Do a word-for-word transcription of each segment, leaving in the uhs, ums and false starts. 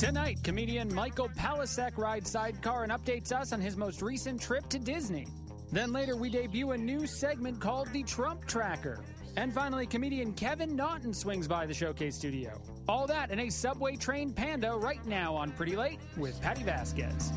Tonight, comedian Michael Palasek rides sidecar and updates us on his most recent trip to Disney. Then later, we debut a new segment called the Trump Tracker. And finally, comedian Kevin Naughton swings by the Showcase studio. All that in a subway train panda right now on Pretty Late with Patty Vasquez.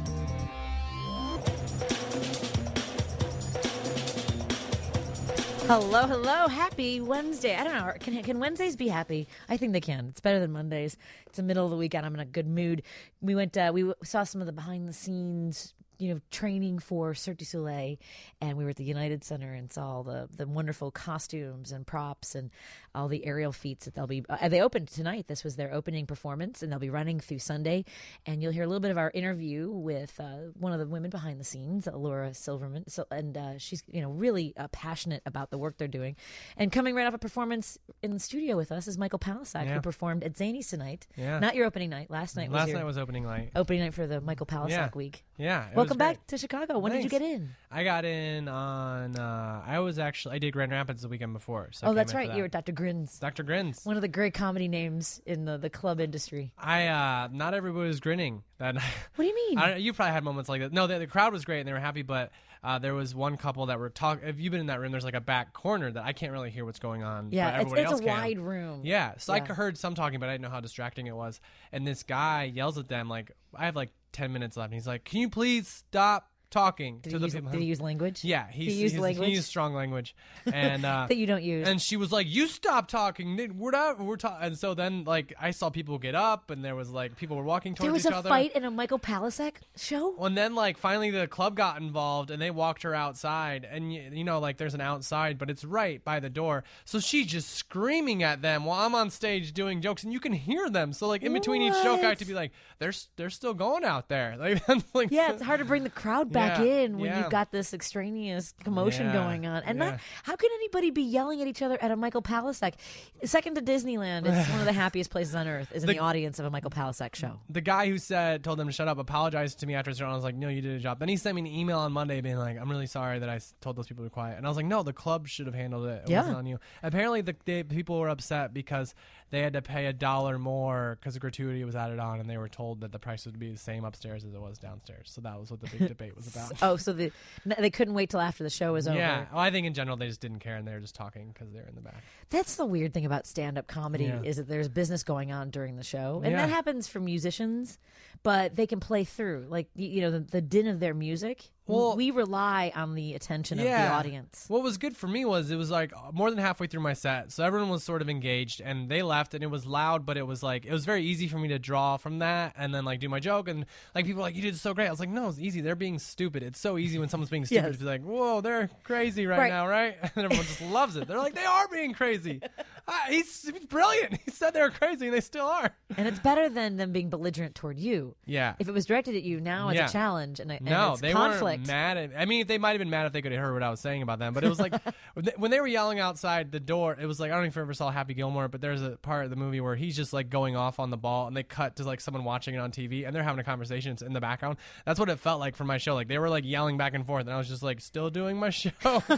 Hello, hello. Happy Wednesday. I don't know. Can, can Wednesdays be happy? I think they can. It's better than Mondays. It's the middle of the weekend. I'm in a good mood. We went, uh, we saw some of the behind the scenes, you know, training for Cirque du Soleil, and we were at the United Center and saw all the, the wonderful costumes and props and all the aerial feats that they'll be, uh, they opened tonight. This was their opening performance, and they'll be running through Sunday, and you'll hear a little bit of our interview with uh, one of the women behind the scenes, Laura Silverman, so, and uh, she's, you know, really uh, passionate about the work they're doing. And coming right off a performance in the studio with us is Michael Palasek, yeah. who performed at Zanies tonight. Yeah. Not your opening night. Last night was Last your night was opening night. opening night for the Michael Palasek Yeah. week. Yeah. it Welcome was great. back to Chicago. When Thanks. did you get in? I got in on, uh, I was actually, I did Grand Rapids the weekend before. So I Oh, came that's in for right. that. You were Doctor Grins. Doctor Grins. One of the great comedy names in the, the club industry. I, uh, not everybody was grinning that night. What do you mean? I don't, you probably had moments like that. No, the, the crowd was great and they were happy, but uh, there was one couple that were talking. If you've been in that room, there's like a back corner that I can't really hear what's going on. but Yeah, it's, everybody it's else a can. wide room. Yeah, so Yeah. I heard some talking, but I didn't know how distracting it was. And this guy yells at them like, I have like ten minutes left. And he's like, can you please stop talking Did, to he the use, people? did he use language? Yeah, he's, he used he's, language? he used strong language. And uh, that you don't use. and she was like, "You stop talking. We're not. We're talking." And so then, like, I saw people get up, and there was like people were walking towards there was each a other. fight in a Michael Palasek show? And then, like, finally the club got involved, and they walked her outside. And, you, you know, like, there's an outside, but it's right by the door. So she's just screaming at them while I'm on stage doing jokes, and you can hear them. So, like, in between each joke, I have to be like, they're, they're still going out there. Like, like, Yeah, it's hard to bring the crowd back Yeah, in when yeah. you've got this extraneous commotion Yeah, going on. And yeah. not, how can anybody be yelling at each other at a Michael Palasek? Second to Disneyland, it's one of the happiest places on earth, is in the, The- audience of a Michael Palasek show. The guy who said, told them to shut up, apologized to me after his show. And I was like, no, you did a job. Then he sent me an email on Monday being like, I'm really sorry that I s- told those people to be quiet. And I was like, no, the club should have handled it. It Yeah. wasn't on you. Apparently, the, the people were upset because they had to pay a dollar more because the gratuity was added on, and they were told that the price would be the same upstairs as it was downstairs. So that was what the big debate was about. Oh, so the, n- they couldn't wait till after the show was over. Yeah. Well, I think in general they just didn't care, and they were just talking because they were in the back. That's the weird thing about stand-up comedy Yeah. is that there's business going on during the show. And Yeah. that happens for musicians, but they can play through. Like, y- you know, the, the din of their music. Well- we rely on the attention of the Yeah. audience. What was good for me was it was like more than halfway through my set, so everyone was sort of engaged, and they left, and it was loud, but it was like it was very easy for me to draw from that, and then like do my joke, and like people were like, you did so great. I was like, no, it's easy. They're being stupid. It's so easy when someone's being stupid Yes. to be like, whoa, they're crazy right, Right. now, right? And everyone just loves it. They're like, they are being crazy. Ah, he's, he's brilliant. He said they were crazy, and they still are. And it's better than them being belligerent toward you. Yeah. If it was directed at you, now it's Yeah. a challenge and, a, and No, it's they conflict. weren't mad at. I mean, they might have been mad if they could have heard what I was saying about them. But it was like when they- when they were yelling outside the door. It was like I don't know if you ever saw Happy Gilmore, but there's a part of the movie where he's just like going off on the ball, and they cut to like someone watching it on T V, and they're having a conversation. It's in the background. That's what it felt like for my show. Like they were like yelling back and forth, and I was just like still doing my show,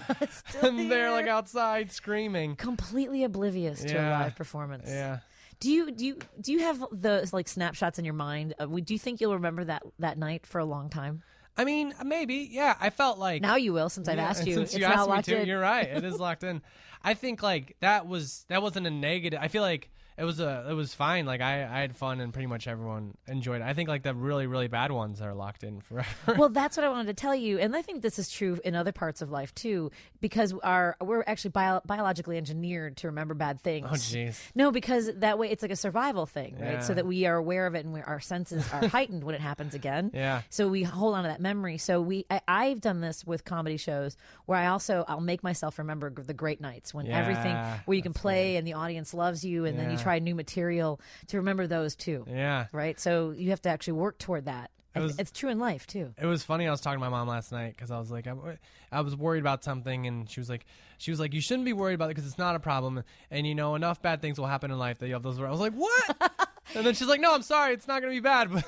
and they're like outside screaming. Completely oblivious to a Yeah. live performance. Yeah. Do you do you do you have the like snapshots in your mind? Uh, do you think you'll remember that that night for a long time? I mean, maybe. Yeah. I felt like Now you will, since I've Yeah, asked and you. Since it's you now asked me locked to, in. you're right. It is locked in. I think like that was that wasn't a negative. I feel like it was a it was fine. Like I, I had fun, and pretty much everyone enjoyed it. I think like the really really bad ones are locked in forever. Well, that's what I wanted to tell you, and I think this is true in other parts of life too, because our we're actually bio- biologically engineered to remember bad things. Oh, jeez. No, because that way it's like a survival thing, right? Yeah. So that we are aware of it and we, our senses are heightened when it happens again. Yeah. So we hold on to that memory. So we, I, I've done this with comedy shows where I also I'll make myself remember the great nights when Yeah, everything where you can that's play and the audience loves you, and then you Yeah. try new material to remember those too. Yeah. Right. So you have to actually work toward that. It was- it's true in life too. It was funny. I was talking to my mom last night because I was like, I, I was worried about something, and she was like, she was like, you shouldn't be worried about it because it's not a problem, and you know, enough bad things will happen in life that you have those. I was like, what? And then she's like, no, I'm sorry, it's not gonna be bad. But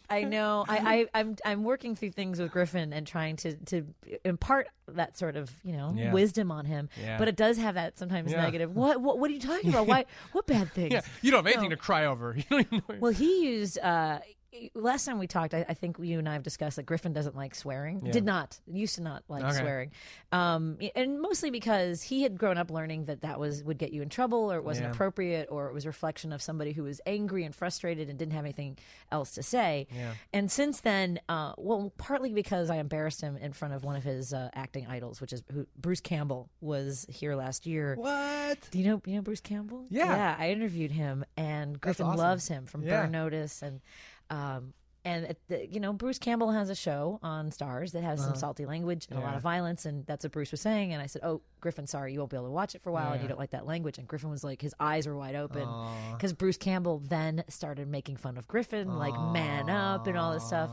I know. I, I, I'm I'm working through things with Griffin and trying to, to impart that sort of, you know, Yeah. wisdom on him. Yeah. But it does have that sometimes Yeah. negative. What, what what are you talking about? Why? What bad things? Yeah, you don't have anything No. to cry over. You don't even know. Well, he used. Uh, last time we talked, I, I think you and I have discussed that Griffin doesn't like swearing. Yeah. Did not. Used to not like Okay. swearing, um, and mostly because he had grown up learning that that was would get you in trouble, or it wasn't Yeah. appropriate, or it was a reflection of somebody who was angry and frustrated and didn't have anything else to say. Yeah. And since then, uh, well, partly because I embarrassed him in front of one of his uh, acting idols, which is who, Bruce Campbell was here last year. What? Do you know you know Bruce Campbell? Yeah. Yeah, I interviewed him, and Griffin awesome. loves him from Yeah. Burn Notice, and um, and it, the, you know Bruce Campbell has a show on Stars that has some salty language and a lot Yeah. of violence, and that's what Bruce was saying. And I said, "Oh, Griffin, sorry, you won't be able to watch it for a while, and you Yeah. don't like that language." And Griffin was like, his eyes were wide open Aw. because Bruce Campbell then started making fun of Griffin, like man up and all this stuff.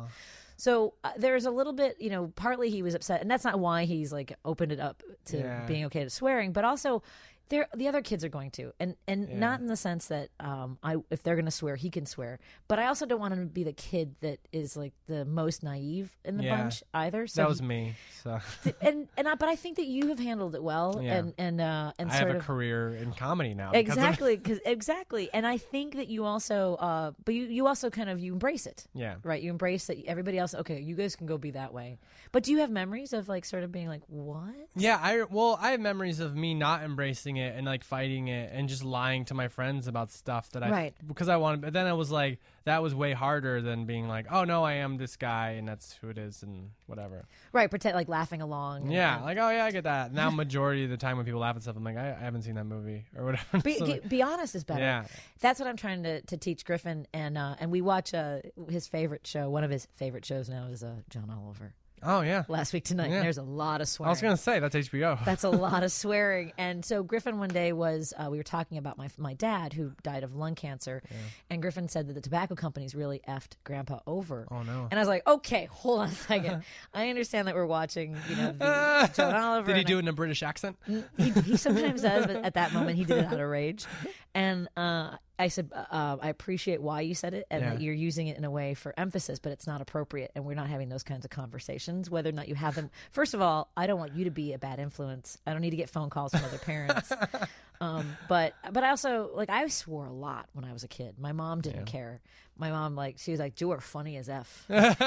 So uh, there's a little bit, you know, partly he was upset, and that's not why he's like opened it up to Yeah. being okay to swearing, but also there the other kids are going to, and and Yeah. not in the sense that um I if they're going to swear he can swear, but I also don't want him to be the kid that is like the most naive in the Yeah. bunch either. So That was he- me. So and and I, but I think that you have handled it well, Yeah. and and uh and I sort have a of. career in comedy now. because of- Exactly, cause, exactly, and I think that you also, uh, but you, you also kind of you embrace it, Yeah. right? You embrace that everybody else. Okay, you guys can go be that way, but do you have memories of like sort of being like, what? Yeah, I well, I have memories of me not embracing it and like fighting it and just lying to my friends about stuff that I Right. because I wanted. But then I was like, that was way harder than being like, oh no, I am this guy and that's who it is and whatever. Right, pretend like laughing along. and- Yeah, and- like oh yeah, I get that. Now majority of the time when people laugh at stuff, I'm like, I, I haven't seen that movie or whatever. Be, So, ge- be honest is better. yeah, That's what I'm trying to, to teach Griffin, and uh, and we watch uh, his favorite show. One of his favorite shows now is uh, John Oliver. oh yeah. Last week tonight, Yeah. and there's a lot of I swearing. was gonna say that's H B O. That's a lot of swearing. And so Griffin one day was, uh, we were talking about my my dad who died of lung cancer. And Griffin said that the tobacco companies really effed Grandpa over. Oh, no. And I was like, okay, hold on a second. I understand that we're watching, you know, the John Oliver. Did he and do I- it in a British accent? he, he sometimes does, but at that moment he did it out of rage. And uh, I said, uh, I appreciate why you said it and Yeah. that you're using it in a way for emphasis, but it's not appropriate. And we're not having those kinds of conversations, whether or not you have them. First of all, I don't want you to be a bad influence. I don't need to get phone calls from other parents. Um, but but I also like I swore a lot when I was a kid. My mom didn't care. My mom like she was like, "You are funny as f."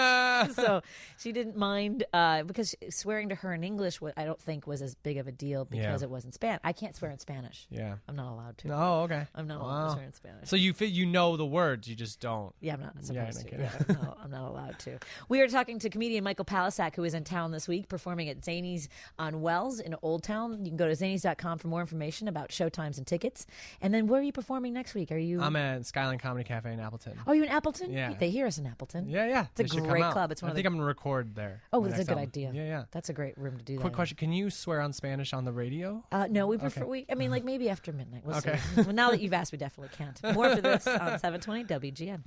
So she didn't mind uh, because swearing to her in English, wa- I don't think was as big of a deal because Yeah. it wasn't Spanish. I can't swear in Spanish. Yeah. I'm not allowed to. Oh, okay. I'm not allowed Wow. to swear in Spanish. So you fi- you know the words, you just don't. Yeah, I'm not Yeah, supposed no to. kidding. Yeah, I'm, not, I'm not allowed to. We are talking to comedian Michael Palisak, who is in town this week performing at Zanies on Wells in Old Town. You can go to zanies dot com for more information about showtimes and tickets. And then where are you performing next week? Are you? I'm at Skyline Comedy Cafe in Appleton. Oh, you in Appleton? Yeah. They hear us in Appleton. Yeah, yeah. It's a They should come great out. club. It's one I of think the- I'm gonna record there. Oh, my that's a next good album. idea. Yeah, yeah. That's a great room to do that. Quick in. question: can you swear on Spanish on the radio? Uh, no, we prefer Okay. we. I mean, like maybe after midnight. We'll Okay. see. Well, now that you've asked, we definitely can't. More for this on seven twenty W G N.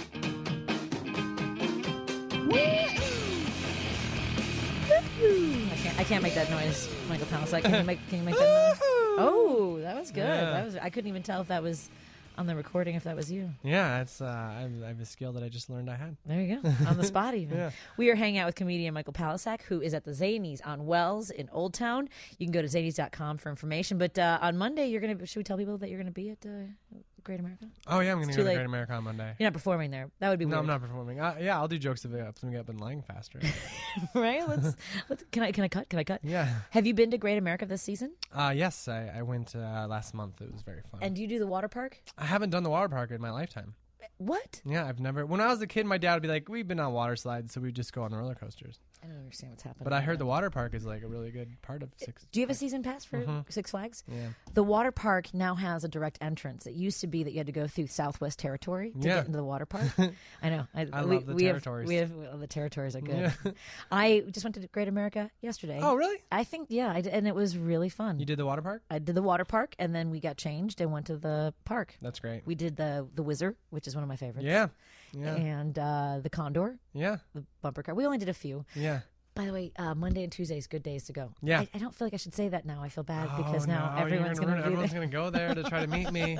I can't. I can't make that noise, Michael Palisak. Can you make? Can you make that noise? Oh, that was good. Yeah. That was. I couldn't even tell if that was on the recording. If that was you. Yeah, it's uh, I have, I have a skill that I just learned I had. There you go. On the spot, even. Yeah. We are hanging out with comedian Michael Palisak, who is at the Zanies on Wells in Old Town. You can go to zanies dot com for information. But uh, on Monday, you're gonna. Should we tell people that you're gonna be at uh, Great America? Oh yeah, I'm gonna It's go too to late. Great America on Monday. You're not performing there. That would be No, weird. I'm not performing. Uh, yeah, I'll do jokes if it helps me get up and lying faster. Right? Let's. let's. Can I? Can I cut? Can I cut? yeah. Have you been to Great America this season? Uh, yes, I, I went uh, last month. It was very fun. And do you do the water park? I haven't done the water park in my lifetime. What? Yeah, I've never. When I was a kid, my dad would be like, "We've been on water slides, so we just go on roller coasters." I don't understand what's happening. But I right heard now. the water park is like a really good part of Six. Do you have a season pass for Mhm. Six Flags? Yeah. The water park now has a direct entrance. It used to be that you had to go through Southwest Territory to Yeah. get into the water park. I know. I, I we, love the we territories. Have, we have well, the territories are good. Yeah. I just went to Great America yesterday. Oh, really? I think yeah, I did, and it was really fun. You did the water park? I did the water park, and then we got changed and went to the park. That's great. We did the the Whizzer, which is one of my favorites. Yeah. Yeah. And uh, the Condor, Yeah. the bumper car. We only did a few. Yeah. By the way, uh, Monday and Tuesday is good days to go. Yeah. I, I don't feel like I should say that now. I feel bad Oh, because now no, you're everyone's gonna going to ruin- be everyone's there. gonna go there to try to meet me.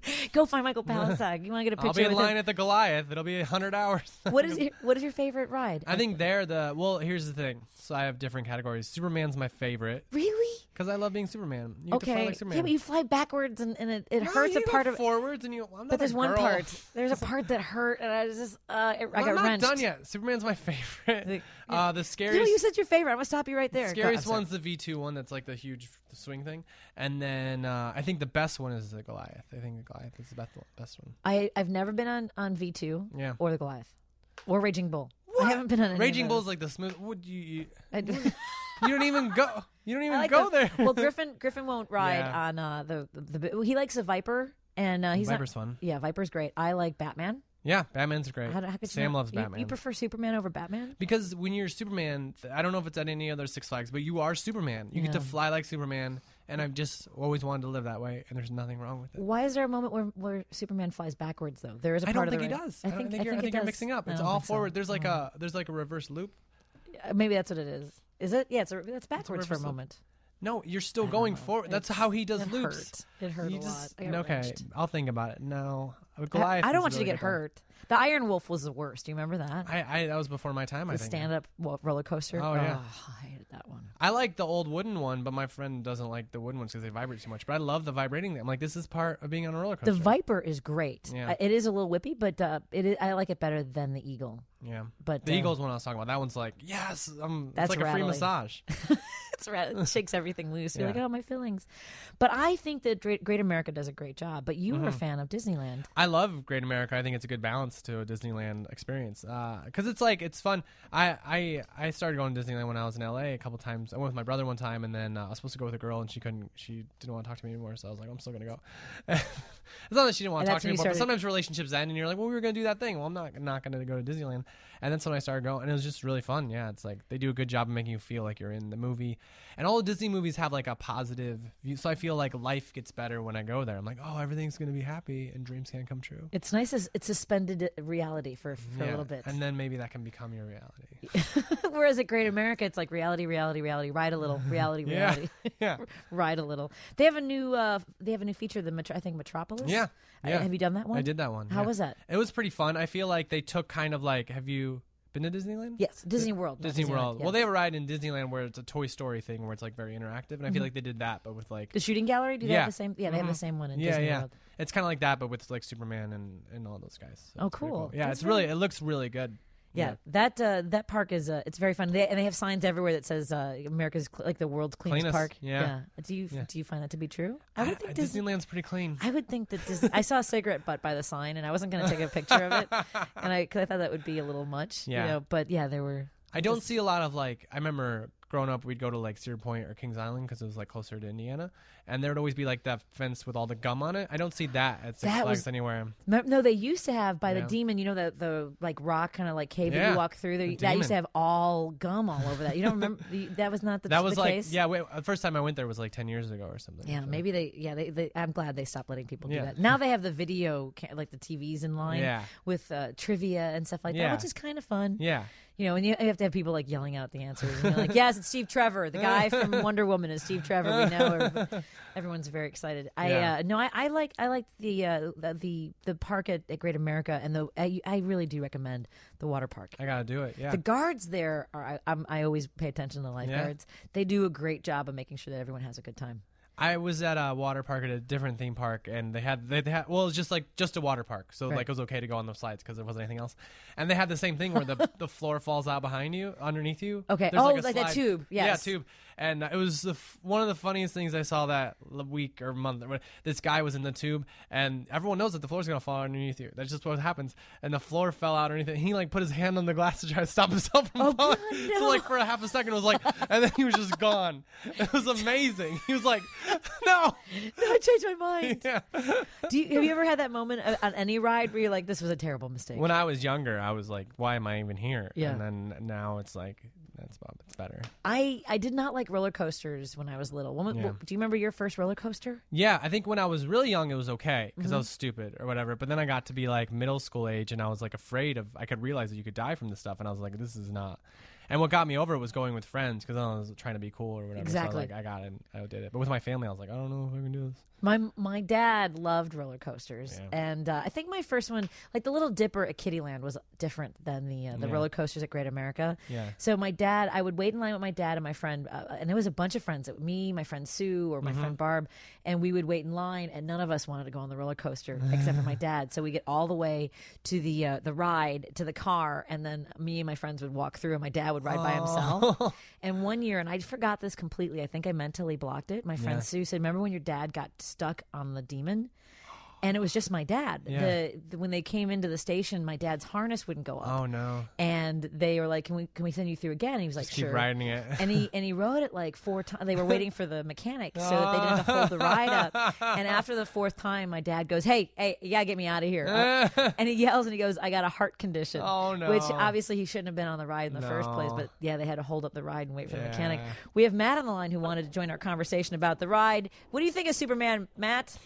Go find Michael Palisak. You want to get a picture? I'll be in with line him? at the Goliath. It'll be a hundred hours. What is your, what is your favorite ride? I think they're the well. Here's the thing. So I have different categories. Superman's my favorite Really? because I love being Superman. You get to fly Okay. like Superman. Yeah, but you fly backwards and, and it, it No, hurts you a part go of. forwards, and you. I'm not But there's a one girl. part. There's a part that hurt, and I was just uh, it, I Well, got I'm not wrenched. done yet. Superman's my favorite. Like, Uh, the You scariest. know, you said your favorite. I'm gonna stop you right there. Go- Scariest I'm sorry. one's the V two one. That's like the huge swing thing, and then uh, I think the best one is the Goliath. I think the Goliath is the best one. Best one. I I've never been on on V two Yeah. or the Goliath or Raging Bull. I haven't been on any Raging of Bull's those. like the smooth. Would you? You, I do- you don't even go. You don't even I like go the- there. Well, Griffin Griffin won't ride Yeah. on uh, the, the the he likes the Viper and uh, he's Viper's not, fun. Yeah, Viper's great. I like Batman. Yeah, Batman's great. How, do- how could you Sam not- loves you, Batman. You prefer Superman over Batman? Because when you're Superman, th- I don't know if it's at any other Six Flags, but you are Superman. You get to Yeah. fly like Superman, and I've just always wanted to live that way, and there's nothing wrong with it. Why is there a moment where, where Superman flies backwards though? There is a I part don't of think the he ride- does. I I, don't think, think I you're, think, I think it you're does. mixing up. I It's don't all think so. forward. There's like Oh. a there's like a reverse loop. Uh, Maybe that's what it is. Is it? Yeah, it's a, it's backwards for a reverse loop. moment. No, you're still I don't going know. forward. That's It's- how he does it loops. Hurt. It hurt You a just- lot. I got okay, wrenched. I'll think about it. No, I, Goliath. I don't is want you to really get good, though. hurt. The Iron Wolf was the worst. Do you remember that? I, I that was before my time. I the think. stand-up wo- roller coaster. Oh, yeah. I hated that one. I like the old wooden one, but my friend doesn't like the wooden ones because they vibrate too much. But I love the vibrating thing. I'm like, this is part of being on a roller coaster. The Viper is great. Yeah. Uh, it is a little whippy, but uh, it is, I like it better than the Eagle. yeah. But The uh, Eagle's one I was talking about. That one's like, yes, um, That's it's like a free rattling. massage. it's ra- it shakes everything loose. You're Yeah. like, oh, my feelings. But I think that Great, Great America does a great job. But you were a Mm-hmm. fan of Disneyland. I love Great America. I think it's a good balance to a Disneyland experience because it's like it's fun. I, I I started going to Disneyland when I was in L A a couple times. I went with my brother one time, and then uh, I was supposed to go with a girl, and she couldn't. She didn't want to talk to me anymore. So I was like, I'm still gonna go. It's not that she didn't want And to talk that's to me when you anymore. But started- sometimes relationships end, and you're like, well, we were gonna do that thing. Well, I'm not not gonna go to Disneyland. And that's when I started going, and it was just really fun. Yeah, it's like they do a good job of making you feel like you're in the movie. And all the Disney movies have like a positive view, so I feel like life gets better when I go there. I'm like, oh, everything's gonna be happy, and dreams can come true. It's nice. As, it's suspended reality for, for a Yeah, little bit. and then maybe that can become your reality. Whereas at Great America, it's like reality, reality, reality. Ride a little, reality, Yeah. reality. yeah, Ride a little. They have a new. Uh, they have a new feature. The Metro, I think Metropolis. yeah, Uh, yeah. have you done that one? I did that one. How yeah. was that? It was pretty fun. I feel like they took kind of like, have you been to Disneyland? Yes, Disney World. not Disney Disneyland, World. Well, yes. they have a ride in Disneyland where it's a Toy Story thing where it's like very interactive, and I feel like they did that, but with like The shooting gallery. Do they Yeah. have the same? Yeah, they have the Mhm. same one in yeah, Disney yeah. World. It's kind of like that, but with like Superman and, and all those guys. So Oh, it's pretty cool. Yeah, That's it's really really- it looks really good. Yeah, that uh, that park is uh, it's very fun. They, and they have signs everywhere that says uh, America's cl- like the world's cleanest, Cleanest, park. yeah. Do you Yeah. do you find that to be true? I I would think Disney. Disneyland's pretty clean. I would think that Disney. I saw a cigarette butt by the sign, and I wasn't going to take a picture of it, and I cause I thought that would be a little much. Yeah. You know, but yeah, there were. I don't see a lot of like. I remember growing up, we'd go to like Cedar Point or Kings Island because it was like closer to Indiana, and there would always be like that fence with all the gum on it. I don't see that at Six That Flags was- anywhere. No, they used to have by Yeah. the demon. You know the the like rock kind of like cave that Yeah, you walk through. There, the that used to demon. have all gum all over that. You don't remember? the- that was not the That was the like case? yeah. Wait, the first time I went there was like ten years ago or something. Yeah, So- maybe they. Yeah, they, they. I'm glad they stopped letting people do Yeah. that. Now they have the video, ca- like the T Vs in line, Yeah. with uh, trivia and stuff like Yeah. that, which is kind of fun. Yeah. You know, and you, you have to have people like yelling out the answers. And you're like, yes, it's Steve Trevor, the guy from Wonder Woman is Steve Trevor. We know. Everybody, everyone's very excited. I Yeah. uh, no, I, I like I like the uh, the, the the park at, at Great America, and the I, I really do recommend the water park. I gotta do it. Yeah. The guards there are. I, I'm, I always pay attention to the lifeguards. They do a great job of making sure that everyone has a good time. I was at a water park at a different theme park, and they had they, they had well, it was just like just a water park, so Right. like it was okay to go on the slides because there wasn't anything else. And they had the same thing where the the floor falls out behind you, underneath you. Okay. There's Oh, a like that slide- tube. Yes. Yeah, tube. And it was the f- one of the funniest things I saw that l- week or month. Where this guy was in the tube, and everyone knows that the floor's gonna fall underneath you. That's just what happens. And the floor fell out underneath it. He like put his hand on the glass to try to stop himself from Oh, falling. God, So no. like for a half a second, it was like, and then he was just gone. It was amazing. He was like, no. No, I changed my mind. Yeah. Do you, have you ever had that moment uh, on any ride where you're like, this was a terrible mistake? When I was younger, I was like, why am I even here? Yeah. And then now it's like, that's it's better. I, I did not like roller coasters when I was little. When, Yeah. Do you remember your first roller coaster? Yeah, I think when I was really young, it was okay because Mm-hmm. I was stupid or whatever. But then I got to be like middle school age, and I was like afraid of. I could realize that you could die from this stuff, and I was like, this is not. And what got me over it was going with friends because I was trying to be cool or whatever. Exactly. So like I got it, and I did it. But with my family, I was like, I don't know if I can do this. My my dad loved roller coasters, Yeah. and uh, I think my first one, like the Little Dipper at Kittyland, was different than the uh, the Yeah. roller coasters at Great America. Yeah. So my dad, I would wait in line with my dad and my friend, uh, and there was a bunch of friends, me, my friend Sue, or my Mm-hmm. friend Barb, and we would wait in line, and none of us wanted to go on the roller coaster except for my dad. So we get all the way to the uh, the ride to the car, and then me and my friends would walk through, and my dad would ride by himself. And one year, and I forgot this completely. I think I mentally blocked it. My friend Yeah. Sue said, "Remember when your dad got stuck on the demon?" And it was just my dad. Yeah. The, the when they came into the station, my dad's harness wouldn't go up, Oh no! and they were like, "Can we can we send you through again?" And he was like, Just keep "Sure." riding it. and he and he rode it like four times. They were waiting for the mechanic so that they didn't have to hold the ride up. And after the fourth time, my dad goes, "Hey, hey, you gotta get me out of here!" Uh, and he yells and he goes, "I got a heart condition." Oh, no. Which obviously he shouldn't have been on the ride in the first place. No. But yeah, they had to hold up the ride and wait for the Yeah. mechanic. We have Matt on the line who wanted to join our conversation about the ride. What do you think of Superman, Matt?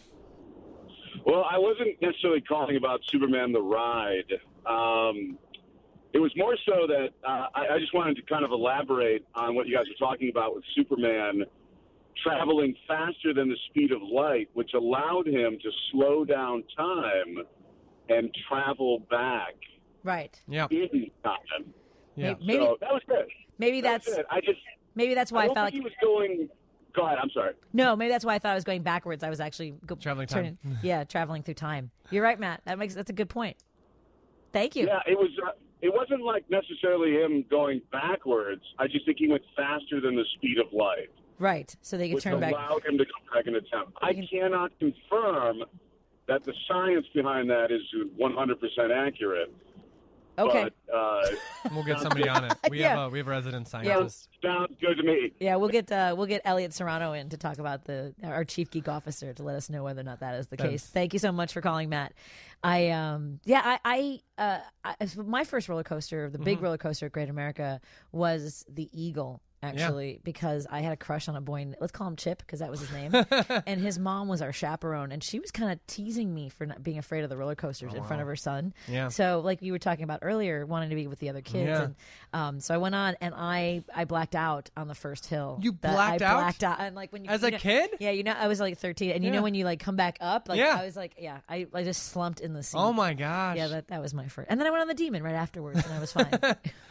Well, I wasn't necessarily calling about Superman the ride. Um, it was more so that uh, I, I just wanted to kind of elaborate on what you guys were talking about with Superman traveling faster than the speed of light, which allowed him to slow down time and travel back Right. Yeah. in time. Yeah. Maybe So that was good. maybe That was that's good. I just maybe that's why I I, don't felt think like he was going. Go ahead. I'm sorry. no, maybe that's why I thought I was going backwards. I was actually go, Traveling turning, time. yeah, traveling through time. You're right, Matt. That makes that's a good point. Thank you. Yeah, it was. Uh, it wasn't like necessarily him going backwards. I just think he went faster than the speed of light, Right. So they could which turn back. allowed him to go back into time. I can- cannot confirm that the science behind that is one hundred percent accurate. Okay. But uh, We'll get somebody on it. We Yeah. have a we have a resident scientist. sounds good to me. Yeah, we'll get uh, we'll get Elliot Serrano in to talk about the our chief geek officer to let us know whether or not that is the That's- case. Thank you so much for calling, Matt. I um yeah I I, uh, I my first roller coaster, the big Mhm. roller coaster at Great America, was the Eagle. Actually, because I had a crush on a boy. Let's call him Chip because that was his name. And his mom was our chaperone, and she was kind of teasing me for not being afraid of the roller coasters in front of her son. Yeah. So, like you were talking about earlier, wanting to be with the other kids, Yeah. and um, so I went on, and I I blacked out on the first hill. You That- blacked I out? blacked out, and like when you As you a know- kid? Yeah, you know, I was like thirteen, and you Yeah. know when you like come back up, like Yeah. I was like, yeah, I I just slumped in the seat. Oh my gosh. Yeah, that that was my first, and then I went on the Demon right afterwards, and I was fine.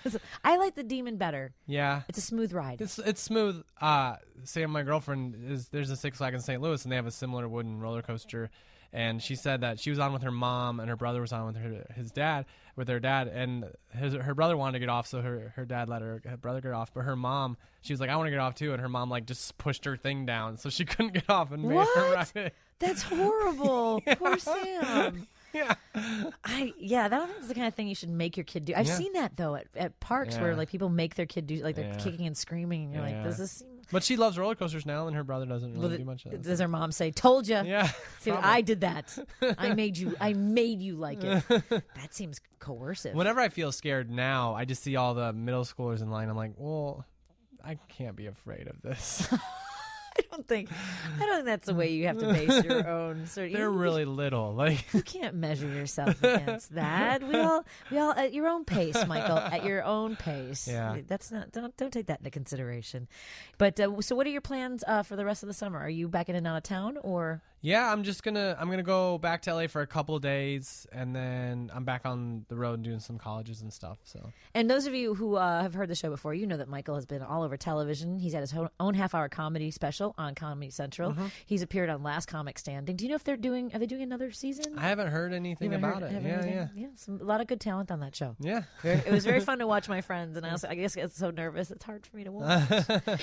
I like the Demon better. Yeah. It's a smooth ride. It's it's smooth. Uh, Sam, my girlfriend, is there's a Six Flags in Saint Louis, and they have a similar wooden roller coaster. And she said that she was on with her mom, and her brother was on with her his dad, with their dad, and his her brother wanted to get off, so her, her dad let her, her brother get off. But her mom, she was like, I want to get off too, and her mom like just pushed her thing down, so she couldn't get off and made her What? ride it. That's horrible. Poor Sam. Yeah. I yeah, that is the kind of thing you should make your kid do. I've Yeah. seen that though at, at parks where Yeah. like people make their kid do like they're Yeah. kicking and screaming, and you're like, Yeah. does this seem? But she loves roller coasters now, and her brother doesn't really Well, do much of that. does her mom say, "Told you"? Yeah. See, probably. I did that. I made you. I made you like it. That seems coercive. Whenever I feel scared now, I just see all the middle schoolers in line. I'm like, well, I can't be afraid of this. I don't think. I don't think that's the way you have to base your own. Sort of, They're you, really little. Like, You can't measure yourself against that. We all, we all at your own pace, Michael. At your own pace. Yeah. That's not. Don't don't take that into consideration. But uh, so, what are your plans uh, for the rest of the summer? Are you back in and out of town, or? yeah, I'm just gonna I'm gonna go back to L A for a couple of days, and then I'm back on the road doing some colleges and stuff. So And those of you who uh, have heard the show before, you know that Michael has been all over television. He's had his ho- own half-hour comedy special on Comedy Central. Mm-hmm. He's appeared on Last Comic Standing. Do you know if they're doing? Are they doing another season? I haven't heard anything You haven't about heard- it. haven't Yeah, heard yeah, anything? yeah. Some, a lot of good talent on that show. yeah. Very, it was very fun to watch my friends, and I, also, I guess get so nervous it's hard for me to watch.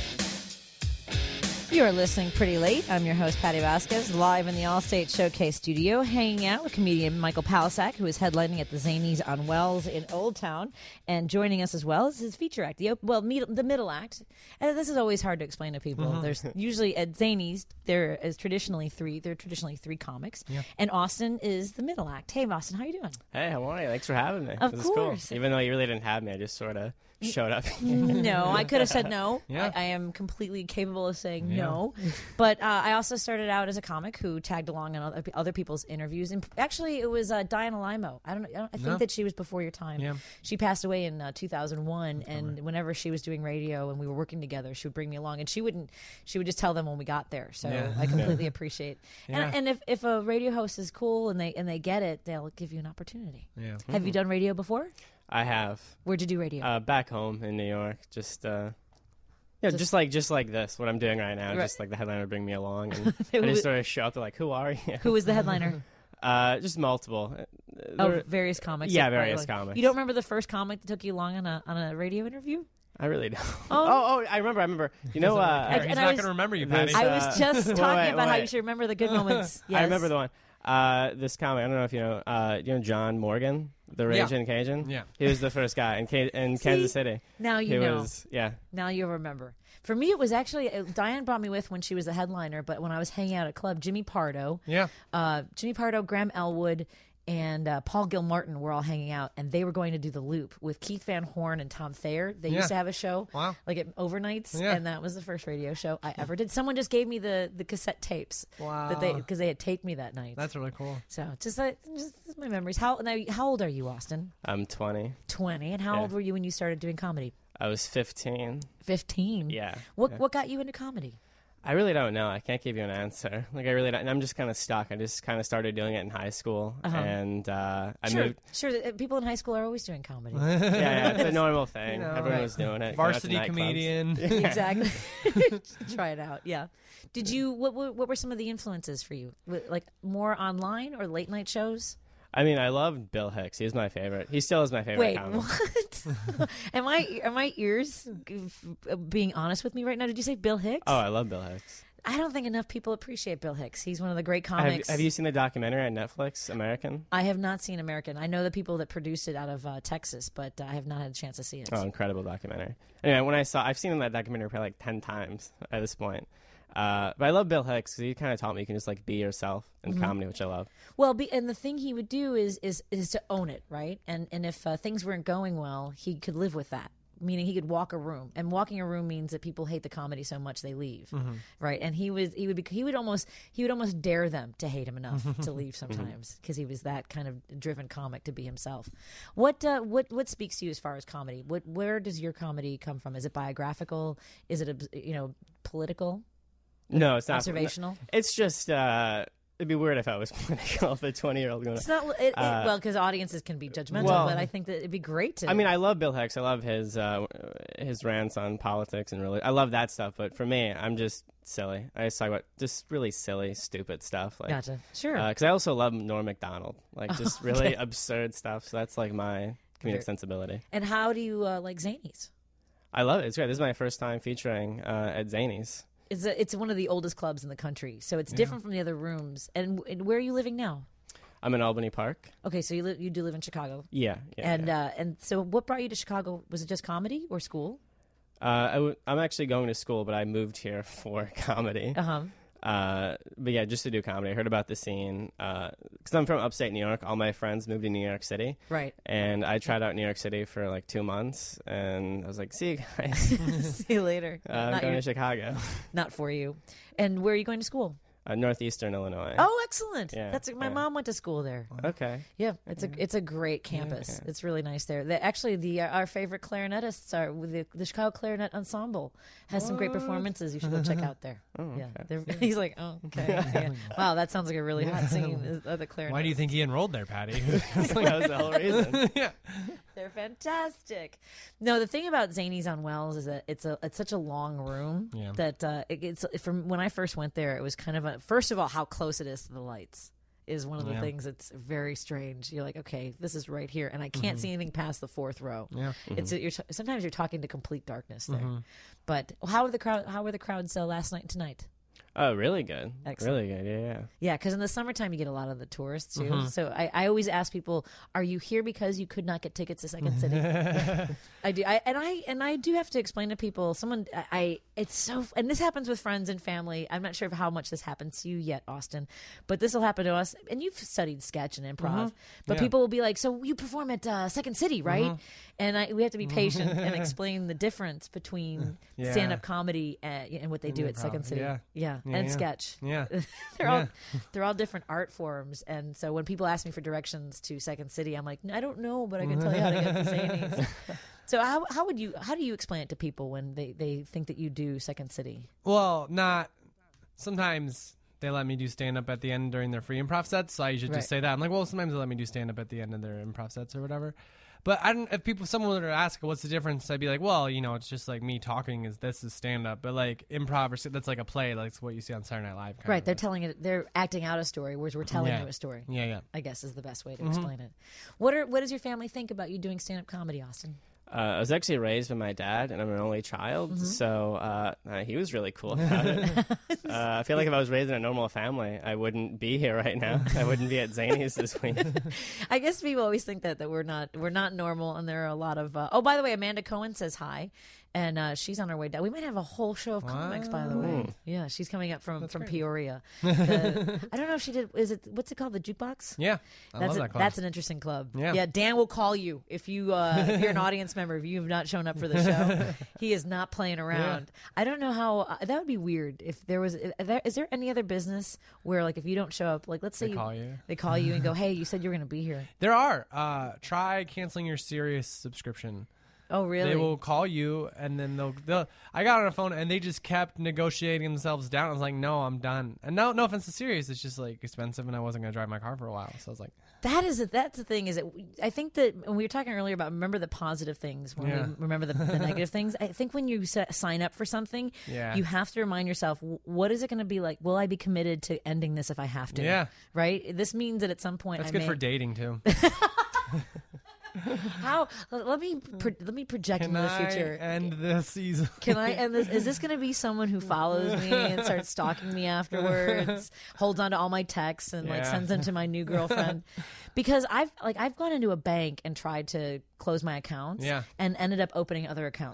You are listening Pretty Late. I'm your host, Patty Vasquez, live in the Allstate Showcase studio, hanging out with comedian Michael Palisak, who is headlining at the Zanies on Wells in Old Town. And joining us as well is his feature act, the, op- well, me- the middle act. And this is always hard to explain to people. Mm-hmm. There's usually at Zanies, there is traditionally three, there are traditionally three comics. Yeah. And Austin is the middle act. Hey, Austin, how you doing? Hey, how are you? Thanks for having me. Of this course. is cool. Even though you really didn't have me, I just sort of showed up. No, I could have said no. Yeah. I, I am completely capable of saying Yeah. no. But uh, I also started out as a comic who tagged along in other, other people's interviews. And actually, it was uh, Diana Limo. I don't know. I, don't, I think No. that she was before your time. Yeah. She passed away in uh, two thousand one, and whenever she was doing radio and we were working together, she would bring me along, and she wouldn't. She would just tell them when we got there. So Yeah. I completely appreciate. Yeah. And, and if, if a radio host is cool and they and they get it, they'll give you an opportunity. Yeah. Have you done radio before? I have. Where'd you do radio? Uh, back home in New York, just uh, yeah, Just- just, like just like this, what I'm doing right now. Right. Just like the headliner would bring me along, and Who I was- just sort of show up. They're like, "Who are you?" Who was the headliner? Uh, just multiple. Uh, Oh, there- various comics. Yeah, Like, various like- comics. You don't remember the first comic that took you long on a on a radio interview? I really don't. Oh. oh, oh, I remember. I remember. You know, uh, He's and I not was- going to remember you, There's, Patty. I was Uh, just wait, talking wait, about how wait. you should remember the good moments. Yes. I remember the one. Uh, this comic. I don't know if you know. Uh, you know John Morgan, the Yeah. Raging Cajun. Yeah. He was the first guy in Ca- in Kansas City. Now you he know. was. Yeah. Now you remember. For me, it was actually uh, Diane brought me with when she was a headliner, but when I was hanging out at club, Jimmy Pardo, Yeah. uh, Jimmy Pardo, Graham Elwood, and uh, Paul Gilmartin were all hanging out, and they were going to do the Loop with Keith Van Horn and Tom Thayer. They Yeah. used to have a show, Wow. like at overnights, Yeah. and that was the first radio show I ever did. Someone just gave me the the cassette tapes, Wow. that they because they had taped me that night. That's really cool. So just like just my memories. How now? How old are you, Austin? I'm twenty. Twenty. And how Yeah. old were you when you started doing comedy? I was fifteen. Fifteen. Yeah. What yeah. What got you into comedy? I really don't know. I can't give you an answer. Like I really don't. And I'm just kind of stuck. I just kind of started doing it in high school, Uh-huh. and uh, I Sure, moved. sure. uh, People in high school are always doing comedy. Yeah, yeah, it's a normal thing. know, Everyone right. was doing it. going out to Varsity nightclubs. comedian. Exactly. Try it out. Yeah. Did you? What, what What were some of the influences for you? Wh- Like more online or late night shows? I mean, I loved Bill Hicks. He was my favorite. He still is my favorite Wait, comic. what? am I am my ears uh, being honest with me right now? Did you say Bill Hicks? Oh, I love Bill Hicks. I don't think enough people appreciate Bill Hicks. He's one of the great Have, comics. have you seen the documentary on Netflix, American? I have not seen American. I know the people that produced it out of uh, Texas, but uh, I have not had a chance to see it. Oh, incredible documentary. Anyway, when I saw, I've seen that documentary probably like ten times at this point. Uh, but I love Bill Hicks because he kind of taught me you can just like be yourself in Mm-hmm. comedy, which I love. Well, be, and the thing he would do is is is to own it, right? And and if uh, things weren't going well, he could live with that. Meaning he could walk a room, and walking a room means that people hate the comedy so much they leave, right? And he was he would be, he would almost he would almost dare them to hate him enough to leave sometimes because he was that kind of driven comic to be himself. What uh, what what speaks to you as far as comedy? What where does your comedy come from? Is it biographical? Is it you know political? No, it's not Observational? It's just uh, it'd be weird if I was political. If a twenty-year-old going. It's not it, it, Uh, well because audiences can be judgmental, well- but I think that it'd be great to. I mean, I love Bill Hicks. I love his uh, his rants on politics and really, I love that stuff. But for me, I'm just silly. I just talk about just really silly, stupid stuff. Like, Gotcha. Sure. Because I also love Norm Macdonald, like just really Okay. absurd stuff. So that's like my comedic Very- sensibility. And how do you uh, like Zanies? I love it. It's great. This is my first time featuring uh, at Zanies. It's a, it's one of the oldest clubs in the country, so it's different from the other rooms. And, and where are you living now? I'm in Albany Park. Okay, so you li- you do live in Chicago, Yeah, yeah. and yeah. uh, and so what brought you to Chicago? Was it just comedy or school? Uh, I w- I'm actually going to school, but I moved here for comedy. Uh huh. Uh, but yeah, just to do comedy. I heard about the scene because I'm from upstate New York. All my friends moved to New York City, Right. and I tried out New York City for like two months, and I was like, "See you guys, See you later. uh, I'm not, going your- to Chicago, not for you. And where are you going to school? uh, Northeastern Illinois." Oh, excellent. Yeah, That's my yeah. mom went to school there. okay. Yeah, it's a it's a great campus. okay. It's really nice there. The, actually, the our favorite clarinetists are with the, the Chicago Clarinet Ensemble has some great performances. You should go check out there. Oh, Yeah, okay. they're- he's like, oh, okay. Yeah. Wow, that sounds like a really hot singing. Is uh, the clarinet? Why do you think he enrolled there, Patty? that was the whole reason. yeah. They're fantastic. No, the thing about Zanies on Wells is that it's a it's such a long room Yeah. that uh, it, it's from when I first went there. It was kind of a first of all how close it is to the lights is one of the Yeah. things that's very strange. You're like, okay, this is right here, and I can't see anything past the fourth row. Yeah. It's you're t- sometimes you're talking to complete darkness there. But how are the crowd? How were the crowds uh, last night and tonight? Oh, really good. Excellent. Really good. Yeah, yeah. Yeah, because in the summertime you get a lot of the tourists too. Mm-hmm. So I, I always ask people, "Are you here because you could not get tickets to Second City?" I do, I, and I and I do have to explain to people. Someone, I, I, it's so, and this happens with friends and family. I'm not sure of how much this happens to you yet, Austin, but this will happen to us. And you've studied sketch and improv, Mm-hmm. but Yeah. people will be like, "So you perform at uh, Second City, right?" Mm-hmm. And I, we have to be patient and explain the difference between Yeah. stand-up comedy and, and what they do at improv. Second City. Yeah. yeah, Yeah, and yeah. sketch. Yeah. they're all Yeah. they're all different art forms, and so when people ask me for directions to Second City, I'm like, I don't know, but I can tell you how to get to Zanies. So how how would you how do you explain it to people when they, they think that you do Second City? Well, not sometimes they let me do stand up at the end during their free improv sets, so I usually Right. just say that. I'm like, well, sometimes they let me do stand up at the end of their improv sets or whatever. But I don't. If people, someone were to ask, "What's the difference?" I'd be like, "Well, you know, it's just like me talking. Is this is stand up? But like improv, or s- that's like a play. Like it's what you see on Saturday Night Live. Kind Right, of they're like. telling it. They're acting out a story, whereas we're telling Yeah. you a story. Yeah, yeah. I guess is the best way to Mm-hmm. explain it. What are what does your family think about you doing stand up comedy, Austin? Uh, I was actually raised by my dad, and I'm an only child, Mm-hmm. so uh, uh, he was really cool about it. uh, I feel like if I was raised in a normal family, I wouldn't be here right now. I wouldn't be at Zanies this week. I guess people always think that that we're not we're not normal, and there are a lot of. Uh, oh, by the way, Amanda Cohen says hi, and uh, she's on her way down. We might have a whole show of comics, by the way. Yeah, she's coming up from from Peoria. The- I don't know if she did. Is it what's it called? The Jukebox. Yeah, I That's love a- that club. that's an interesting club. Yeah. Dan will call you if you uh, if you're an audience member. If you have not shown up for the show, he is not playing around. I don't know how uh, that would be weird if there was. Is there, is there any other business where like if you don't show up, like let's say They call you. they call you and go, hey, you said you were going to be here. There are. Uh, try canceling your Sirius subscription. Oh, really? They will call you, and then they'll, they'll. I got on the phone, and they just kept negotiating themselves down. I was like, "No, I'm done." And no, no offense to Sirius, it's just like expensive, and I wasn't gonna drive my car for a while. So I was like, That is it. That's the thing. Is it? I think that when we were talking earlier about remember the positive things, when Yeah. we remember the, the negative things. I think when you s- sign up for something, Yeah. you have to remind yourself, w- what is it going to be like? Will I be committed to ending this if I have to? Yeah. Right. This means that at some point, "That's I good may, for dating too." How? Let let me pro- let me project Can into the I future. end this season? Can I end this? Is this going to be someone who follows me and starts stalking me afterwards, holds on to all my texts and like Yeah. sends them to my new girlfriend? Because I've like I've gone into a bank and tried to close my accounts Yeah. and ended up opening other accounts.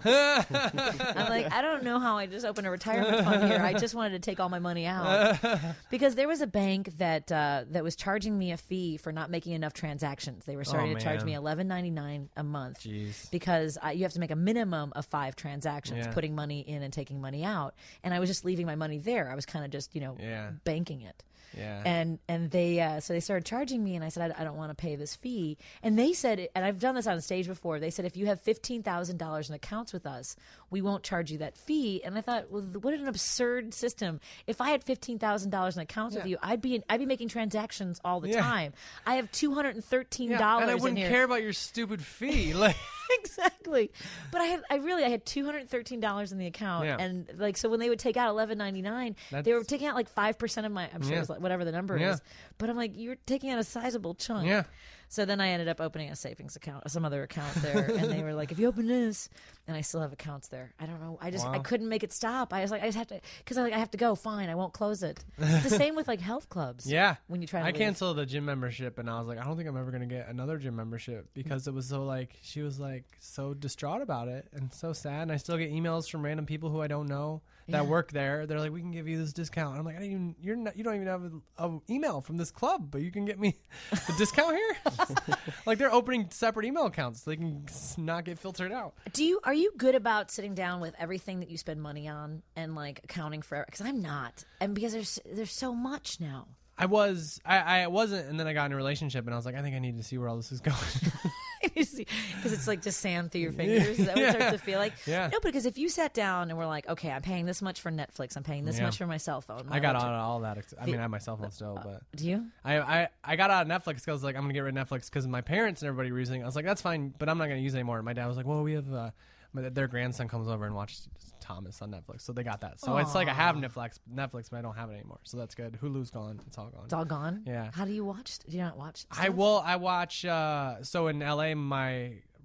I'm like, I don't know how I just opened a retirement fund here. I just wanted to take all my money out. Because there was a bank that uh, that was charging me a fee for not making enough transactions. They were starting Oh, to charge man. me eleven ninety-nine a month Jeez. because uh, you have to make a minimum of five transactions, Yeah. putting money in and taking money out. And I was just leaving my money there. I was kind of just, you know, Yeah. banking it. Yeah. And and they uh, so they started charging me, and I said I, I don't want to pay this fee. And they said, and I've done this on stage before. They said if you have fifteen thousand dollars in accounts with us, we won't charge you that fee. And I thought, well, what an absurd system! If I had fifteen thousand dollars in accounts with Yeah. you, I'd be I'd be making transactions all the Yeah. time. I have two hundred and thirteen Yeah, dollars and I in wouldn't here. care about your stupid fee. Like, Exactly, but I have I really I had two hundred and thirteen dollars in the account, Yeah. and like so when they would take out eleven ninety nine, they were That's- taking out like five percent of my I'm sure Yeah. it was like whatever the number Yeah. is, but I'm like, you're taking out a sizable chunk. yeah. So then I ended up opening a savings account, some other account there, and they were like, if you open this, and I still have accounts there. I don't know. I just I Wow. couldn't make it stop. I was like, I just have to because I like I have to go. Fine, I won't close it. It's the same with like health clubs. Yeah. when you try to I leave. canceled the gym membership, and I was like, I don't think I'm ever gonna get another gym membership because it was so like she was like so distraught about it and so sad. And I still get emails from random people who I don't know that Yeah. work there. They're like, we can give you this discount. And I'm like, I didn't even you're not you don't even have a, a email from this club, but you can get me the discount here. Like they're opening separate email accounts so they can s- not get filtered out. Do you are you good about sitting down with everything that you spend money on and like accounting for? Because I'm not, and because there's there's so much now. I was I, I wasn't, and then I got in a relationship, and I was like, I think I need to see where all this is going. Because it's like just sand through your fingers. Is that what it starts to feel like? Yeah. No, because if you sat down and were like, okay, I'm paying this much for Netflix, I'm paying this Yeah. much for my cell phone. my I got electric- on all that. ex- I mean, I have my cell phone still, but. Do you? I, I, I got out of Netflix because I was like, I'm going to get rid of Netflix because my parents and everybody were using it. I was like, that's fine, but I'm not going to use it anymore. My dad was like, well, we have, uh, my, their grandson comes over and watches Thomas on Netflix. So they got that. So it's like I have Netflix, Netflix, but I don't have it anymore. So that's good. Hulu's gone. It's all gone. It's all gone. Yeah. How do you watch? Do you not watch? I stuff? will, I watch, uh, so in L A, my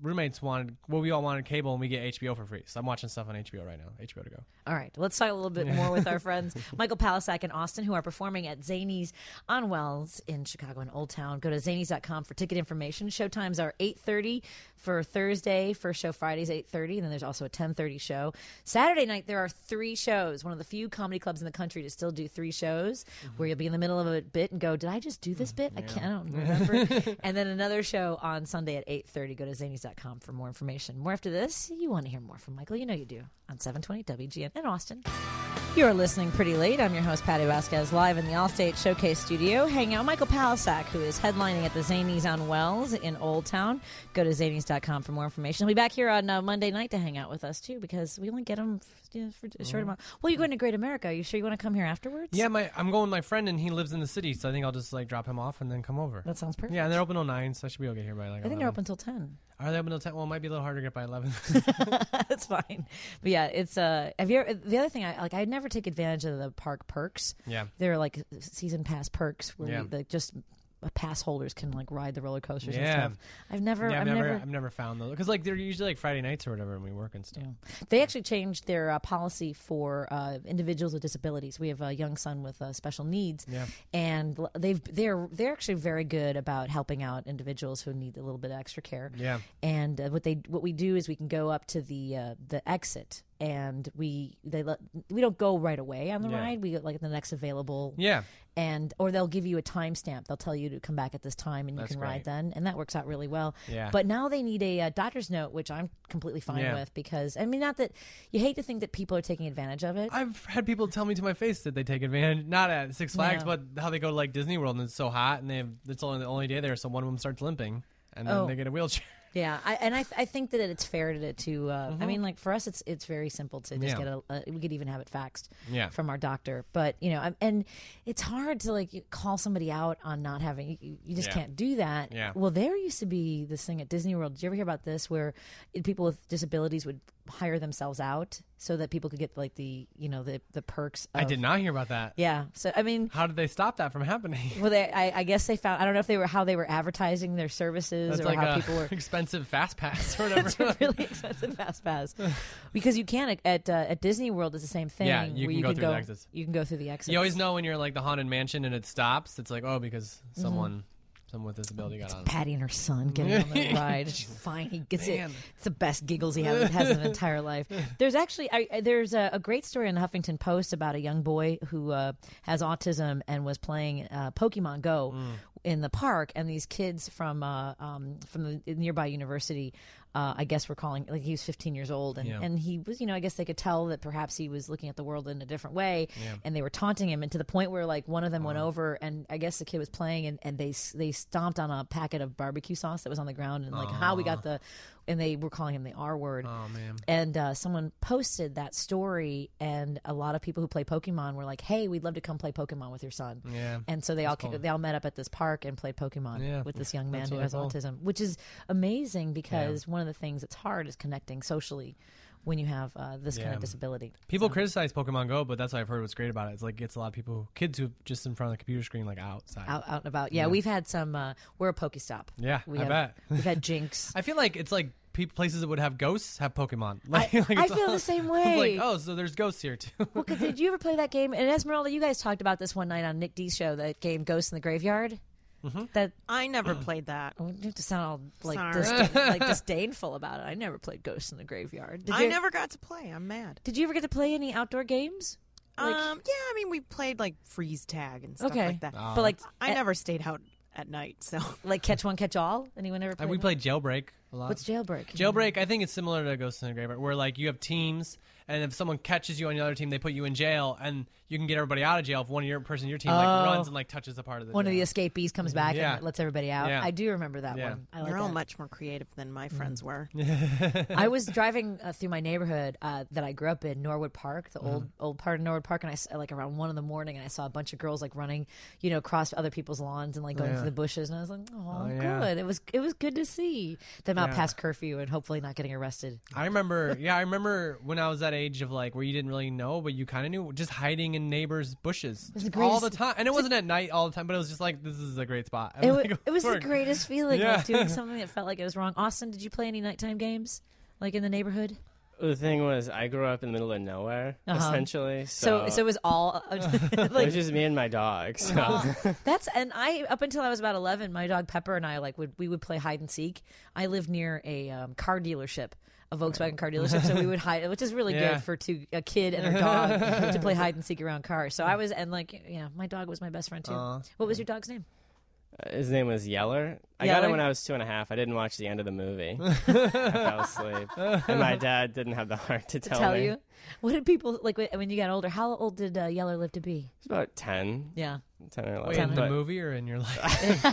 roommates wanted, well, we all wanted cable, and we get H B O for free. So I'm watching stuff on H B O right now. H B O to go. All right, let's talk a little bit more with our friends Michael Palasak and Austin, who are performing at Zanies on Wells in Chicago and Old Town. Go to zanies dot com for ticket information. Showtimes are eight thirty for Thursday. First show Friday's eight thirty, and then there's also a ten thirty show. Saturday night, there are three shows. One of the few comedy clubs in the country to still do three shows, mm-hmm. where you'll be in the middle of a bit and go, did I just do this bit? Yeah. I can't I don't remember. And then another show on Sunday at eight thirty. Go to zanies dot com for more information. More after this. You want to hear more from Michael. You know you do. On seven twenty W G N in Austin. You're listening Pretty Late. I'm your host, Patty Vasquez, live in the Allstate Showcase studio. Hanging out with Michael Palasak, who is headlining at the Zanies on Wells in Old Town. Go to zanies dot com for more information. He'll be back here on uh, Monday night to hang out with us, too, because we only get him for, you know, for a short amount. Well, you're going to Great America. Are you sure you want to come here afterwards? Yeah, my I'm going with my friend, and he lives in the city, so I think I'll just like drop him off and then come over. That sounds perfect. Yeah, and they're open till nine, so I should be able to get here by like I think eleven. they're open till ten. Are they open till ten? Well, it might be a little harder to get by eleven. That's fine. But yeah, it's uh. Have you ever, the other thing I like? I never take advantage of the park perks. Yeah, they're like season pass perks where yeah. you, like just pass holders can like ride the roller coasters yeah. and stuff. I've never, yeah, I've, I've never, never, I've never found those because like they're usually like Friday nights or whatever, and we work and stuff. Yeah. They actually changed their uh, policy for uh, individuals with disabilities. We have a young son with uh, special needs, yeah. and they've they're they're actually very good about helping out individuals who need a little bit of extra care. Yeah, and uh, what they what we do is we can go up to the uh, the exit. And we they let, we don't go right away on the yeah. ride. We get like the next available. Yeah. And or they'll give you a timestamp. They'll tell you to come back at this time, and you That's can great. ride then, and that works out really well. Yeah. But now they need a, uh doctor's note, which I'm completely fine Yeah. with because I mean, not that you hate to think that people are taking advantage of it. I've had people tell me to my face that they take advantage, not at Six Flags, Yeah. but how they go to like Disney World and it's so hot, and they have, it's only the only day there, so one of them starts limping, and then Oh. they get a wheelchair. Yeah, I, and I, th- I think that it's fair to, to uh, Mm-hmm. I mean, like for us, it's it's very simple to just Yeah. get a. Uh, we could even have it faxed Yeah. from our doctor, but you know, I'm, and it's hard to like call somebody out on not having. You, you just Yeah. can't do that. Yeah. Well, there used to be this thing at Disney World. Did you ever hear about this, where people with disabilities would hire themselves out so that people could get like the you know the the perks? Of, I did not hear about that. Yeah. So I mean. How did they stop that from happening? Well, they, I, I guess they found. I don't know if they were how they were advertising their services That's or like how a people were. expensive fast pass or whatever. It's a really expensive fast pass because you can at uh, at Disney World. It's the same thing. Yeah, you where can go through the exits. You can go through the exits. You always know when you're like the haunted mansion and it stops. It's like, oh, because someone, someone with disability got on. Patty and her son getting on the ride. It's fine. He gets it. Man. It's the best giggles he has, has in his entire life. There's actually I, I- there's a, a great story in the Huffington Post about a young boy who uh, has autism and was playing uh, Pokemon Go in the park, and these kids from uh, um, from the nearby university. Uh, I guess we're calling like he was fifteen years old, and, Yeah. and he was, you know, I guess they could tell that perhaps he was looking at the world in a different way, Yeah. and they were taunting him, and to the point where like one of them went over, and I guess the kid was playing, and, and they they stomped on a packet of barbecue sauce that was on the ground, and like how we got the, and they were calling him the R word. Oh man. And uh, someone posted that story, and a lot of people who play Pokemon were like, "Hey, we'd love to come play Pokemon with your son." Yeah. And so they all cool. they all met up at this park and played Pokemon Yeah. with this young man That's who really has cool. autism, which is amazing because one of the things that's hard is connecting socially when you have uh, this kind Yeah. of disability. People So- criticize Pokemon Go, but that's what I've heard. What's great about it. It's like gets a lot of people, kids who just in front of the computer screen, like outside. out, out and about. Yeah, Yeah. we've had some. Uh, we're a Pokestop. Yeah, we I have, bet. We've had Jinx. I feel like it's like pe- places that would have ghosts have Pokemon. Like, I, like I it's feel all- the same It's way. like, oh, so there's ghosts here too. Well, 'cause did you ever play that game? And Esmeralda, you guys talked about this one night on Nick D's show. That game, Ghosts in the Graveyard. That I never played that. oh, you have to sound all like Sorry. disdain, like disdainful about it. I never played Ghosts in the Graveyard. Did I you, never got to play. I'm mad. Did you ever get to play any outdoor games? Like- um, yeah, I mean, we played like freeze tag and stuff Okay. like that. Oh. But like, I eh, never stayed out at night, so like catch one, catch all. Anyone ever? Played And we that? played Jailbreak a lot. What's Jailbreak? Jailbreak, I think it's similar to Ghosts in the Graveyard, where like you have teams, and if someone catches you on the other team, they put you in jail, and you can get everybody out of jail if one of your person in your team like Oh. runs and like touches a part of the One of jail. the escapees comes back Yeah. and lets everybody out. Yeah. I do remember that Yeah. one. I like you're all that. much more creative than my friends were. I was driving uh, through my neighborhood uh, that I grew up in, Norwood Park, the old old part of Norwood Park, and I s- like around one in the morning, and I saw a bunch of girls like running, you know, across other people's lawns and like going Yeah. through the bushes, and I was like, oh, Oh, yeah. good. It was it was good to see them out Yeah. past curfew and hopefully not getting arrested. I remember, yeah, I remember when I was that age of like where you didn't really know, but you kind of knew, just hiding in neighbors' bushes was the all greatest- the time. And it wasn't at night all the time, but it was just like, this is a great spot. It, I'm wa- like, it was the "Work." greatest feeling, Yeah. like doing something that felt like it was wrong. Austin, did you play any nighttime games, like in the neighborhood? The thing was, I grew up in the middle of nowhere, Uh-huh. essentially. So, So, so it was all it was like just me and my dog. So. oh, that's. And I, up until I was about eleven, my dog Pepper and I like would we would play hide and seek. I lived near a um, car dealership. A Volkswagen car dealership, so we would hide, which is really Yeah. good for two, a kid and their dog to play hide and seek around cars. So I was, and like, yeah, my dog was my best friend too. Aw. What was your dog's name? His name was Yeller. I got Yeller? him when I was two and a half. I didn't watch the end of the movie. I fell asleep. And my dad didn't have the heart to To tell, tell me. you, what did people like wh- when you got older? How old did uh, Yeller live to be? He's about ten. Yeah, ten or eleven. Wait, in the But- movie or in your life?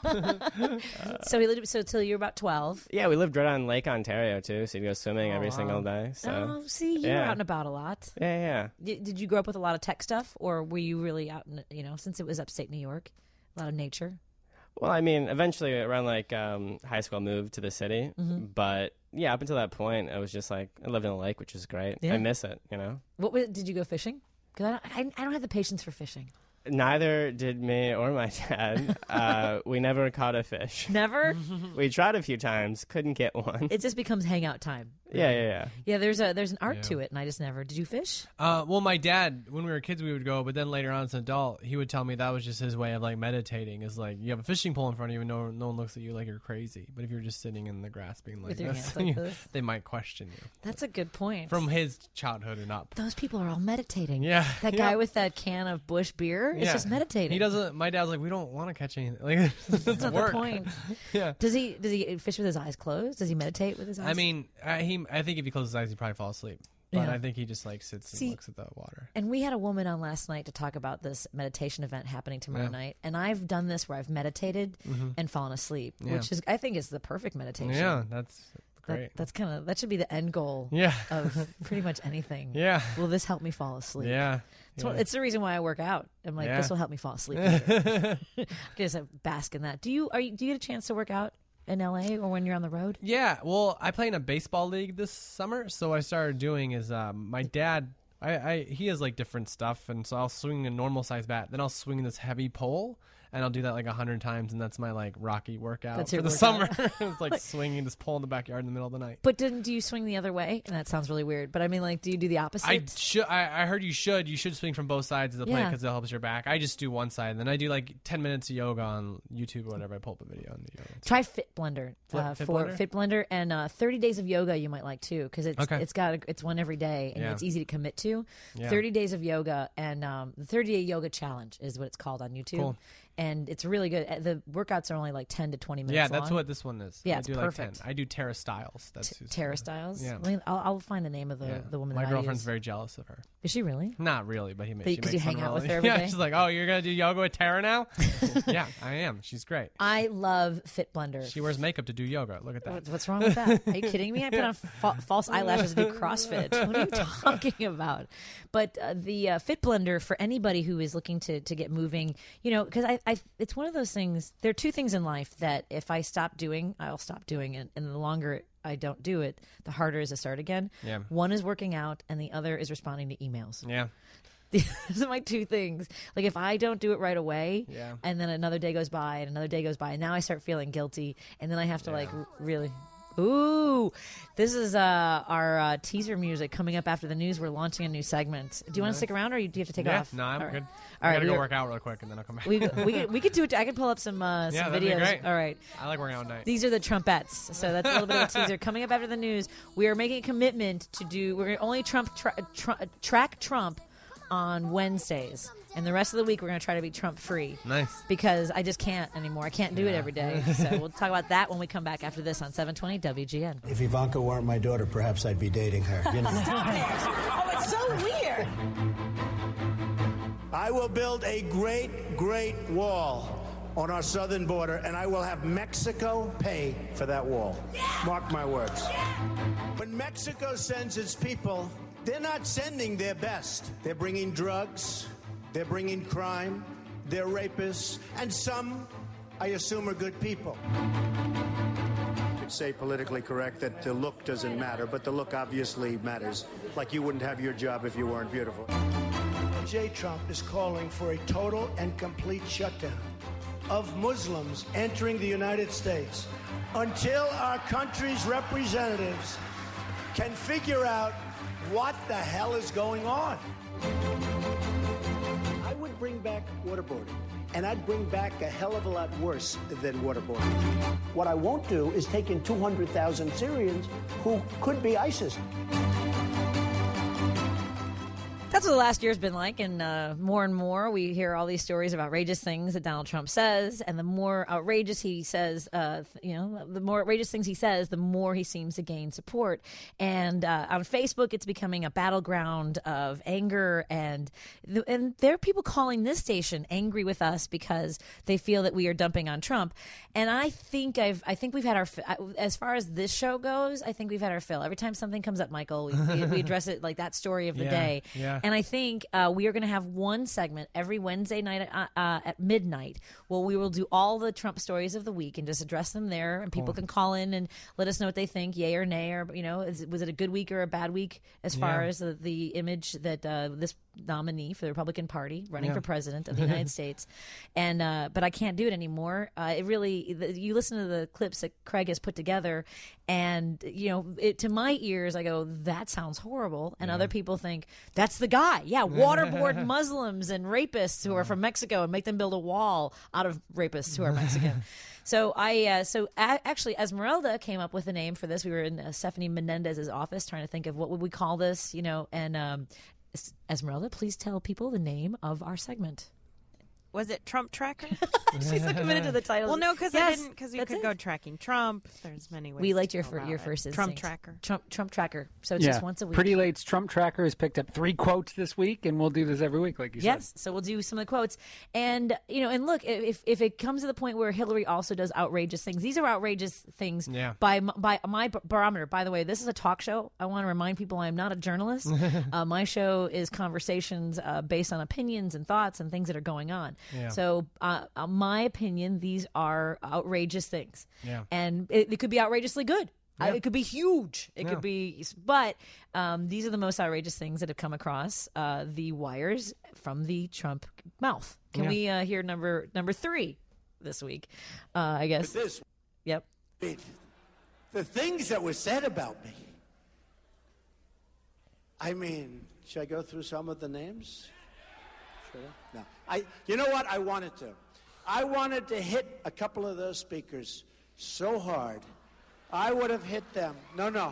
so he lived. So till you were about twelve. Yeah, we lived right on Lake Ontario, too, so you'd go swimming Oh, every wow. single day. So, Oh, see, you were yeah. out and about a lot. yeah, yeah. Did, did you grow up with a lot of tech stuff, or were you really out in, you know, since it was upstate New York, a lot of nature? Well, I mean, eventually around like um, high school, I moved to the city. Mm-hmm. But yeah, up until that point, I was just like, I lived in a lake, which is great. Yeah. I miss it, you know? What was, did you go fishing? Because I don't, I, I don't have the patience for fishing. Neither did me or my dad. uh, we never caught a fish. Never. We tried a few times, couldn't get one. It just becomes hangout time. Yeah, yeah, yeah. Yeah, there's a there's an art Yeah. to it, and I just never. Did you fish? Uh, well, my dad, when we were kids, we would go, but then later on as an adult, he would tell me that was just his way of like meditating. Is like you have a fishing pole in front of you, and no, no one looks at you like you're crazy. But if you're just sitting in the grass being like With your this, hands like you- this? they might question you. That's a good point. From his childhood and up. Those people are all meditating. Yeah, That yeah. guy with that can of Bush beer is Yeah. just meditating. He doesn't. My dad's like, we don't want to catch anything. Like That's not work. the point. Yeah. Does he does he fish with his eyes closed? Does he meditate with his eyes? I mean, I, he. I think if he closes his eyes, he'd probably fall asleep. But Yeah. I think he just like sits See- and looks at the water. And we had a woman on last night to talk about this meditation event happening tomorrow Yeah. night. And I've done this where I've meditated and fallen asleep, Yeah. which is I think is the perfect meditation. Yeah, that's That- great. that's kind of that should be the end goal yeah, of pretty much anything. yeah, Will this help me fall asleep? yeah. It's, one- it's the reason why I work out. I'm like, Yeah. this will help me fall asleep. later. I guess I bask in that. Do you are you, do you get a chance to work out in L A or when you're on the road? Yeah, well, I play in a baseball league this summer, so what I started doing is um, my dad, I, I he has like different stuff, and so I'll swing a normal size bat, then I'll swing this heavy pole, and I'll do that like a hundred times, and that's my like Rocky workout That's for your the workout. summer. It's like swinging this pole in the backyard in the middle of the night. But didn't do you swing the other way? And that sounds really weird. But I mean, like, do you do the opposite? I should. I, I heard you should. You should swing from both sides of the plate Yeah. because it helps your back. I just do one side, and then I do like ten minutes of yoga on YouTube or whatever. I pull up a video on the yoga. Try Fit Blender Fit- uh, Fit for Blender? Fit Blender and uh, thirty days of yoga you might like too because it's Okay. it's got a, it's one every day and Yeah. it's easy to commit to. Yeah. thirty days of yoga and um, the thirty day yoga challenge is what it's called on YouTube. Cool. And it's really good. Uh, The workouts are only like ten to twenty minutes Yeah, that's long. what this one is. Yeah, I it's do perfect. like ten. I do Tara Styles. That's who's Tara Styles. Yeah. I mean, I'll, I'll find the name of the, Yeah. the woman My that girlfriend's I use. very jealous of her. Is she really? Not really, but he makes. But- she 'cause makes you fun hang of out her with all- her every yeah, day? she's like, "Oh, you're gonna do yoga with Tara now?" Yeah, I am. She's great. I love Fit Blender. She wears makeup to do yoga. Look at that. What- What's wrong with that? Are you kidding me? I put on fa- false eyelashes to do CrossFit. What are you talking about? But uh, the uh, Fit Blender for anybody who is looking to to get moving, you know, because I, I, it's one of those things. There are two things in life that if I stop doing, I'll stop doing it, and the longer I don't do it, the harder it is to start again. Yeah. One is working out, and the other is responding to emails. Yeah. Those are my two things. Like if I don't do it right away, Yeah. and then another day goes by, and another day goes by, and now I start feeling guilty, and then I have to like r- really. Ooh, this is uh, our uh, teaser music coming up after the news. We're launching a new segment. Do you want to stick around, or do you have to take Yeah. off? No, I'm All right. good. All I right, gotta go we're- work out real quick, and then I'll come back. We we could, we could do it. I could pull up some uh, some Yeah, that'd be videos. great. All right. I like working out at night. These are the trumpettes. So that's a little bit of a teaser. Coming up after the news, we are making a commitment to do, we're going to only Trump tra- tra- track Trump on Wednesdays. And the rest of the week, we're going to try to be Trump free. Nice. Because I just can't anymore. I can't do it every day. So we'll talk about that when we come back after this on seven twenty W G N. If Ivanka weren't my daughter, perhaps I'd be dating her. You know. Oh, it's so weird. I will build a great, great wall on our southern border, and I will have Mexico pay for that wall. Mark my words. When Mexico sends its people, they're not sending their best. They're bringing drugs, they're bringing crime, they're rapists, and some, I assume, are good people. might say politically correct that the look doesn't matter, but the look obviously matters. Like you wouldn't have your job if you weren't beautiful. J. Trump is calling for a total and complete shutdown of Muslims entering the United States until our country's representatives can figure out what the hell is going on. I would bring back waterboarding, and I'd bring back a hell of a lot worse than waterboarding. What I won't do is take in two hundred thousand Syrians who could be ISIS. That's what the last year's been like, and uh, more and more we hear all these stories of outrageous things that Donald Trump says, and the more outrageous he says, uh, you know, the more outrageous things he says, the more he seems to gain support. And uh, on Facebook, it's becoming a battleground of anger, and th- and there are people calling this station angry with us because they feel that we are dumping on Trump. And I think I've I think we've had our as far as this show goes, I think we've had our fill. Every time something comes up, Michael, we, we, we address it like that story of the Yeah, day. yeah. And I think uh, we are going to have one segment every Wednesday night at, uh, at midnight where we will do all the Trump stories of the week and just address them there. And people Cool. can call in and let us know what they think, yay or nay, or, you know, is, was it a good week or a bad week as far Yeah. as the, the image that uh, this nominee for the Republican Party running Yeah. for president of the United States. And uh, but I can't do it anymore. Uh, it really, the, you listen to the clips that Craig has put together, and you know, it, to my ears, I go, that sounds horrible. And other people think that's the guy. Yeah, waterboard Muslims and rapists who are from Mexico and make them build a wall out of rapists who are Mexican. So I, uh, so a- actually, Esmeralda came up with a name for this. We were in uh, Stephanie Menendez's office trying to think of what would we call this, you know, and um, Es- Esmeralda, please tell people the name of our segment. Was it Trump Tracker? She's so committed to the title. Well, no, because I Yes, didn't. Because you that's could it. go tracking Trump. There's many ways. We liked to your go fir- about your it. first Trump instinct. Tracker. Trump Trump Tracker. So it's Yeah. just once a week. Pretty Late's Trump Tracker has picked up three quotes this week, and we'll do this every week, like you Yes, so we'll do some of the quotes, and you know, and look, if if it comes to the point where Hillary also does outrageous things, these are outrageous things Yeah. by m- by my b- barometer. By the way, this is a talk show. I want to remind people I am not a journalist. uh, my show is conversations uh, based on opinions and thoughts and things that are going on. Yeah. So, uh, uh, my opinion, these are outrageous things, Yeah. and it, it could be outrageously good. Uh, Yeah. it could be huge. It Yeah. could be, but um, these are the most outrageous things that have come across uh, the wires from the Trump mouth. Can Yeah. we uh, hear number number three this week? Uh, I guess. This, Yep. the things that were said about me. I mean, should I go through some of the names? Should I? No. I. You know what? I wanted to. I wanted to hit a couple of those speakers so hard, I would have hit them. No, no.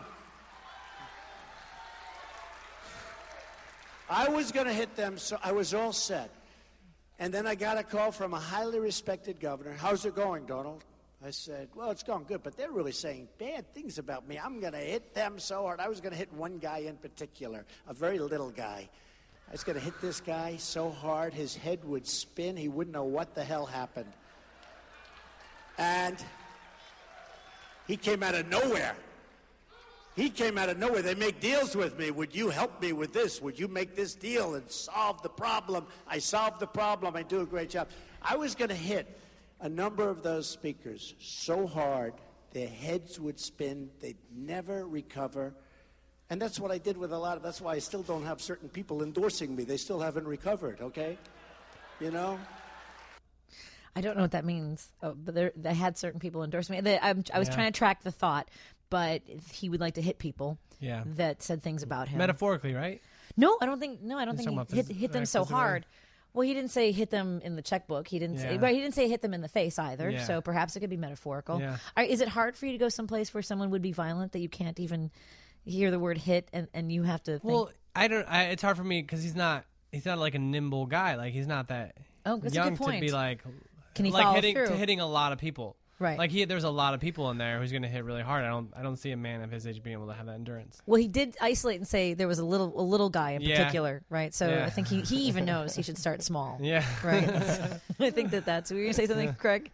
I was going to hit them, so I was all set. And then I got a call from a highly respected governor. How's it going, Donald? I said, well, it's going good, but they're really saying bad things about me. I'm going to hit them so hard. I was going to hit one guy in particular, a very little guy. I was going to hit this guy so hard his head would spin. He wouldn't know what the hell happened. And he came out of nowhere. He came out of nowhere. They make deals with me. Would you help me with this? Would you make this deal and solve the problem? I solved the problem. I do a great job. I was going to hit a number of those speakers so hard their heads would spin. They'd never recover. And that's what I did with a lot of, that's why I still don't have certain people endorsing me. They still haven't recovered, okay? You know? I don't know what that means, oh, but there, they had certain people endorse me. They, I'm, I was Yeah. trying to track the thought, but he would like to hit people Yeah. that said things about him. Metaphorically, right? No, I don't think. No, I don't He's think talking he about hit, phys- hit them like so physically. hard. Well, he didn't say hit them in the checkbook. He didn't say, Yeah. but he didn't say hit them in the face either. Yeah. So perhaps it could be metaphorical. Yeah. Are, is it hard for you to go someplace where someone would be violent that you can't even hear the word hit and, and you have to think? Well, I don't. I, it's hard for me because he's not. He's not like a nimble guy. Like he's not that Oh, that's a young good point. to be like. Can he like follow hitting through? to hitting a lot of people? Right. Like he, there's a lot of people in there who's going to hit really hard. I don't. I don't see a man of his age being able to have that endurance. Well, he did isolate and say there was a little a little guy in Yeah. particular, right? So Yeah. I think he, he even knows he should start small. Yeah. Right. I think that that's. Were you going to say something, Craig?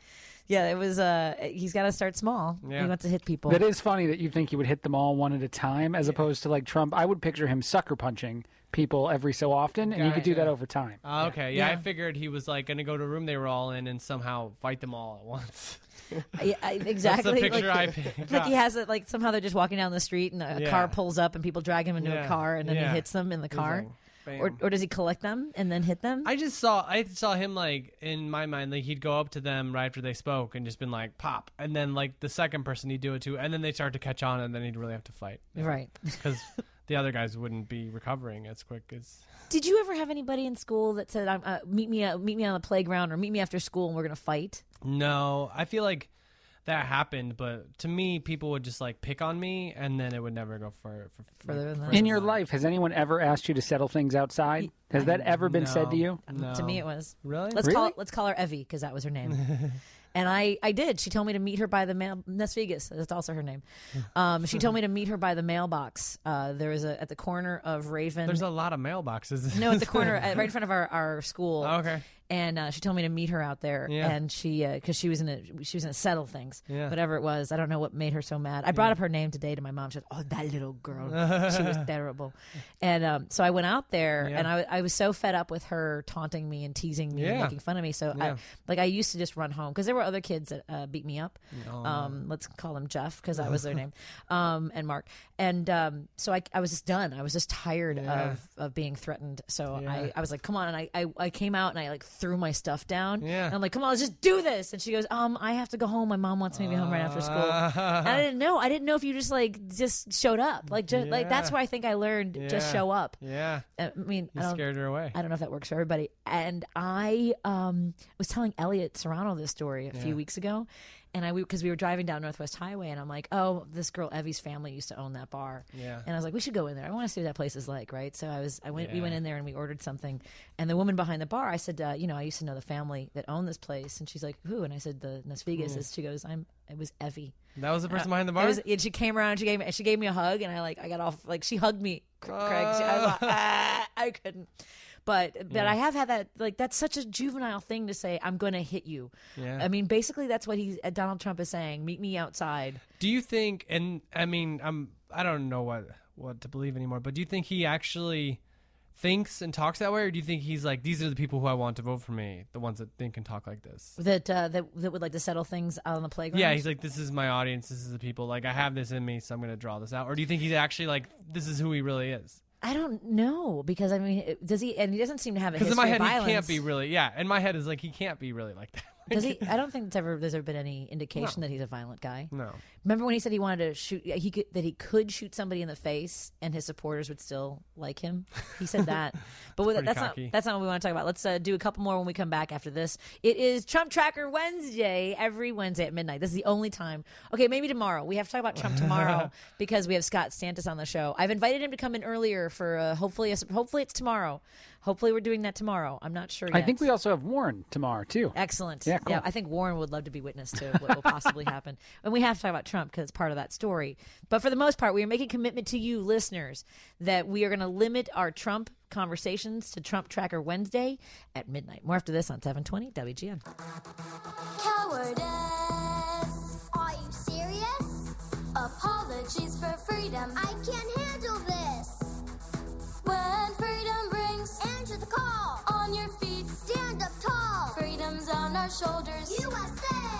Yeah, it was. Uh, he's got to start small. Yeah. He wants to hit people. That is funny that you think he would hit them all one at a time, as opposed to like Trump. I would picture him sucker punching people every so often, and he could do that over time. Uh, okay, yeah, Yeah. I figured he was like going to go to a room they were all in and somehow fight them all at once. Yeah, I- exactly. That's the picture like, I picked. like he has it. Like somehow they're just walking down the street, and a Yeah. car pulls up, and people drag him into Yeah. a car, and then Yeah. he hits them in the He's car. like, bam. Or, or does he collect them and then hit them? I just saw I saw him like in my mind like he'd go up to them right after they spoke and just been like pop, and then like the second person he'd do it to, and then they start to catch on, and then he'd really have to fight, Right. Because the other guys wouldn't be recovering as quick as. Did you ever have anybody in school that said, uh, "Meet me, uh, meet me on the playground, or meet me after school, and we're gonna fight"? No, I feel like that happened, but to me, people would just like pick on me, and then it would never go for, for Further than that. In your life, has anyone ever asked you to settle things outside? Has that ever been said to you? No. To me, it was. Really? Let's call Really? let's call her Evie because that was her name. And I, I did. She told me to meet her by the mail. Las Vegas. That's also her name. Um, she told me to meet her by the mailbox. Uh, there was a at the corner of Raven. There's a lot of mailboxes. no, at the corner, uh, right in front of our, our school. Oh, okay. And uh, she told me to meet her out there, Yeah. and she because she was in a she was in a settle things, Yeah. whatever it was. I don't know what made her so mad. I brought up her name today to my mom. She was, "Oh, that little girl, she was terrible." And um, so I went out there, Yeah. and I, I was so fed up with her taunting me and teasing me and Yeah. making fun of me. So Yeah. I like I used to just run home because there were other kids that uh, beat me up. Oh. Um, let's call them Jeff because that was their name, um, and Mark. And um, so I, I was just done. I was just tired Yeah. of, of being threatened. So Yeah. I, I was like, come on. And I, I, I came out and I like threw my stuff down. Yeah. And I'm like, come on, let's just do this. And she goes, um, I have to go home. My mom wants me to be home right after school. And I didn't know. I didn't know if you just like just showed up. Like just like that's Yeah. where I think I learned just Yeah. show up. Yeah. I mean, You I don't, scared her away. I don't know if that works for everybody. And I um, was telling Elliot Serrano this story a Yeah. few weeks ago. And I, because we were driving down Northwest Highway, and I'm like, oh, this girl Evie's family used to own that bar. Yeah. And I was like, we should go in there. I want to see what that place is like, right? So I was, I went, we Yeah. went in there and we ordered something. And the woman behind the bar, I said, uh, you know, I used to know the family that owned this place. And she's like, who? And I said, the Las Vegas. Mm. She goes, I'm. It was Evie. That was the person behind the It bar? was- and she came around and she gave me, she gave me a hug, and I like, I got off, like she hugged me, Craig. She- I was like, ah, I couldn't. But but Yeah. I have had that, like that's such a juvenile thing to say. I'm going to hit you. Yeah. I mean, basically that's what he uh, Donald Trump is saying. Meet me outside. Do you think, and I mean, I'm, I don't know what, what to believe anymore, but do you think he actually thinks and talks that way, or do you think he's like, these are the people who I want to vote for me, the ones that think and talk like this? That uh, that that would like to settle things out on the playground. Yeah, he's like, this is my audience, this is the people, like, I have this in me, so I'm going to draw this out. Or do you think he's actually like, this is who he really is? I don't know because I mean, it- does he? And he doesn't seem to have a Because history in my head, of he violence. can't be really, yeah, in my head is like, he can't be really like that. Does he? I don't think it's ever. There's ever been any indication No. that he's a violent guy. No. Remember when he said he wanted to shoot? He could, that he could shoot somebody in the face and his supporters would still like him. He said that. But with, pretty that's cocky. not that's not what we want to talk about. Let's uh, do a couple more when we come back after this. It is Trump Tracker Wednesday every Wednesday at midnight. This is the only time. Okay, maybe tomorrow. We have to talk about Trump tomorrow because we have Scott Stantis on the show. I've invited him to come in earlier for uh, hopefully a, hopefully it's tomorrow. Hopefully we're doing that tomorrow. I'm not sure yet. I think we also have Warren tomorrow, too. Excellent. Yeah, cool. I think Warren would love to be witness to what will possibly happen. And we have to talk about Trump because it's part of that story. But for the most part, we are making commitment to you, listeners, that we are going to limit our Trump conversations to Trump Tracker Wednesday at midnight. More after this on seven twenty W G N. Cowardice. Are you serious? Apologies for freedom. I can't handle this. When freedom brings, answer the call. On your feet, stand up tall. Freedom's on our shoulders. U S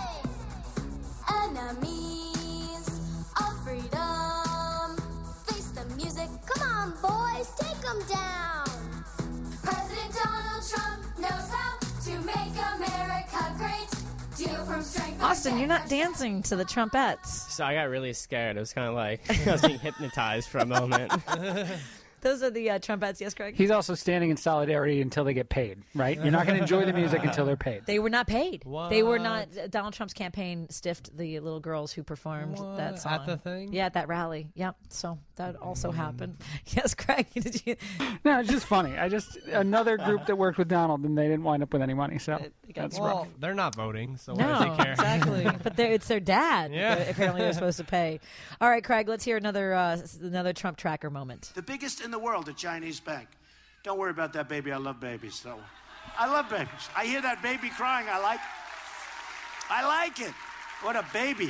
A. Enemies of freedom. Face the music. Come on, boys, take them down. President Donald Trump knows how to make America great. Deal from strength. Austin, you're not dancing to the Trumpettes. So I got really scared. It was kind of like I was being hypnotized for a moment. Those are the uh, Trumpettes, yes, Craig? He's also standing in solidarity until they get paid, right? You're not going to enjoy the music until they're paid. They were not paid. They were not. What? Donald Trump's campaign stiffed the little girls who performed What? that song At the thing? Yeah, at that rally. Yeah, so that also happened. Yes, Craig. Did you? No, it's just funny. I just another group that worked with Donald, and they didn't wind up with any money, so that's Well, rough. they're not voting, so what No, does he care? exactly. But they're- it's their dad. Yeah. that apparently they're supposed to pay. All right, Craig. Let's hear another uh, s- another Trump Tracker moment. The biggest in the world, a Chinese bank. Don't worry about that baby. I love babies. So, I love babies. I hear that baby crying. I like. I like it. What a baby.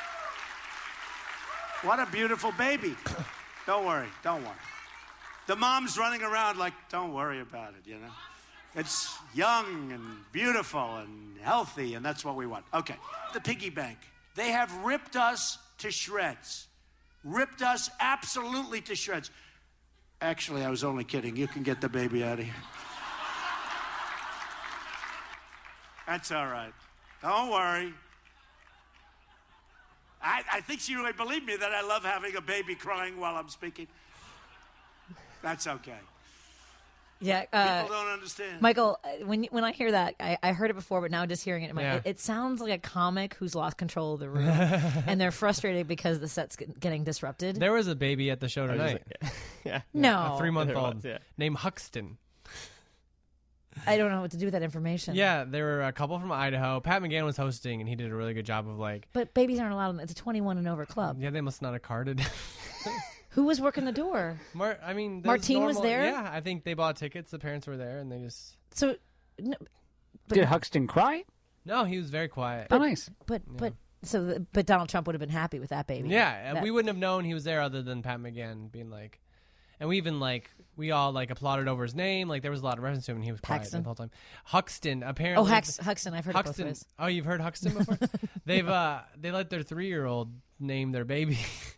What a beautiful baby. Don't worry. Don't worry. The mom's running around like, don't worry about it, you know. It's young and beautiful and healthy, and that's what we want. Okay, the piggy bank. They have ripped us to shreds. Ripped us absolutely to shreds. Actually, I was only kidding. You can get the baby out of here. That's all right. Don't worry. I, I think she would believe me that I love having a baby crying while I'm speaking. That's okay. Yeah, uh, people don't understand. Michael, uh, when when I hear that, I, I heard it before, but now just hearing it, Yeah. it, it sounds like a comic who's lost control of the room, and they're frustrated because the set's get- getting disrupted. There was a baby at the show tonight. yeah. No. A three month There old was, yeah. named Huxton. I don't know what to do with that information. Yeah, there were a couple from Idaho. Pat McGann was hosting, and he did a really good job of like. But babies aren't allowed. In, it's a twenty-one and over club. Yeah, they must not have carded. Who was working the door? Mar- I mean, there's Martine was normal- there? Yeah, I think they bought tickets. The parents were there, and they just. So, no, but, Did Huxton cry? No, he was very quiet. Oh, nice. but but so the, but Donald Trump would have been happy with that baby. Yeah, That- we wouldn't have known he was there other than Pat McGann being like, and we even like we all like applauded over his name. Like there was a lot of reference to him, and he was quiet Paxton? the whole time. Huxton apparently. Oh, Hux, Huxton. I've heard it both Huxton. ways. Oh, you've heard Huxton before? They've uh they let their three year old name their baby.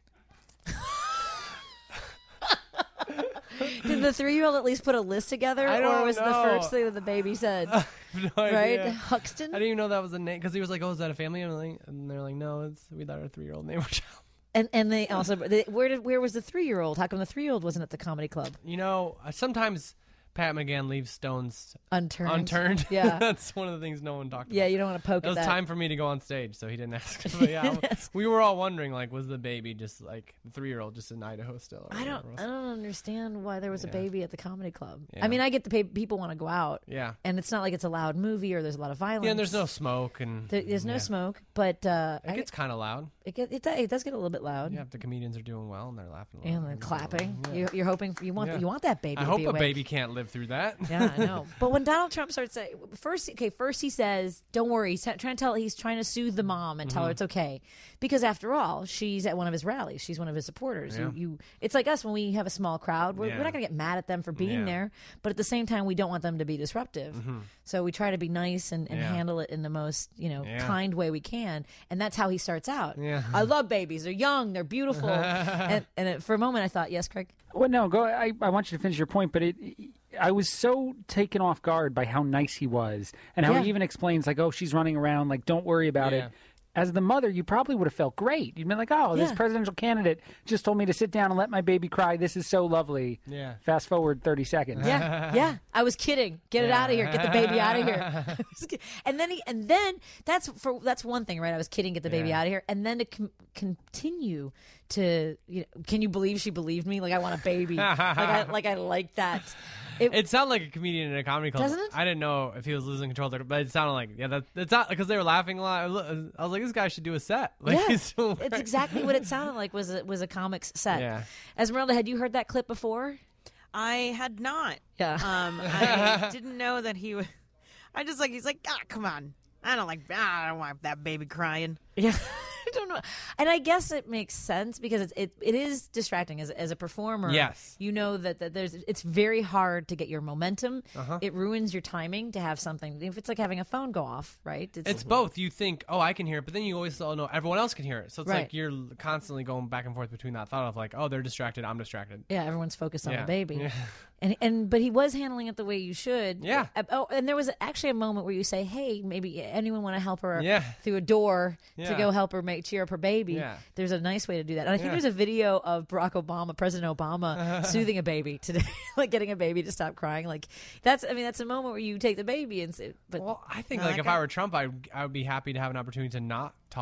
Did the three-year-old at least put a list together, I or don't was know. the first thing that the baby said? I have no right, idea. Huxton. I didn't even know that was a name because he was like, "Oh, is that a family?" And, like, and they're like, "No, it's we thought our three year old name was child." And and they also they, where did where was the three-year-old? How come the three-year-old wasn't at the comedy club? You know, uh, sometimes Pat McGann leaves stones Unturned. unturned. Yeah. That's one of the things no one talked about. Yeah, you don't want to poke It was at that. time for me to go on stage, so he didn't ask. But yeah, Yes. we were all wondering, like, was the baby just like the three-year-old just in Idaho still? or I don't. whatever it was? I don't understand why there was a Yeah. baby at the comedy club. Yeah. I mean, I get the pa- people want to go out, Yeah, and it's not like it's a loud movie or there's a lot of violence. yeah. And there's no smoke, and There, there's no yeah. smoke, but uh, It I- gets kind of loud. it, get, it, it does get a little bit loud. Yeah, if the comedians are doing well and they're laughing, a lot, And then it's clapping. loud. Yeah. You, you're hoping for, you want Yeah. you want that baby. I to hope be a awake. baby can't live through that. Yeah, I know. But when Donald Trump starts saying first, okay, first he says, "Don't worry." He's t- trying to tell, he's trying to soothe the mom and tell her Mhm. it's okay, because after all, she's at one of his rallies. She's one of his supporters. Yeah. You, you, it's like us when we have a small crowd. We're, Yeah. we're not going to get mad at them for being Yeah. there, but at the same time, we don't want them to be disruptive. Mhm. So we try to be nice and, and Yeah. handle it in the most you know Yeah. kind way we can, and that's how he starts out. Yeah. I love babies. They're young. They're beautiful. and and it, for a moment, I thought, yes, Craig. Well, no, go. I, I want you to finish your point, but it, I was so taken off guard by how nice he was, and how Yeah. he even explains, like, "Oh, she's running around, like, don't worry about Yeah. it." As the mother, you probably would have felt great. You'd been like, "Oh, this Yeah. presidential candidate just told me to sit down and let my baby cry. This is so lovely." Yeah. Fast forward thirty seconds. Yeah, yeah. I was kidding. Get it Yeah. out of here. Get the baby out of here. I was kid- and then he, and then that's for that's one thing, right? I was kidding. Get the baby Yeah. out of here. And then to com- continue to, you know, can you believe she believed me? Like I want a baby. like I like I like that. It, It sounded like a comedian in a comedy club. Doesn't it? I didn't know if he was losing control, there, but it sounded like yeah. That it's not because they were laughing a lot. I was like, this guy should do a set. Like, yeah, he's so it's exactly what it sounded like. Was a, was a comics set. Yeah. Esmeralda, had you heard that clip before? I had not. Yeah. Um, I didn't know that he was. I just like he's like, ah, come on. I don't like. Ah, I don't want that baby crying. Yeah. I don't know, and I guess it makes sense because it's, it it is distracting as as a performer. Yes. you know that, that there's it's very hard to get your momentum. Uh-huh. It ruins your timing to have something. If it's like having a phone go off, right? It's both. You think, oh, I can hear it, but then you always all know everyone else can hear it. So it's Right. like you're constantly going back and forth between that thought of like, oh, they're distracted, I'm distracted. Yeah, everyone's focused on Yeah. the baby. Yeah. And and but he was handling it the way you should. Yeah. Uh, Oh, and there was actually a moment where you say, "Hey, maybe anyone want to help her Yeah. through a door to Yeah. go help her make cheer up her baby?" Yeah. There's a nice way to do that. And I think Yeah. there's a video of Barack Obama, President Obama, soothing a baby today, like getting a baby to stop crying. Like that's, I mean, that's a moment where you take the baby and say, but Well, I think No, like I if got- I were Trump, I I would be happy to have an opportunity to not talk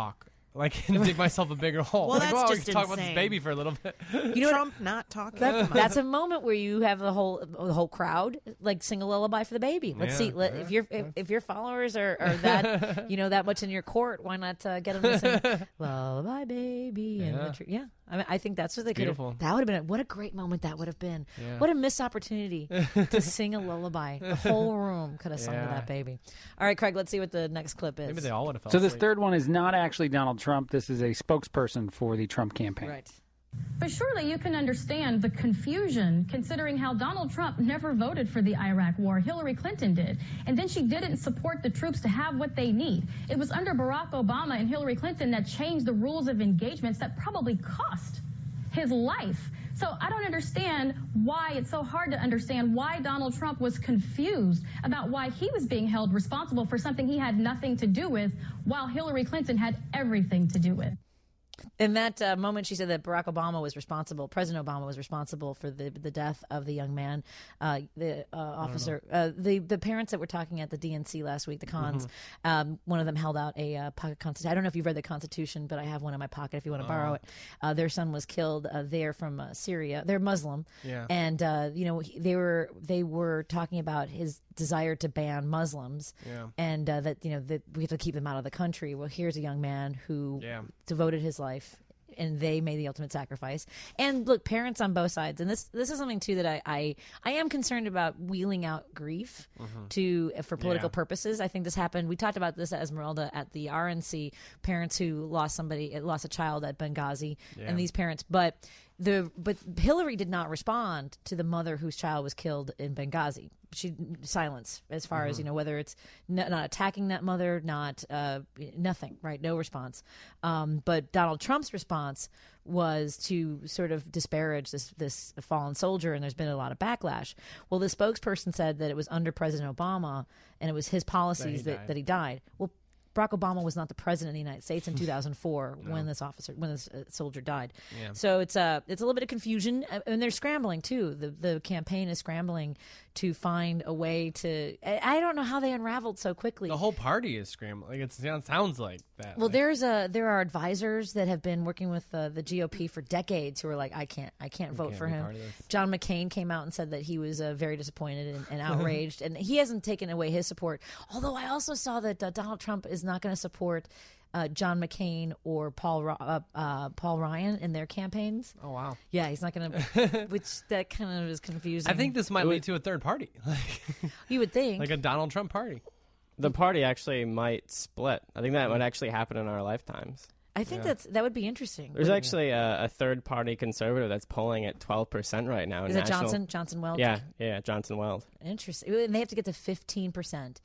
like and dig myself a bigger hole. Well, like, that's well, we just can talk about this insane. baby for a little bit. You know Trump not talking. That, Come on. that's a moment where you have the whole the whole crowd like sing a lullaby for the baby. Let's Yeah, see let, yeah, if your if, if your followers are, are that you know that much in your court, why not uh, get them to sing lullaby baby and Yeah. the tr- yeah. I mean, I think that's what they could have. beautiful. That would have been a, what a great moment that would have been. Yeah. What a missed opportunity to sing a lullaby. The whole room could have sung to Yeah. that baby. All right, Craig, let's see what the next clip is. Maybe they all would have felt So this asleep. third one is not actually Donald Trump. This is a spokesperson for the Trump campaign. Right. But surely you can understand the confusion considering how Donald Trump never voted for the Iraq war. Hillary Clinton did. And then she didn't support the troops to have what they need. It was under Barack Obama and Hillary Clinton that changed the rules of engagements that probably cost his life. So I don't understand why it's so hard to understand why Donald Trump was confused about why he was being held responsible for something he had nothing to do with, while Hillary Clinton had everything to do with. In that uh, moment, she said that Barack Obama was responsible, President Obama was responsible for the the death of the young man, uh, the uh, officer. Uh, the the parents that were talking at the D N C last week, the Cons, Mm-hmm. um, one of them held out a uh, pocket constitution. I don't know if you've read the Constitution, but I have one in my pocket if you want to borrow it. Uh, their son was killed uh, there from uh, Syria. They're Muslim, Yeah. and uh, you know he- they were they were talking about his desire to ban Muslims, Yeah. and uh, that you know that we have to keep them out of the country. Well, here's a young man who Yeah. devoted his life, and they made the ultimate sacrifice. And look, parents on both sides, and this this is something too that I I, I am concerned about wheeling out grief to for political Yeah. purposes. I think this happened. We talked about this at Esmeralda at the R N C. Parents who lost somebody, lost a child at Benghazi, Yeah. and these parents, but. The but Hillary did not respond to the mother whose child was killed in Benghazi. She silence as far as you know whether it's n- not attacking that mother, not uh, nothing, right? No response. Um, but Donald Trump's response was to sort of disparage this this fallen soldier, and there's been a lot of backlash. Well, the spokesperson said that it was under President Obama and it was his policies that, died. that he died. Well, Barack Obama was not the president of the United States in two thousand four when this officer, when this uh, soldier died. Yeah. So it's a it's a little bit of confusion, uh, and they're scrambling too. The the campaign is scrambling to find a way to. I I don't know how they unraveled so quickly. The whole party is scrambling. Like it sounds, sounds like that. Well, Like, there's a there are advisors that have been working with uh, the G O P for decades who are like, I can't, I can't vote can't for be him. part of this. John McCain came out and said that he was uh, very disappointed and, and outraged, and he hasn't taken away his support. Although I also saw that uh, Donald Trump is not going to support uh, John McCain or Paul Ry- uh, uh, Paul Ryan in their campaigns. oh wow. Yeah, he's not going to, which that kind of is confusing. I think this might lead to a third party, like you would think. like a Donald Trump party. The party actually might split. I think that might actually happen in our lifetimes. I think that's that would be interesting. There's actually a, a third party conservative that's polling at twelve percent right now. Is that national- Johnson Johnson Weld? Yeah, yeah, Johnson Weld. Interesting. And they have to get to fifteen percent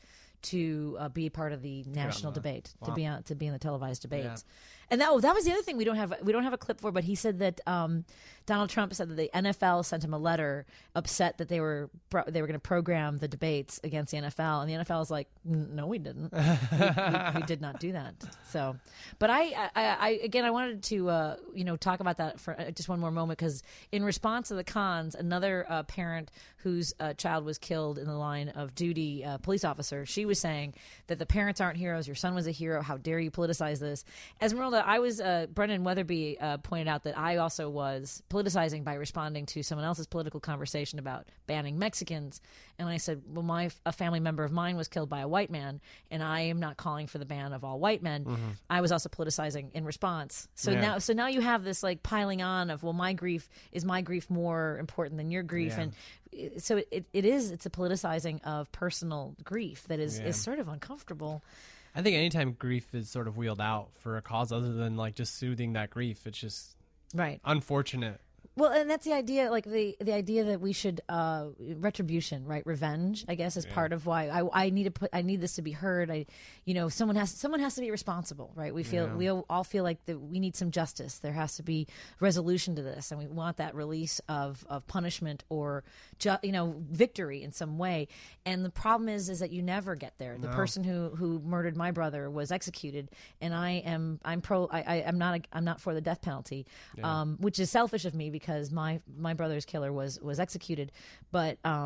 to uh, be part of the national debate, to be on, to be in the televised debates. And that, oh, that was the other thing we don't have we don't have a clip for. But he said that um, Donald Trump said that the N F L sent him a letter, upset that they were pro- they were going to program the debates against the N F L, and the N F L is like, no, we didn't. we, we, we did not do that. So, but I, I, I again, I wanted to uh, you know talk about that for uh, just one more moment, because in response to the cons, another uh, parent whose uh, child was killed in the line of duty, uh, police officer, she was saying that the parents aren't heroes. Your son was a hero. How dare you politicize this? Esmeralda, I was uh, Brendan Weatherby uh, pointed out that I also was politicizing by responding to someone else's political conversation about banning Mexicans, and I said, well, my a family member of mine was killed by a white man, and I am not calling for the ban of all white men. Mm-hmm. I was also politicizing in response. So Yeah. now, so now you have this like piling on of, well, my grief is my grief more important than your grief, Yeah. and it- so it, it is it's a politicizing of personal grief that is Yeah. is sort of uncomfortable. I think anytime grief is sort of wheeled out for a cause other than like just soothing that grief, it's just Right. unfortunate. Well, and that's the idea, like the the idea that we should uh, retribution, right? Revenge, I guess, is part of why I, I need to put. I need this to be heard. I, you know, someone has someone has to be responsible, right? We feel Yeah. we all feel like that we need some justice. There has to be resolution to this, and we want that release of of punishment or, ju- you know, victory in some way. And the problem is, is that you never get there. The No. person who who murdered my brother was executed, and I am I'm pro. I, I I'm not a, I'm not for the death penalty, um, which is selfish of me because my my brother's killer was was executed, but um,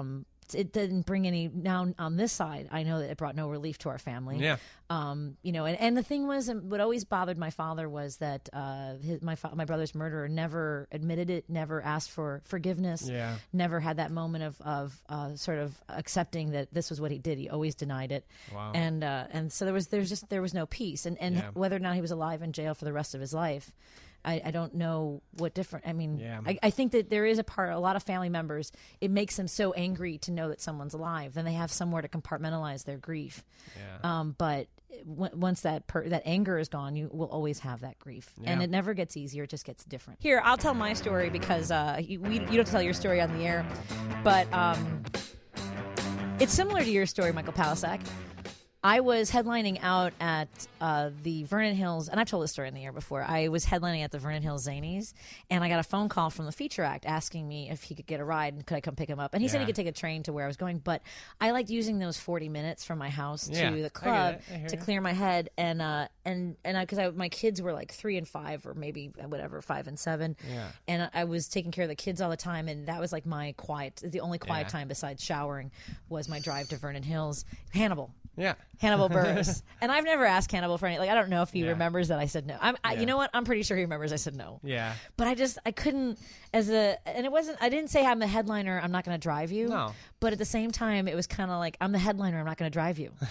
it didn't bring any. Now on this side, I know that it brought no relief to our family. Yeah. Um, you know, and, and the thing was, and what always bothered my father was that uh, his, my fa- my brother's murderer never admitted it, never asked for forgiveness, Yeah. never had that moment of of uh, sort of accepting that this was what he did. He always denied it, Wow. and uh, and so there was there's just there was no peace, and and Yeah. whether or not he was alive in jail for the rest of his life. I, I don't know what different. I mean, Yeah. I, I think that there is a part. A lot of family members, it makes them so angry to know that someone's alive. Then they have somewhere to compartmentalize their grief. Yeah. Um, but w- once that per- that anger is gone, you will always have that grief, and Yeah. it never gets easier. It just gets different. Here, I'll tell my story because uh, you, we, you don't have to tell your story on the air, but um, it's similar to your story, Michael Palisak. I was headlining out at uh, the Vernon Hills, and I've told this story in the air before. I was headlining at the Vernon Hills Zanies, and I got a phone call from the Feature Act asking me if he could get a ride and could I come pick him up. And he said Yeah. he could take a train to where I was going, but I liked using those forty minutes from my house Yeah, I to get the it. club I hear to you. clear my head, and uh, and and because I, I, my kids were like three and five, or maybe whatever, five and seven, Yeah. and I was taking care of the kids all the time, and that was like my quiet, the only quiet Yeah. time besides showering was my drive to Vernon Hills. Hannibal. Yeah. Hannibal Buress. And I've never asked Hannibal for any, like, I don't know if he Yeah. remembers that I said no. I'm, I, Yeah. You know what? I'm pretty sure he remembers I said no. Yeah. But I just, I couldn't, as a, and it wasn't, I didn't say I'm the headliner, I'm not going to drive you. No. But at the same time, it was kind of like, I'm the headliner, I'm not going to drive you.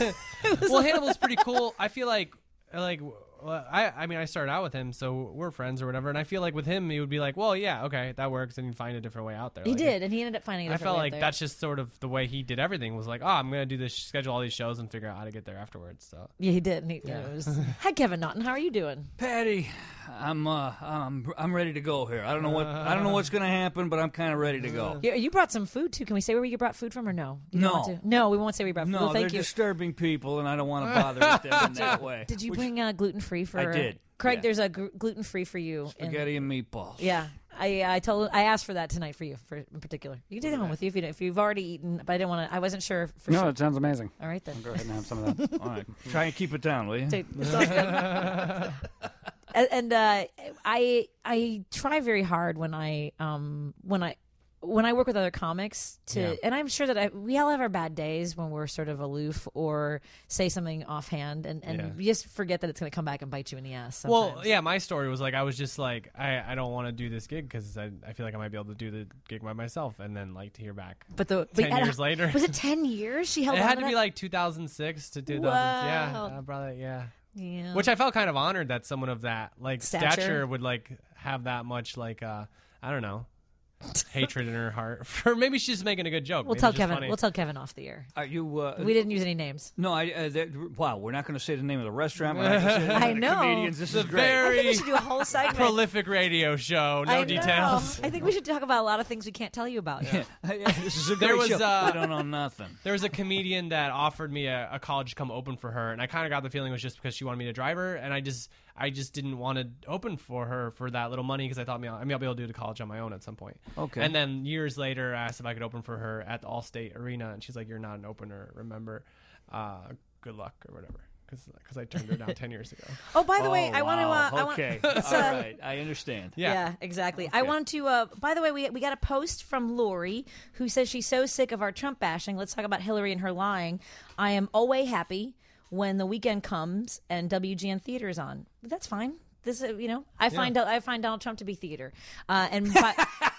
Well, Hannibal's pretty cool. I feel like, like, well, I, I mean, I started out with him, so we're friends or whatever. And I feel like with him, he would be like, well, yeah, okay, that works, and he'd find a different way out there. He Like, did, and he ended up finding a I different felt way like there. that's just sort of the way he did everything. Was like, oh, I'm gonna do this, schedule all these shows, and figure out how to get there afterwards. So Yeah, he did. And he, Yeah. it was, Hi, Kevin Naughton. How are you doing? Patty, I'm uh, I'm I'm ready to go here. I don't know what I don't know what's gonna happen, but I'm kind of ready to go. You, you brought some food, too. Can we say where you brought food from or no? You don't No. want to? No, we won't say where you brought food. No, Well, thank they're you. disturbing people, and I don't want to bother with them in that way. Did you Which- bring uh, gluten-free for... I did. Craig, yeah. there's a gr- gluten-free for you. in- Spaghetti and meatballs. Yeah, I I told I asked for that tonight for you, for in particular. You can take it home with you if you if you've already eaten, but I didn't want to. I wasn't sure for No, sure. it sounds amazing. All right then. I'll go ahead and have some of that. All right, try and keep it down, will you? Take- it's all good. and and uh, I I try very hard when I um when I. When I work with other comics, to Yeah. and I'm sure that I, we all have our bad days when we're sort of aloof or say something offhand, and, and Yeah. you just forget that it's going to come back and bite you in the ass. Well, sometimes. yeah, my story was like I was just like I, I don't want to do this gig because I, I feel like I might be able to do the gig by myself, and then like to hear back. But the but ten at- years later, was it ten years? She held it on had to to be that? like two thousand six to two thousand. Yeah, Wow. uh, probably yeah. Yeah. Which I felt kind of honored that someone of that like Stature? stature, would like have that much like uh I don't know hatred in her heart for maybe she's just making a good joke. We'll Maybe tell it's just Kevin. funny. We'll tell Kevin off the air. Are you? Uh, We didn't use any names. No, I. Uh, that, wow, we're not going to say the name of the restaurant. We're not gonna say the name I of the know. comedians. This The is great. I think very we should do a whole segment. prolific radio show. No I know. details. I think we should talk about a lot of things we can't tell you about. Yeah, this is a great There was, show. uh, I don't know nothing. There was a comedian that offered me a, a college to come open for her, and I kind of got the feeling it was just because she wanted me to drive her, and I just I just didn't want to open for her for that little money because I thought me I mean I'll be able to do the college on my own at some point. Okay. And then years later, I asked if I could open for her at the Allstate Arena, and she's like, "You're not an opener. Remember, uh, good luck or whatever." Because I turned her down ten years ago. Oh, by the Oh, way, I want to. wow. Uh, I want, okay. it's, All uh, right. I understand. Yeah, Yeah. exactly. I Okay. want to. Uh, by the way, we we got a post from Lori who says she's so sick of our Trump bashing. Let's talk about Hillary and her lying. I am always happy when the weekend comes and W G N Theater is on. That's fine. This is, you know, I find I find Donald Trump to be theater, uh, and but,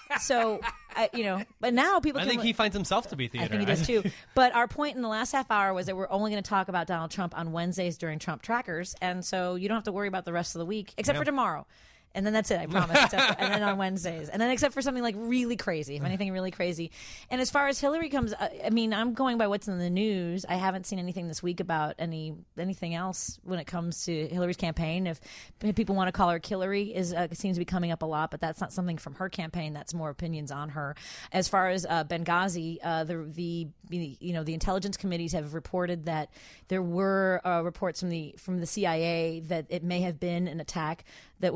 so I, you know, but now people. I can, think he finds himself to be theater. I think he does too. But our point in the last half hour was that we're only going to talk about Donald Trump on Wednesdays during Trump Trackers, and so you don't have to worry about the rest of the week except Yeah. for tomorrow. And then that's it, I promise. Except for, and then on Wednesdays. And then except for something like really crazy, if anything really crazy. And as far as Hillary comes, I, I mean, I'm going by what's in the news. I haven't seen anything this week about any anything else when it comes to Hillary's campaign. If, if people want to call her Hillary, is uh, seems to be coming up a lot, but that's not something from her campaign. That's more opinions on her. As far as uh, Benghazi, uh, the the you know the intelligence committees have reported that there were uh, reports from the from the C I A that it may have been an attack that was intended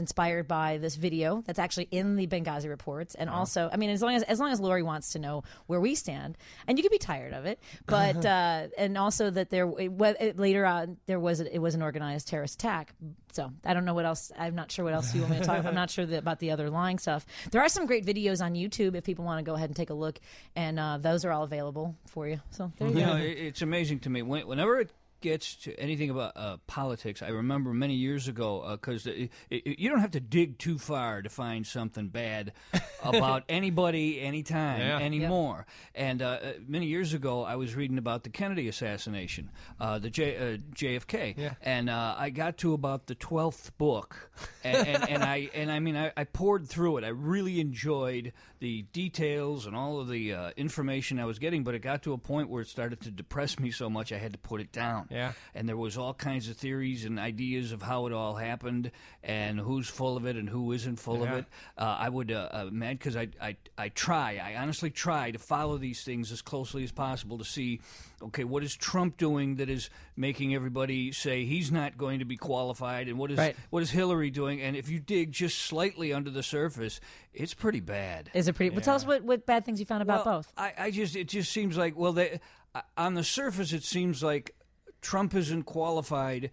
inspired by this video that's actually in the Benghazi reports, and also, I mean, as long as as long as Lori wants to know where we stand, and you could be tired of it, but uh, and also that there it, it, later on there was a, it was an organized terrorist attack. So I don't know what else. I'm not sure what else you want me to talk about. I'm not sure that, about the other lying stuff. There are some great videos on YouTube if people want to go ahead and take a look, and uh, those are all available for you. So there you, you go. know, it, it's amazing to me when, whenever it gets to anything about uh, politics. I remember many years ago because uh, you don't have to dig too far to find something bad about anybody, anytime, Yeah. anymore. Yep. And uh, many years ago, I was reading about the Kennedy assassination, uh, the J, uh, J F K, Yeah. and uh, I got to about the twelfth book, and, and, and I and I mean I, I poured through it. I really enjoyed the details and all of the uh, information I was getting, but it got to a point where it started to depress me so much I had to put it down. Yeah. And there was all kinds of theories and ideas of how it all happened and who's full of it and who isn't full Yeah. of it. Uh, I would uh, uh, mad because I, I I try, I honestly try to follow these things as closely as possible to see, okay, what is Trump doing that is making everybody say he's not going to be qualified, and what is Right. what is Hillary doing? And if you dig just slightly under the surface, it's pretty bad. Is it pretty? Well, tell us what, what bad things you found about Well, both. I, I just it just seems like well, they, uh, on the surface it seems like Trump isn't qualified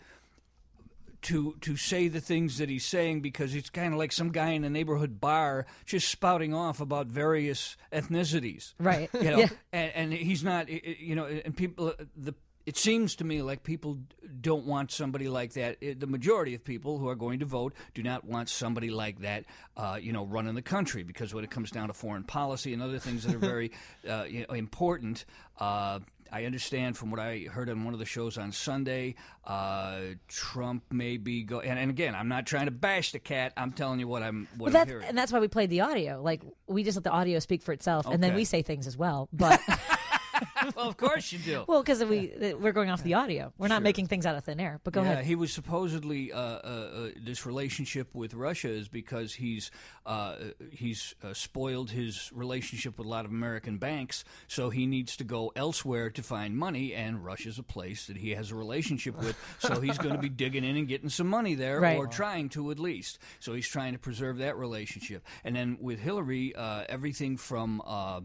to to say the things that he's saying because he's kind of like some guy in a neighborhood bar just spouting off about various ethnicities, Right. You know, Yeah. and, and he's not, you know, and people the. It seems to me like people don't want somebody like that. The majority of people who are going to vote do not want somebody like that, uh, you know, running the country. Because when it comes down to foreign policy and other things that are very uh, you know, important, uh, I understand from what I heard on one of the shows on Sunday, uh, Trump may be go. And, and again, I'm not trying to bash the cat. I'm telling you what I'm what Well, I'm that's, hearing. and that's why we played the audio. Like, we just let the audio speak for itself, and then Okay. we say things as well. But Well, of course you do. well, because we we're going off the audio, we're not Sure. making things out of thin air. But go yeah, ahead. he was supposedly uh, uh, uh, this relationship with Russia is because he's uh, he's uh, spoiled his relationship with a lot of American banks, so he needs to go elsewhere to find money, and Russia's a place that he has a relationship with, so he's going to be digging in and getting some money there, Right. or trying to at least. So he's trying to preserve that relationship. And then with Hillary, uh, everything from uh,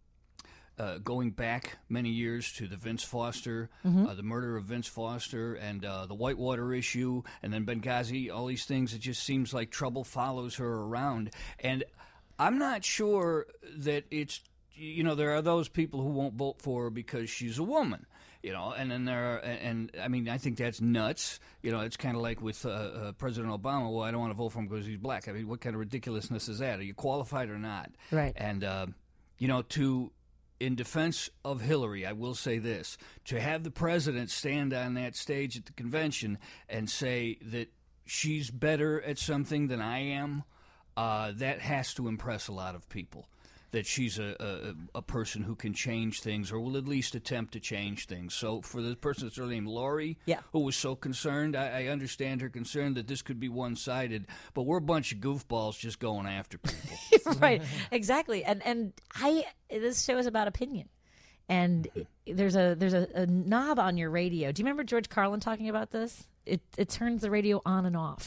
Uh, going back many years to the Vince Foster, Mm-hmm. uh, the murder of Vince Foster, and uh, the Whitewater issue, and then Benghazi, all these things, it just seems like trouble follows her around. And I'm not sure that it's, you know, there are those people who won't vote for her because she's a woman. You know, and then there are, and, and I mean, I think that's nuts. You know, it's kind of like with uh, uh, President Obama. Well, I don't want to vote for him because he's black. I mean, what kind of ridiculousness is that? Are you qualified or not? Right. And, uh, you know, to... In defense of Hillary, I will say this. To have the president stand on that stage at the convention and say that she's better at something than I am, uh, that has to impress a lot of people. That she's a, a, a person who can change things or will at least attempt to change things. So for the person that's her name, Lori, Yeah. who was so concerned, I, I understand her concern that this could be one-sided, but we're a bunch of goofballs just going after people. Right, exactly. And and I this show is about opinion. And there's a there's a, a knob on your radio. Do you remember George Carlin talking about this? It it turns the radio on and off.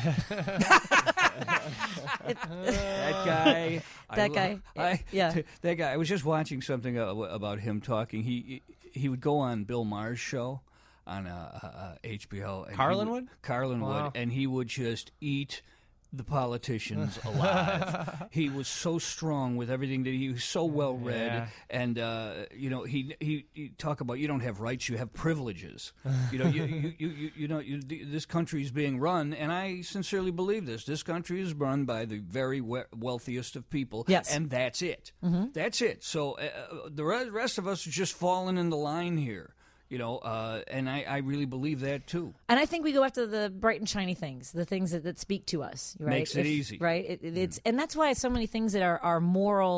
It- that guy, That I, guy, I, yeah. that guy. I was just watching something uh, about him talking. He he would go on Bill Maher's show on uh, uh, H B O. and he Carlin would? would? Carlin Wow. would, and he would just eat the politicians alive. He was so strong with everything that he was so well read, Yeah. and uh, you know he, he he talk about you don't have rights, you have privileges. You know you you you, you, you know you, this country is being run, and I sincerely believe this. This country is run by the very we- wealthiest of people, Yes. and that's it. Mhm. That's it. So uh, the re- rest of us are just falling in the line here. You know, uh, and I, I really believe that too. And I think we go after the bright and shiny things, the things that, that speak to us, right? Makes it easy. right? It, it, it's and that's why so many things that are, are moral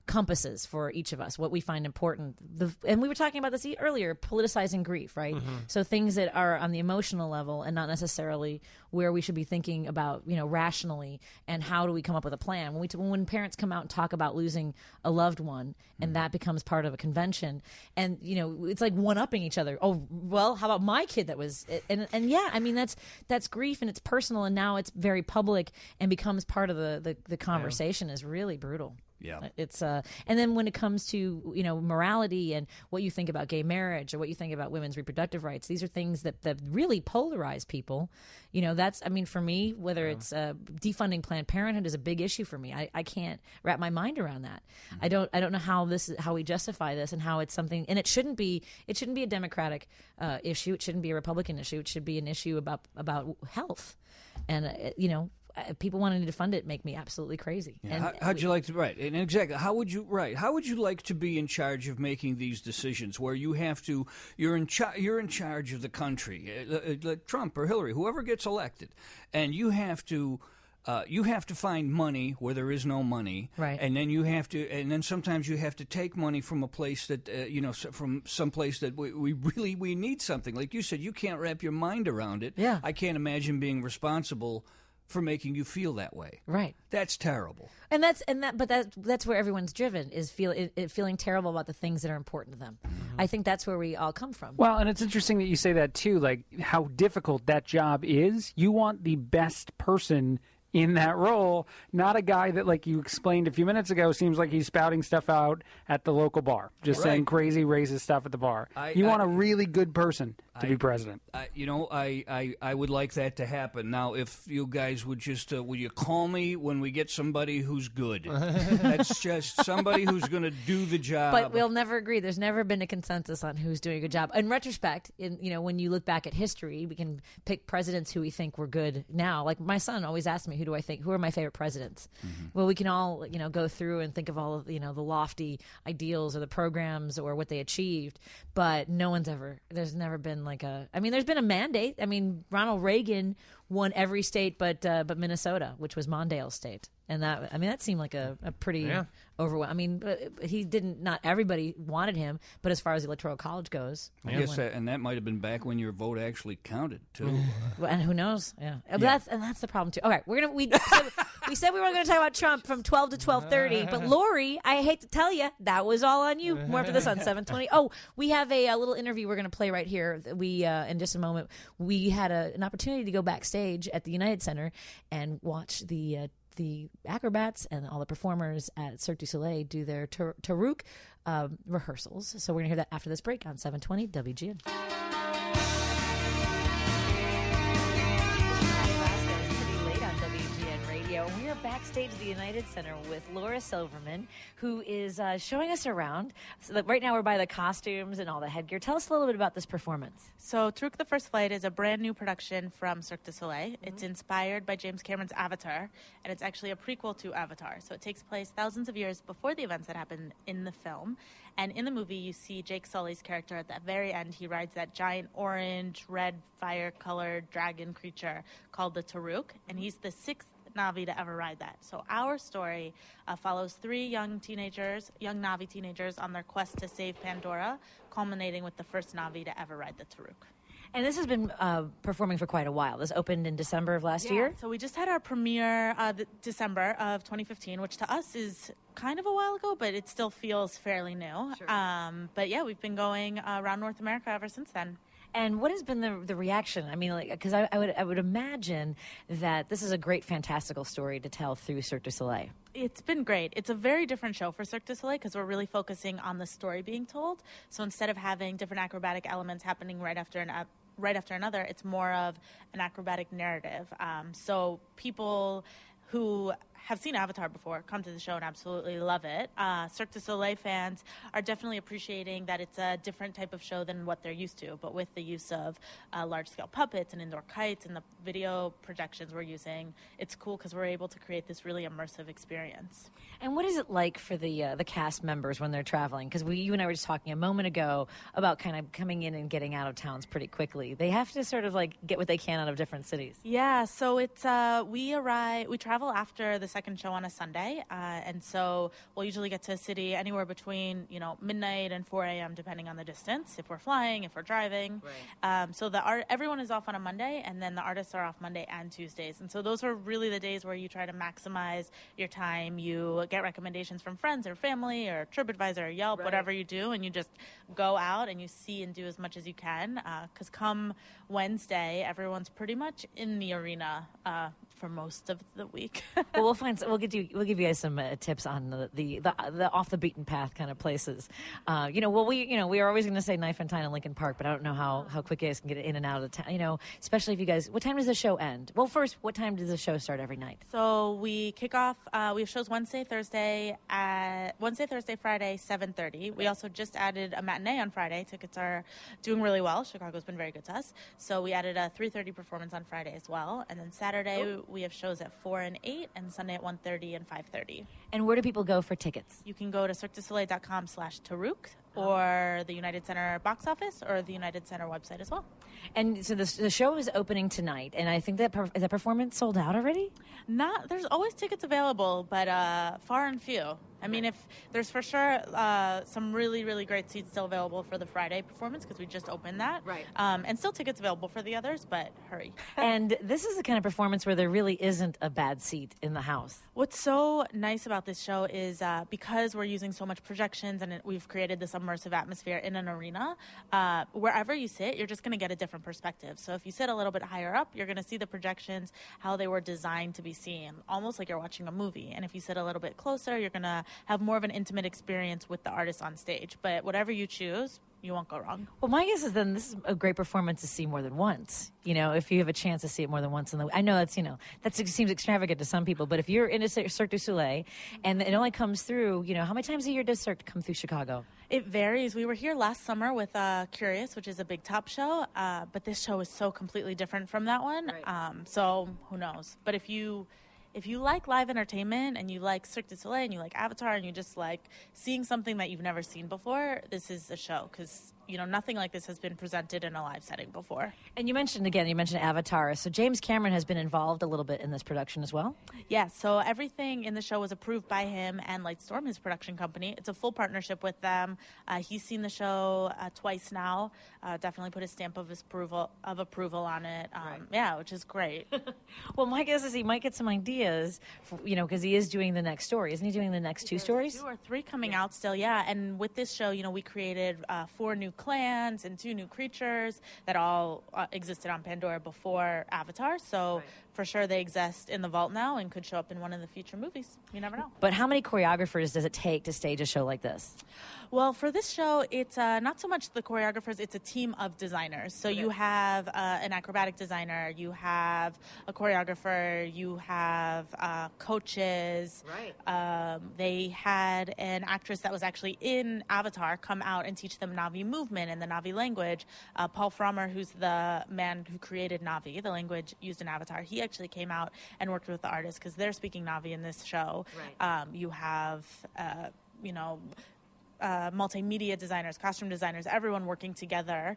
compasses for each of us, what we find important. The, and we were talking about this earlier, politicizing grief, right? Mm-hmm. So things that are on the emotional level and not necessarily where we should be thinking about, you know, rationally, and how do we come up with a plan. When we t- when parents come out and talk about losing a loved one, and mm-hmm. that becomes part of a convention, and, you know, it's like one-upping each other. Oh, well, how about my kid that was, and and yeah, I mean, that's that's grief, and it's personal, and now it's very public and becomes part of the, the, the conversation. Yeah. Is really brutal. Yeah. It's uh and then when it comes to, you know, morality and what you think about gay marriage or what you think about women's reproductive rights, these are things that, that really polarize people. You know, that's, I mean, for me, whether yeah. it's uh, defunding Planned Parenthood is a big issue for me. I, I can't wrap my mind around that. Mm-hmm. I don't I don't know how this is, how we justify this, and how it's something, and it shouldn't be it shouldn't be a Democratic uh, issue. It shouldn't be a Republican issue. It should be an issue about about health. And uh, you know, people wanting to fund it make me absolutely crazy. Yeah. And how, how'd you like to right? And exactly, how would you right? How would you like to be in charge of making these decisions, where you have to you're in char- you're in charge of the country, uh, uh, Trump or Hillary, whoever gets elected, and you have to. Uh, you have to find money where there is no money, right? And then you have to, and then sometimes you have to take money from a place that, uh, you know, from some place that we, we really we need something. Like you said, you can't wrap your mind around it. Yeah, I can't imagine being responsible for making you feel that way. Right. That's terrible. And that's and that, but that that's where everyone's driven, is feel it, it feeling terrible about the things that are important to them. Mm-hmm. I think that's where we all come from. Well, and it's interesting that you say that too, like how difficult that job is. You want the best person in that role, not a guy that, like you explained a few minutes ago, seems like he's spouting stuff out at the local bar, just right. saying crazy racist stuff at the bar. I, you I, want a really good person to I, be president. I, you know, I, I, I would like that to happen. Now, if you guys would just, uh, will you call me when we get somebody who's good? That's just somebody who's going to do the job. But we'll never agree. There's never been a consensus on who's doing a good job. In retrospect, in, you know, when you look back at history, we can pick presidents who we think were good now. Like my son always asks me, who do I think, who are my favorite presidents? Mm-hmm. Well, we can all, you know, go through and think of all of, you know, the lofty ideals or the programs or what they achieved, but no one's ever, there's never been like a, I mean, there's been a mandate. I mean, Ronald Reagan won every state but uh, but Minnesota, which was Mondale's state. And that, I mean, that seemed like a, a pretty yeah. overwhelming. I mean, uh, he didn't, not everybody wanted him, but as far as the Electoral College goes. I yeah. guess that, and that might have been back when your vote actually counted, too. Well, and who knows? Yeah. But yeah. That's, and that's the problem, too. Okay, we're going to, we said, we said we were going to talk about Trump from twelve to twelve thirty, but Lori, I hate to tell you, that was all on you. More for this on seven twenty. Oh, we have a, a little interview we're going to play right here. We, uh, in just a moment, we had a, an opportunity to go backstage at the United Center and watch the uh, the acrobats and all the performers at Cirque du Soleil do their Tar- Tarouk um, rehearsals. So we're going to hear that after this break on seven twenty W G N. We are backstage at the United Center with Laura Silverman, who is uh, showing us around. So that right now we're by the costumes and all the headgear. Tell us a little bit about this performance. So Tarouk the First Flight is a brand new production from Cirque du Soleil. Mm-hmm. It's inspired by James Cameron's Avatar, and it's actually a prequel to Avatar. So it takes place thousands of years before the events that happened in the film. And in the movie, you see Jake Sully's character at the very end. He rides that giant orange, red, fire-colored dragon creature called the Tarouk, and he's the sixth Na'vi to ever ride that. So our story uh, follows three young teenagers, young Na'vi teenagers, on their quest to save Pandora, culminating with the first Na'vi to ever ride the Tarouk. And this has been uh, performing for quite a while. This opened in December of last yeah, year? So we just had our premiere uh, the December of twenty fifteen, which to us is kind of a while ago, but it still feels fairly new. Sure. Um, but yeah, we've been going uh, around North America ever since then. And what has been the the reaction? I mean, like, because I, I would I would imagine that this is a great, fantastical story to tell through Cirque du Soleil. It's been great. It's a very different show for Cirque du Soleil because we're really focusing on the story being told. So instead of having different acrobatic elements happening right after an uh, right after another, it's more of an acrobatic narrative. Um, so people who have seen Avatar before come to the show and absolutely love it. Uh, Cirque du Soleil fans are definitely appreciating that it's a different type of show than what they're used to, but with the use of uh, large-scale puppets and indoor kites and the video projections we're using, it's cool because we're able to create this really immersive experience. And what is it like for the uh, the cast members when they're traveling? Because we, you and I were just talking a moment ago about kind of coming in and getting out of towns pretty quickly. They have to sort of like get what they can out of different cities. Yeah, so it's uh, we arrive, we travel after the second show on a Sunday, uh, and so we'll usually get to a city anywhere between, you know, midnight and four a.m. depending on the distance, if we're flying, if we're driving. Right. Um, so the art, everyone is off on a Monday, and then the artists are off Monday and Tuesdays. And so those are really the days where you try to maximize your time. You get recommendations from friends or family or TripAdvisor or Yelp, Right. whatever you do, and you just go out and you see and do as much as you can. Because uh, come Wednesday, everyone's pretty much in the arena uh, for most of the week. Well, we'll find. We'll give you. We'll give you guys some uh, tips on the, the the the off the beaten path kind of places. Uh, you know, well, we you know we are always going to say Knife and Tyne and Lincoln Park, but I don't know how how quick you guys can get in and out of town. You know, especially if you guys. What time does the show end? Well, first, what time does the show start every night? So we kick off. Uh, we have shows Wednesday, Thursday at Wednesday, Thursday, Friday, seven thirty. We also just added a matinee on Friday. Tickets are doing really well. Chicago's been very good to us, so we added a three thirty performance on Friday as well. And then Saturday oh. we have shows at four and eight, and Sunday at one thirty and five thirty. And where do people go for tickets? You can go to cirque du soleil dot com slash Tarouk, or the United Center box office, or the United Center website as well. And so the, the show is opening tonight, and I think that per, is that performance sold out already? Not. There's always tickets available, but uh, far and few. I mean, if there's for sure uh, some really, really great seats still available for the Friday performance because we just opened that. Right. Um, and still tickets available for the others, but hurry. And this is the kind of performance where there really isn't a bad seat in the house. What's so nice about this show is uh, because we're using so much projections and it, we've created this immersive atmosphere in an arena, uh, wherever you sit, you're just going to get a different perspective. So if you sit a little bit higher up, you're going to see the projections, how they were designed to be seen, almost like you're watching a movie. And if you sit a little bit closer, you're going to have more of an intimate experience with the artist on stage. But whatever you choose, you won't go wrong. Well, my guess is then this is a great performance to see more than once. You know, if you have a chance to see it more than once in the, I know that's, you know, that seems extravagant to some people, but if you're in a Cirque du Soleil and it only comes through, you know, how many times a year does Cirque come through Chicago? It varies. We were here last summer with uh, Curious, which is a big top show, uh, but this show is so completely different from that one. Right. Um, so who knows? But if you If you like live entertainment and you like Cirque du Soleil and you like Avatar and you just like seeing something that you've never seen before, this is the show because, you know, nothing like this has been presented in a live setting before. And you mentioned, again, you mentioned Avatar. So James Cameron has been involved a little bit in this production as well? Yeah, so everything in the show was approved by him and Lightstorm, his production company. It's a full partnership with them. Uh, he's seen the show uh, twice now. Uh, definitely put a stamp of his approval of approval on it. Um, right. Yeah, which is great. Well, my guess is he might get some ideas, for, you know, because he is doing the next story. Isn't he doing the next two There's stories? Two or three coming yeah. out still, yeah. And with this show, you know, we created uh, four new clans and two new creatures that all uh, existed on Pandora before Avatar. So right. for sure they exist in the vault now and could show up in one of the future movies. You never know. But how many choreographers does it take to stage a show like this? Well, for this show, it's uh, not so much the choreographers, it's a team of designers. So okay. you have uh, an acrobatic designer, you have a choreographer, you have uh, coaches. Right. Um, they had an actress that was actually in Avatar come out and teach them Na'vi movement and the Na'vi language. Uh, Paul Frommer, who's the man who created Na'vi, the language used in Avatar, he actually came out and worked with the artists because they're speaking Na'vi in this show. Right. Um, you have, uh, you know... Uh, multimedia designers, costume designers, everyone working together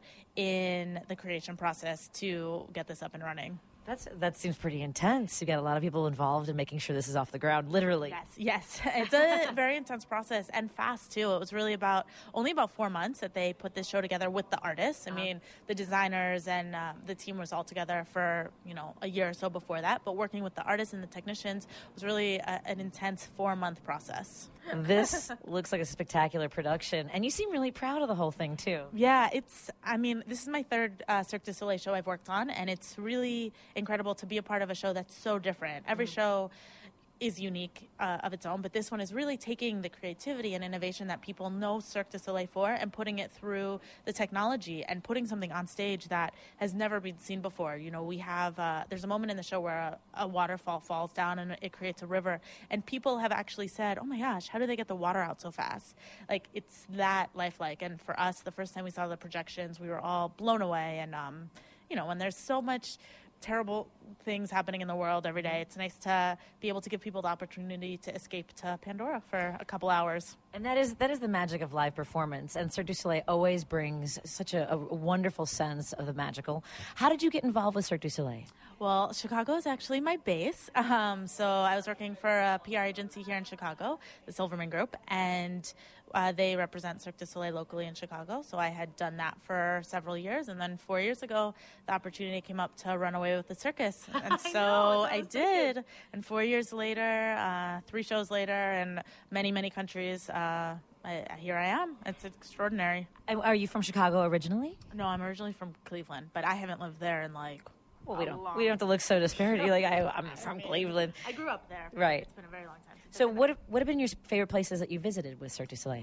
in the creation process to get this up and running. That's that seems pretty intense. You got a lot of people involved in making sure this is off the ground, literally. Yes, yes. It's a very intense process and fast too. It was really about only about four months that they put this show together with the artists. I uh-huh. mean, the designers and uh, the team was all together for you know a year or so before that. But working with the artists and the technicians was really a, an intense four month process. This looks like a spectacular production, and you seem really proud of the whole thing too. Yeah, it's. I mean, this is my third uh, Cirque du Soleil show I've worked on, and it's really incredible to be a part of a show that's so different. Every mm-hmm. show is unique uh, of its own, but this one is really taking the creativity and innovation that people know Cirque du Soleil for and putting it through the technology and putting something on stage that has never been seen before. You know, we have, uh, there's a moment in the show where a, a waterfall falls down and it creates a river, and people have actually said, oh my gosh, how do they get the water out so fast? Like, it's that lifelike. And for us, the first time we saw the projections, we were all blown away. And, um, you know, when there's so much terrible things happening in the world every day. It's nice to be able to give people the opportunity to escape to Pandora for a couple hours. And that is that is the magic of live performance. And Cirque du Soleil always brings such a, a wonderful sense of the magical. How did you get involved with Cirque du Soleil? Well, Chicago is actually my base. Um, so I was working for a P R agency here in Chicago, the Silverman Group, and uh, they represent Cirque du Soleil locally in Chicago. So I had done that for several years, and then four years ago, the opportunity came up to run away with the circus, and I so know, I, I did. And four years later, uh, three shows later, and many, many countries. Uh, I, here I am. It's extraordinary. Are you from Chicago originally? No, I'm originally from Cleveland, but I haven't lived there in like. Well, we don't. We don't have to look so disparate. Like I, I'm from Cleveland. I grew up there. Right. It's been a very long time. So, what have, what have been your favorite places that you visited with Cirque du Soleil?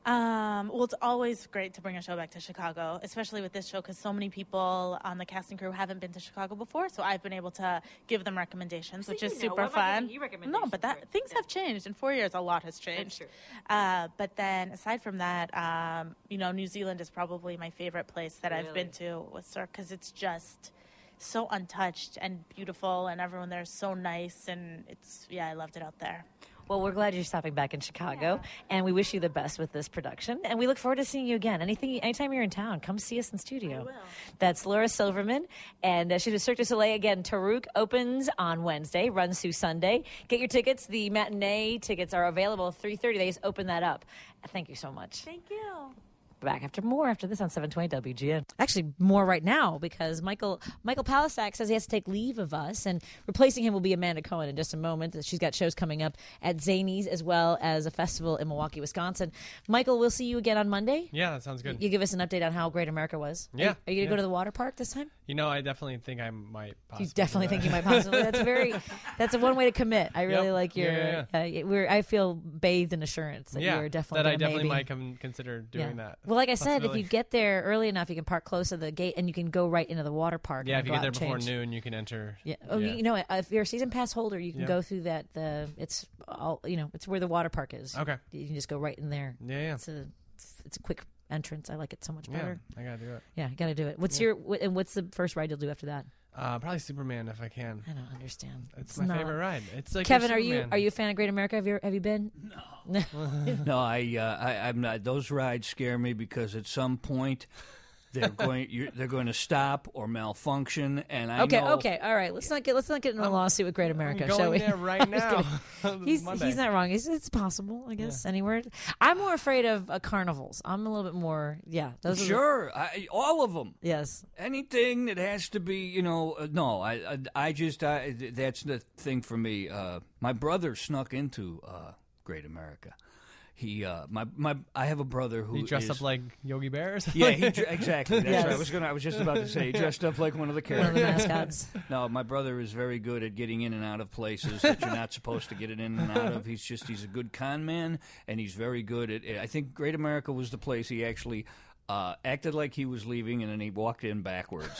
Um, well, it's always great to bring a show back to Chicago, especially with this show, because so many people on the casting crew haven't been to Chicago before. So I've been able to give them recommendations, So which you is know. super What am I fun. giving you recommendations No, but that things have changed in four years. A lot has changed. Uh, but then, aside from that, um, you know, New Zealand is probably my favorite place that I've been to with Cirque, because it's just so untouched and beautiful, and everyone there is so nice, and it's yeah, I loved it out there. Well, we're glad you're stopping back in Chicago, and we wish you the best with this production. And we look forward to seeing you again. Anything, anytime you're in town, come see us in studio. I will. That's Laura Silverman, and uh, she does Cirque du Soleil again. Tarouk opens on Wednesday, runs through Sunday. Get your tickets. The matinee tickets are available at three thirty. They just open that up. Thank you so much. Thank you. Back after more after this on seven twenty W G N. Actually, more right now because Michael Michael Palisak says he has to take leave of us, and replacing him will be Amanda Cohen in just a moment. She's got shows coming up at Zanies as well as a festival in Milwaukee, Wisconsin. Michael, we'll see you again on Monday. Yeah, that sounds good. You give us an update on how Great America was. Yeah. Are, are you going to yeah. go to the water park this time? You know, I definitely think I might possibly. You definitely think you might possibly. That's very. That's a one way to commit. I really Yep. like your. Yeah, yeah, Uh, we're. I feel bathed in assurance that yeah, you're definitely. that I gonna definitely maybe, might come consider doing Yeah. that. Well, like I said, if Possibility. you get there early enough, you can park close to the gate, and you can go right into the water park. Yeah, and if you go get there out and before change. noon, you can enter. Yeah. Oh, yeah. you know, if you're a season pass holder, you can Yeah. go through that. The it's all you know. It's where the water park is. Okay. You can just go right in there. Yeah, yeah. It's a it's a quick entrance. I like it so much better. Yeah, I gotta do it. Yeah, you got to do it. What's Yeah. your wh- and what's the first ride you'll do after that? Uh, probably Superman if I can. I don't understand. It's, It's my not- favorite ride. It's like Kevin, your are you Superman. are you a fan of Great America? Have you have you been? No. No, I, uh, I, I'm not. Those rides scare me because at some point they're going, you're, they're going to stop or malfunction, and I Okay, know. okay, all right. Let's not get let's not get into a lawsuit with Great America, going shall we? there right I'm just now. kidding. he's Monday. he's not wrong. It's, it's possible, I guess. Anywhere. I'm more afraid of uh, carnivals. I'm a little bit more. Yeah, those are the- Sure, I, all of them. yes. Anything that has to be, you know, uh, no, I, I, I just, I, that's the thing for me. Uh, my brother snuck into uh, Great America. He, uh, my, my, I have a brother who He dressed is- up like Yogi Bear or something? Yeah, he dr- exactly. That's Yes. right. I was gonna. I was just about to say he dressed up like one of the One of the characters. mascots. No, my brother is very good at getting in and out of places that you're not supposed to get it in and out of. He's just he's a good con man, and he's very good at. I think Great America was the place he actually uh, acted like he was leaving, and then he walked in backwards.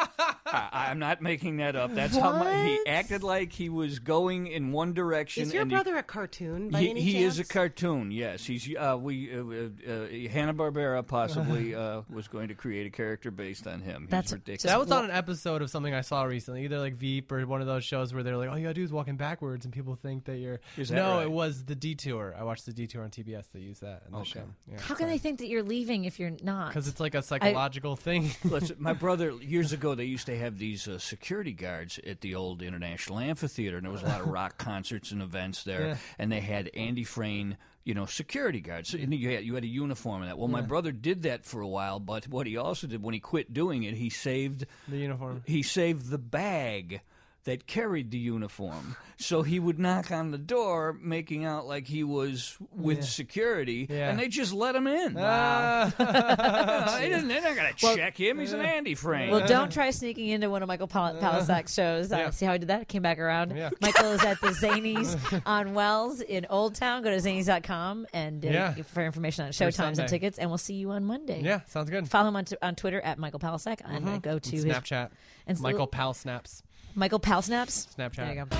I, I'm not making that up. That's how my, he acted like he was going in one direction. Is your and he- brother a cartoon by he, any he chance? is a cartoon. Yes, he's uh, we uh, uh, Hanna Barbera possibly uh, was going to create a character based on him. He's That's ridiculous. That was on an episode of something I saw recently, either like Veep or one of those shows where they're like, "All you gotta do is walking backwards," and people think that you're. Is that no, right? it was the Detour. I watched the Detour on T B S. They use that in the Okay. show. Yeah, How can they think that you're leaving if you're not? Because it's like a psychological thing. Listen, my brother, years ago, they used to have these uh, security guards at the old International Amphitheater, and there was a lot of rock concerts and events there, Yeah. and they had Andy Frayne, you know, security guards. So, and you had, you had a uniform in that. Well, my Yeah. brother did that for a while, but what he also did when he quit doing it, he saved The uniform. he saved the bag that carried the uniform. So he would knock on the door, making out like he was with Yeah. security, Yeah. and they just let him in. Ah. Uh, they didn't, they're not going to Well- check him. He's an Andy Frame. Well, don't try sneaking into one of Michael Pal- Palisak's shows. Uh, Yeah. See how I did that? Came back around. Yeah. Michael is at the Zanies on Wells in Old Town. Go to zanies dot com and uh, Yeah. for information on For showtimes and Sunday. tickets. And we'll see you on Monday. Yeah, sounds good. Follow him on, t- on Twitter at Michael Palisak and uh, Mhm. go to And his Snapchat. and s- Michael Pal Snaps. Michael Pal Snaps. Snapchat. There you go.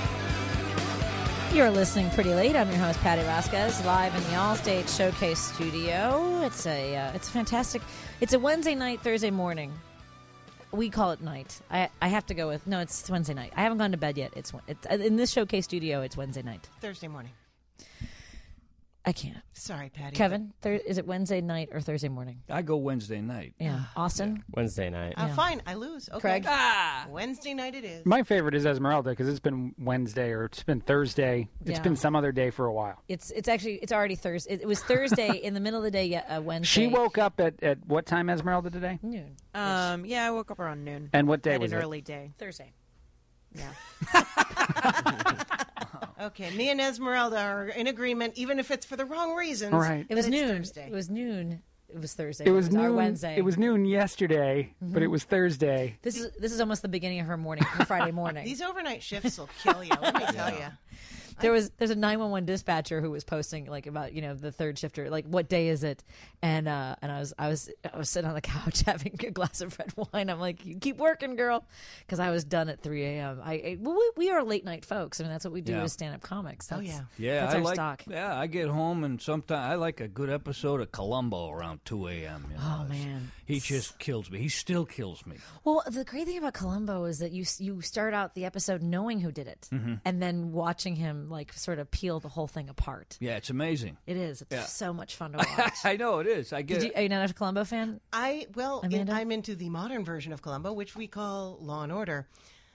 You're listening pretty late. I'm your host Patty Vasquez, live in the Allstate Showcase studio. It's a uh, it's a fantastic. It's a Wednesday night, Thursday morning. we call it night. I I have to go with no. It's Wednesday night. I haven't gone to bed yet. It's, it's in this showcase studio. It's Wednesday night. Thursday morning. I can't. Sorry, Patty. Kevin, thir- is it Wednesday night or Thursday morning? I go Wednesday night. Yeah. Austin? Wednesday night. Uh, Fine, I lose. Okay. Craig? Ah! Wednesday night it is. My favorite is Esmeralda because it's been Wednesday or it's been Thursday. It's Yeah. been some other day for a while. It's it's actually it's already Thursday. It, it was Thursday in the middle of the day. Yeah, uh, Wednesday. She woke up at, at what time, Esmeralda, today? Noon. Um, yeah, I woke up around noon. And what day Had was an it? early day. Thursday. Yeah. Okay, me and Esmeralda are in agreement, even if it's for the wrong reasons. Right. It was that it's noon. Thursday. It was noon. It was Thursday. It was our noon. Wednesday. It was noon yesterday, but Mhm. it was Thursday. This is this is almost the beginning of her morning, her Friday morning. These overnight shifts will kill you. Let me tell you. There was there's a nine one one dispatcher who was posting like about you know the third shifter, like what day is it, and uh and I was I was I was sitting on the couch having a glass of red wine. I'm like, you keep working, girl, because I was done at three a.m. I, I well, we, we are late night folks. I mean that's what we do Yeah. as stand up comics. Oh, That's, yeah. Yeah, that's I our like. stock. Yeah, I get home and sometimes I like a good episode of Columbo around two a.m. You know? Oh, man. he just kills me. He still kills me. Well, the great thing about Columbo is that you you start out the episode knowing who did it, Mhm. and then watching him like sort of peel the whole thing apart. Yeah, it's amazing. It is. It's Yeah. so much fun to watch. I know it is. I get. Did you, are you not a Columbo fan? I well, in, Amanda? I'm into the modern version of Columbo, which we call Law and Order.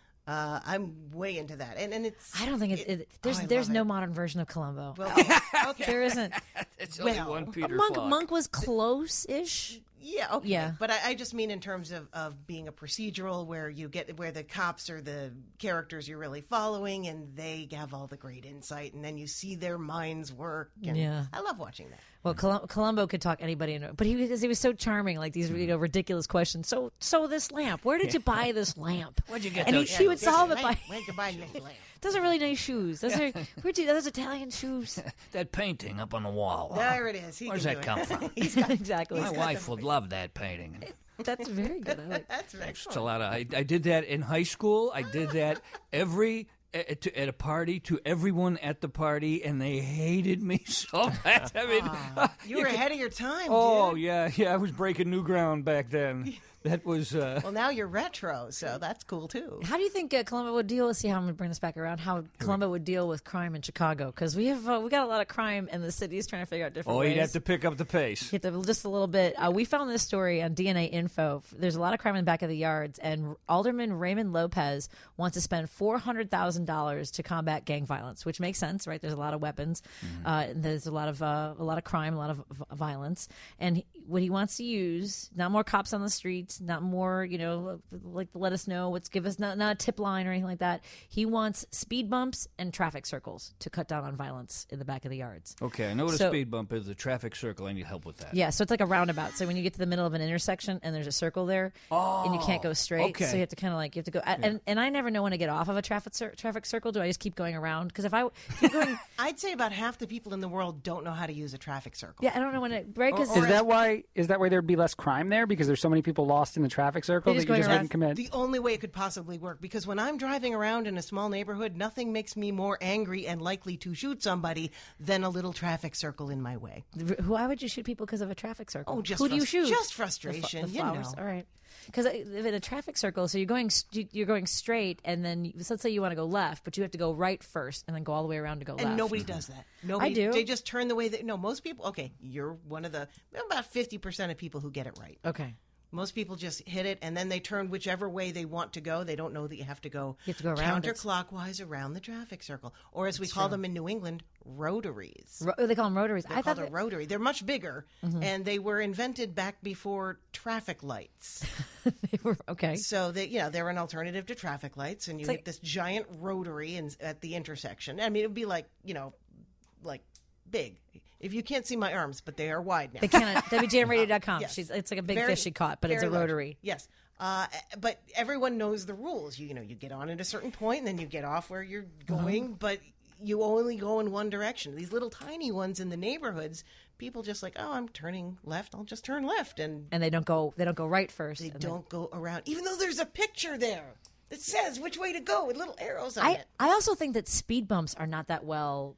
Uh, I'm way into that, and and it's. I don't think it's. It, there's oh, I there's love no it. modern version of Columbo. Well, okay. There isn't. It's only Well, one Peter Monk Falk. Monk was close-ish. Yeah, okay. Yeah. But I, I just mean in terms of, of being a procedural where you get where the cops are the characters you're really following and they have all the great insight and then you see their minds work. And Yeah. I love watching that. Well, Colum- Columbo could talk anybody, into, but he was he was so charming. Like these you know ridiculous questions. So so this lamp, where did you buy this lamp? Where'd you get And he, those he would shoes? solve it by. Where'd you buy this lamp? Those are really nice shoes. Those are where'd you? Those Italian shoes. That painting up on the wall. There it is. He Where's can that do come it. from? He's got, exactly. My wife would love that painting. That's very good. I like. That's very It's a lot of. I, I did that in high school. I did that every at, to, at a party to everyone at the party, and they hated me so bad. I mean, Ah, you were ahead of your time, oh dude. yeah, yeah. I was breaking new ground back then. That was. Uh, Well, now you're retro, so that's cool too. How do you think uh, Columbo would deal? Let's see how I'm going to bring this back around. How Columbo would deal with crime in Chicago? Because we have uh, we got a lot of crime in the cities trying to figure out different oh, ways. you'd have to pick up the pace. Hit the, just a little bit. Uh, we found this story on D N A Info. There's a lot of crime in the back of the yards, and Alderman Raymond Lopez wants to spend four hundred thousand dollars to combat gang violence, which makes sense, right? There's a lot of weapons, Mm-hmm. uh, and there's a lot of uh, a lot of crime, a lot of v- violence, and he, what he wants to use, not more cops on the streets, not more, you know, like let us know what's give us not not a tip line or anything like that. He wants speed bumps and traffic circles to cut down on violence in the back of the yards. Okay, I know what So- a speed bump is. A traffic circle. I need help with that. Yeah, so it's like a roundabout. So when you get to the middle of an intersection and there's a circle there, and you can't go straight, okay. so you have to kind of like you have to go. And and I never know when to get off of a traffic cir- traffic circle. Do I just keep going around? Because if I keep going, I'd say about half the people in the world don't know how to use a traffic circle. yeah, I don't know when it right because Is that why? Is that why there'd be less crime there because there's so many people lost in the traffic circle They that just you go just around. wouldn't commit? The only way it could possibly work, because when I'm driving around in a small neighborhood, nothing makes me more angry and likely to shoot somebody than a little traffic circle in my way. why would you shoot people because of a traffic circle? Oh, just who do you frus- shoot? just The frustration, fl- the you know. flowers. All right. Because in a traffic circle, so you're going st- you're going straight, and then you, so let's say you want to go left, but you have to go right first, and then go all the way around to go And left. nobody does that. Nobody, I do. They just turn the way that. No, most people. Okay, you're one of the about fifty percent of people who get it right. Okay. Most people just hit it, and then they turn whichever way they want to go. They don't know that you have to go, You have to go around it. counterclockwise around the traffic circle, or as we That's call true. them in New England, rotaries. Ro- they call them rotaries. They're I thought called a that- rotary. They're much bigger, Mhm. and they were invented back before traffic lights. they were okay. So they, you know, they're an alternative to traffic lights, and you It's hit like- this giant rotary in, at the intersection. I mean, it would be like, you know, like big. If you can't see my arms, but they are wide now. They can't. W G N radio dot com. Yes. She's, it's like a big Very- fish she caught, but it's a very large. rotary. Yes. Uh, but everyone knows the rules. You, you know, you get on at a certain point, and then you get off where you're going, but you only go in one direction. These little tiny ones in the neighborhoods, people just like, oh, I'm turning left. I'll just turn left, and And they don't go. They don't go right first. they and then- don't go around, even though there's a picture there that says which way to go with little arrows on I it. I also think that speed bumps are not that well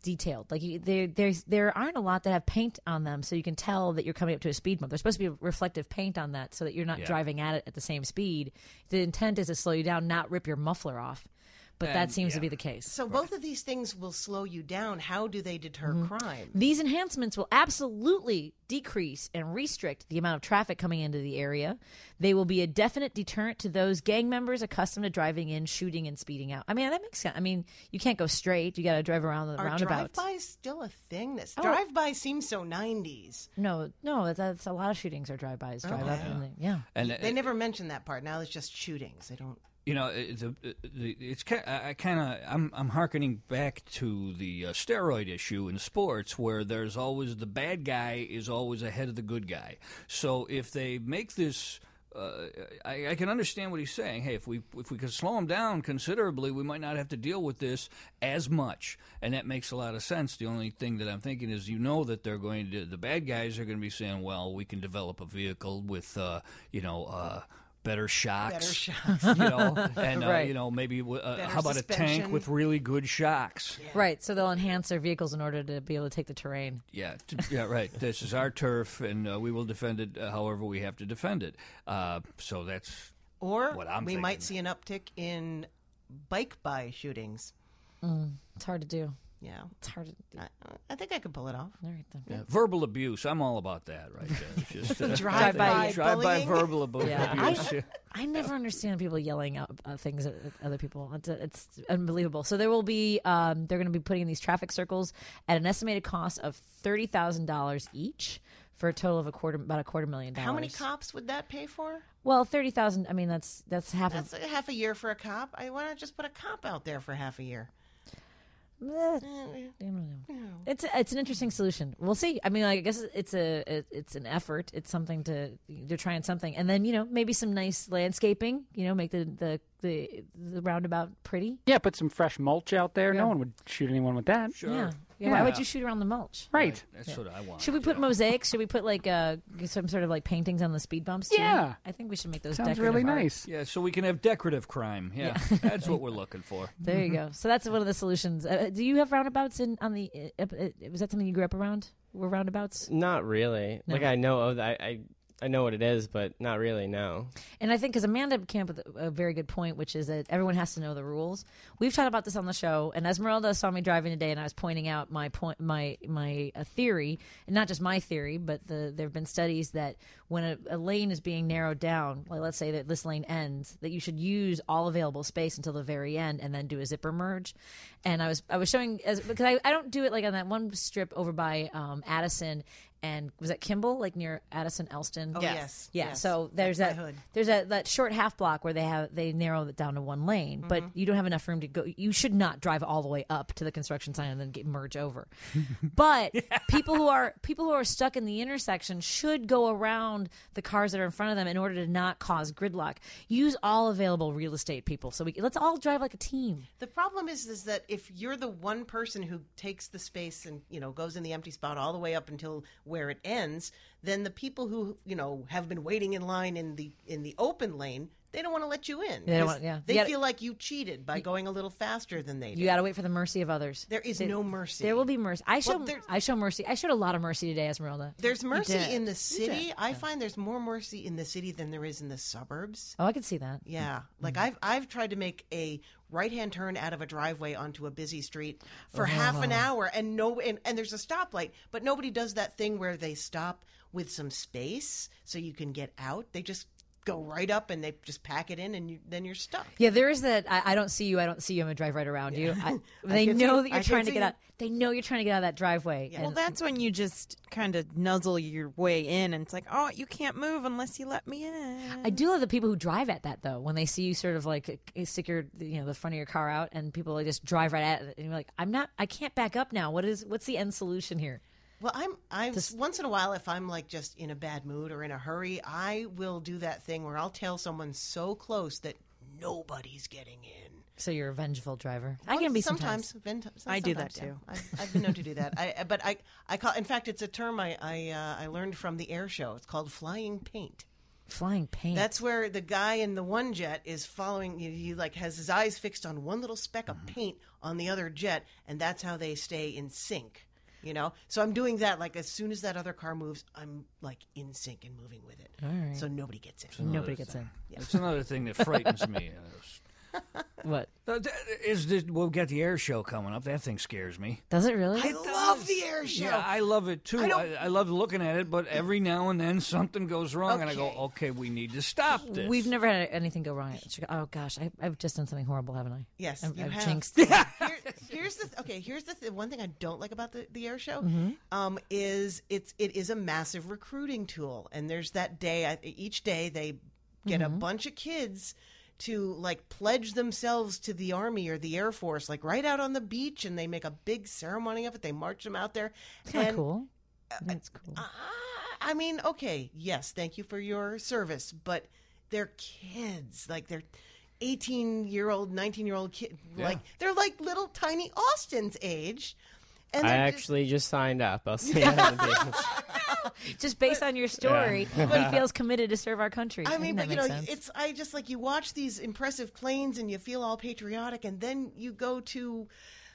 detailed. Like you, there, there's there aren't a lot that have paint on them, so you can tell that you're coming up to a speed bump. There's supposed to be reflective paint on that, so that you're not Yeah. driving at it at the same speed. The intent is to slow you down, not rip your muffler off. But that And- seems yeah. to be the case. So both of these things will slow you down. How do they deter crime? These enhancements will absolutely decrease and restrict the amount of traffic coming into the area. They will be a definite deterrent to those gang members accustomed to driving in, shooting, and speeding out. I mean, that makes sense. I mean, you can't go straight. You got to drive around the Are roundabout. drive-bys still a thing? This Oh. drive-by seems so nineties. No, no, that's, that's a lot of shootings are drive-bys. Drive up, Okay. and they, yeah. And uh, They never mention that part. Now it's just shootings. They don't. you know, it's a, it's kind. I kind of. I'm I'm hearkening back to the uh, steroid issue in sports, where there's always the bad guy is always ahead of the good guy. So if they make this. Uh, I, I can understand what he's saying. Hey, if we if we could slow him down considerably, we might not have to deal with this as much, and that makes a lot of sense. The only thing that I'm thinking is, you know, that they're going to the bad guys are going to be saying, well, we can develop a vehicle with, uh, you know. Uh, Better shocks, Better shocks. you know, and uh, Right. you know, maybe uh, Better how about a tank suspension. with really good shocks? Right, so they'll enhance their vehicles in order to be able to take the terrain. Yeah, t- yeah, right. This is our turf, and uh, we will defend it uh, however we have to defend it. Uh, so that's Or what I'm we thinking. might see an uptick in bike-by shootings. Mm, it's hard to do. Yeah, It's hard to do. I, I think I could pull it off. All right, then. yeah, verbal abuse. I'm all about that, right there. Just uh, Drive-by drive-by bullying. verbal abu- Yeah, abuse. I, I never understand people yelling out uh, things at, at other people. It's, it's unbelievable. So there will be, um, they're going to be putting in these traffic circles at an estimated cost of thirty thousand dollars each for a total of a quarter, about a quarter million dollars. How many cops would that pay for? Well, thirty thousand. I mean, that's that's half That's of. a half a year for a cop. I why not just put a cop out there for half a year? Eh, It's it's an interesting solution. We'll see. I mean, I guess it's a it- it's an effort. It's something to they're trying something, and then you know maybe some nice landscaping. You know, make the the the, the roundabout pretty. Yeah, put some fresh mulch out there. Yeah. No one would shoot anyone with that. Sure. Yeah. Yeah. Yeah. Why would you shoot around the mulch? Right. That's what I want. Should we put mosaics? Should we put like uh, some sort of like paintings on the speed bumps? Too? Yeah. I think we should make those. Sounds decorative really art. nice. Yeah, so we can have decorative crime. Yeah, that's what we're looking for. There you go. So that's one of the solutions. Uh, do you have roundabouts in on the? Uh, uh, was that something you grew up around? Were roundabouts? Not really. No. Like I know of I, I I know what it is, but not really. No. And I think because Amanda came up with a, a very good point, which is that everyone has to know the rules. We've talked about this on the show, and Esmeralda saw me driving today, and I was pointing out my point, my my uh, theory, and not just my theory, but the there have been studies that when a, a lane is being narrowed down, like let's say that this lane ends, that you should use all available space until the very end, and then do a zipper merge. And I was I was showing as because I, I don't do it like on that one strip over by um, Addison. And was that Kimball, like near Addison, Elston? Oh, yes. Yeah. Yes. So there's That's that. my hood. There's that that short half block where they have they narrow it down to one lane, but Mm-hmm. you don't have enough room to go. You should not drive all the way up to the construction sign and then get merge over. But people who are people who are stuck in the intersection should go around the cars that are in front of them in order to not cause gridlock. Use all available real estate, people. So we let's all drive like a team. The problem is, is that if you're the one person who takes the space and you know goes in the empty spot all the way up until where it ends, then the people who you know have been waiting in line in the in the open lane, they don't want to let you in. They don't 'Cause want- yeah. They You gotta- feel like you cheated by going a little faster than they did. You got to wait for the mercy of others. There is There- no mercy. There will be mercy. I show Well, there- I show mercy. I showed a lot of mercy today, Esmeralda. There's mercy did. in the You city. did. I find there's more mercy in the city than there is in the suburbs. Oh, I can see that. Yeah, like I've I've tried to make a right hand turn out of a driveway onto a busy street for half an Oh. hour, and no, and, and there's a stoplight, but nobody does that thing where they stop with some space so you can get out. They just go right up and they just pack it in, and you, then you're stuck. Yeah, there is that. I, I don't see you. I don't see you. I'm gonna drive right around you. I, they can know see- that I you're can trying to see get you. out. They know you're trying to get out of that driveway. Well, and- that's when you just kind of nuzzle your way in, and it's like, oh, you can't move unless you let me in. I do love the people who drive at that though. When they see you sort of like stick your, you know, the front of your car out, and people like just drive right at it, and you're like, I'm not. I can't back up now. What is? What's the end solution here? Well, I'm I once in a while, if I'm like just in a bad mood or in a hurry, I will do that thing where I'll tail someone so close that nobody's getting in. So you're a vengeful driver. I Well, can be sometimes. sometimes. Ven- I do that, sometimes, yeah. too. I've, I've been known to do that. I, but I, I call. In fact, it's a term I I, uh, I learned from the air show. It's called flying paint. Flying paint. That's where the guy in the one jet is following. He, he like has his eyes fixed on one little speck of paint on the other jet, and that's how they stay in sync. You know, so I'm doing that. Like as soon as that other car moves, I'm like in sync and moving with it. All right. So nobody gets in. Nobody gets in. Yeah. That's another thing that frightens me. What? Uh, th- Is this, we'll get the air show coming up. That thing scares me. Does it really? I love the air show. Yeah, I love it too. I I, don't- I, love looking at it, but every now and then something goes wrong, and I go, Okay. "Okay, we need to stop this." We've never had anything go wrong at Chicago. Oh gosh, I, I've just done something horrible, haven't I? Yes, I've, you I've have. jinxed. Here, here's the th- okay. Here's the th- one thing I don't like about the, the air show Mhm. um, is it's it is a massive recruiting tool, and there's that day. I, each day they get a Mhm. bunch of kids to like pledge themselves to the Army or the Air Force, like right out on the beach, and they make a big ceremony of it. They march them out there. It's kind of And, cool. That's cool. uh, I mean, okay, yes, thank you for your service, but they're kids, like they're eighteen-year-old, nineteen-year-old kid, like they're like little tiny Austin's age. And I they're just- actually just signed up. I'll see you on the beach. Just based on your story, Yeah. he feels committed to serve our country. I mean, think but you that know, makes sense. it's I just like you watch these impressive planes and you feel all patriotic, and then you go to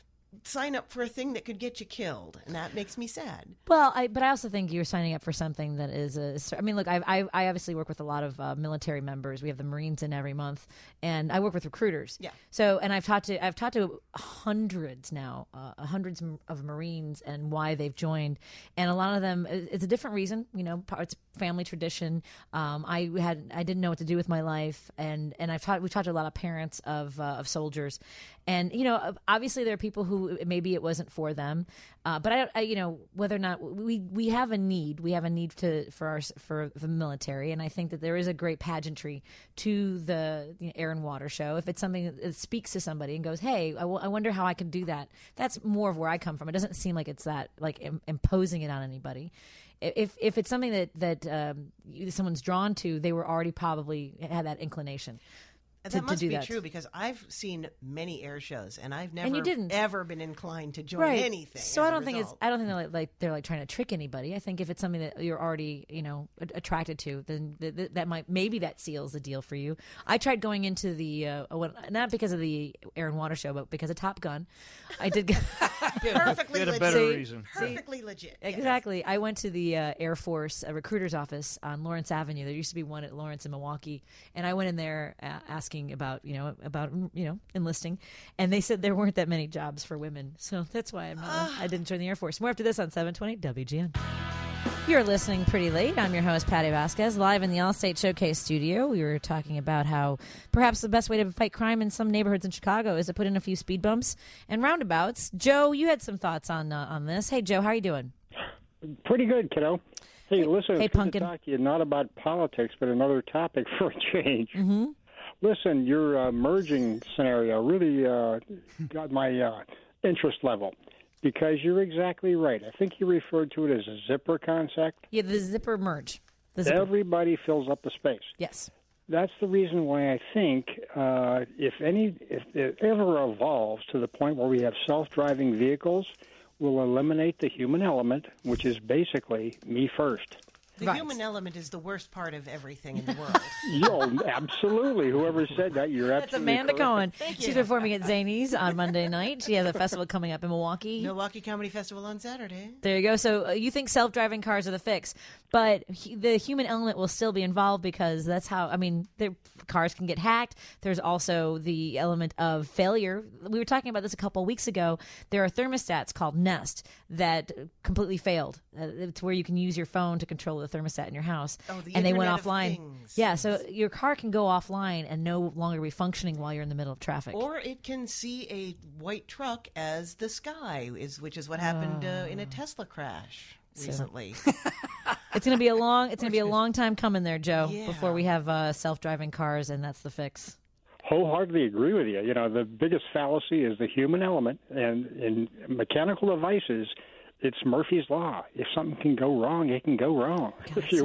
sign up for a thing that could get you killed, and that makes me sad. Well, I, but I also think you're signing up for something that is a. I mean, look, I, I, I obviously work with a lot of uh, military members. We have the Marines in every month, and I work with recruiters. Yeah. So, and I've talked to I've talked to hundreds now, uh, hundreds of Marines, and why they've joined, and a lot of them, it's a different reason. You know, it's family tradition. Um, I had I didn't know what to do with my life, and and I've talked we've talked to a lot of parents of uh, of soldiers, and you know, obviously there are people who maybe it wasn't for them, uh, but I, I, you know, whether or not we we have a need, we have a need to for our for the military, and I think that there is a great pageantry to the you know, Air and Water show. If it's something that speaks to somebody and goes, "Hey, I, w- I wonder how I can do that," that's more of where I come from. It doesn't seem like it's that like Im- imposing it on anybody. If if it's something that that um, someone's drawn to, they were already probably had that inclination. And to- that to must do be that. true because I've seen many air shows, and I've never And you didn't. ever been inclined to join Right. anything. So as I a don't think it's result. I don't think they're like, like they're like trying to trick anybody. I think if it's something that you're already you know a- attracted to, then th- th- that might maybe that seals the deal for you. I tried going into the uh, what- not because of the Air and Water show, but because of Top Gun. I did get perfectly Get a legit. better See? reason. Perfectly legit. yes. Exactly. I went to the uh, Air Force uh, recruiter's office on Lawrence Avenue. There used to be one at Lawrence in Milwaukee, and I went in there uh, asking about you know about you know enlisting, and they said there weren't that many jobs for women. So that's why I'm not, I didn't join the Air Force. More after this on seven twenty W G N. You're listening pretty late. I'm your host, Patty Vasquez, live in the Allstate Showcase studio. We were talking about how perhaps the best way to fight crime in some neighborhoods in Chicago is to put in a few speed bumps and roundabouts. Joe, you had some thoughts on uh, on this. Hey, Joe, how are you doing? Pretty good, kiddo. Hey, listen, hey, it's good Pumpkin. to talk to you, not about politics, but another topic for a change. Mm-hmm. Listen, your uh, merging scenario really uh, got my uh, interest level because you're exactly right. I think you referred to it as a zipper concept. Yeah, the zipper merge. The zipper. Everybody fills up the space. Yes. That's the reason why I think uh, if any, if it ever evolves to the point where we have self-driving vehicles, we'll eliminate the human element, which is basically me first. The Right. human element is the worst part of everything in the world. Yo, absolutely. Whoever said that, you're That's absolutely Amanda correct. Cohen. Thank She's you. performing at Zanies on Monday night. She has a festival coming up in Milwaukee. Milwaukee Comedy Festival on Saturday. There you go. So uh, you think self-driving cars are the fix, but hu- the human element will still be involved because that's how. I mean, their cars can get hacked. There's also the element of failure. We were talking about this a couple of weeks ago. There are thermostats called Nest that completely failed. Uh, it's where you can use your phone to control the thermostat in your house, Oh, the and they went Internet of offline. Things. Yeah, so your car can go offline and no longer be functioning while you're in the middle of traffic. Or it can see a white truck as the sky, is which is what happened uh, in a Tesla crash So- recently. It's gonna be a long. It's gonna be a long time coming there, Joe, Yeah. before we have uh, self-driving cars, and that's the fix. Wholeheartedly agree with you. You know, the biggest fallacy is the human element, and in mechanical devices, it's Murphy's Law. If something can go wrong, it can go wrong, God, if that you sounds- will.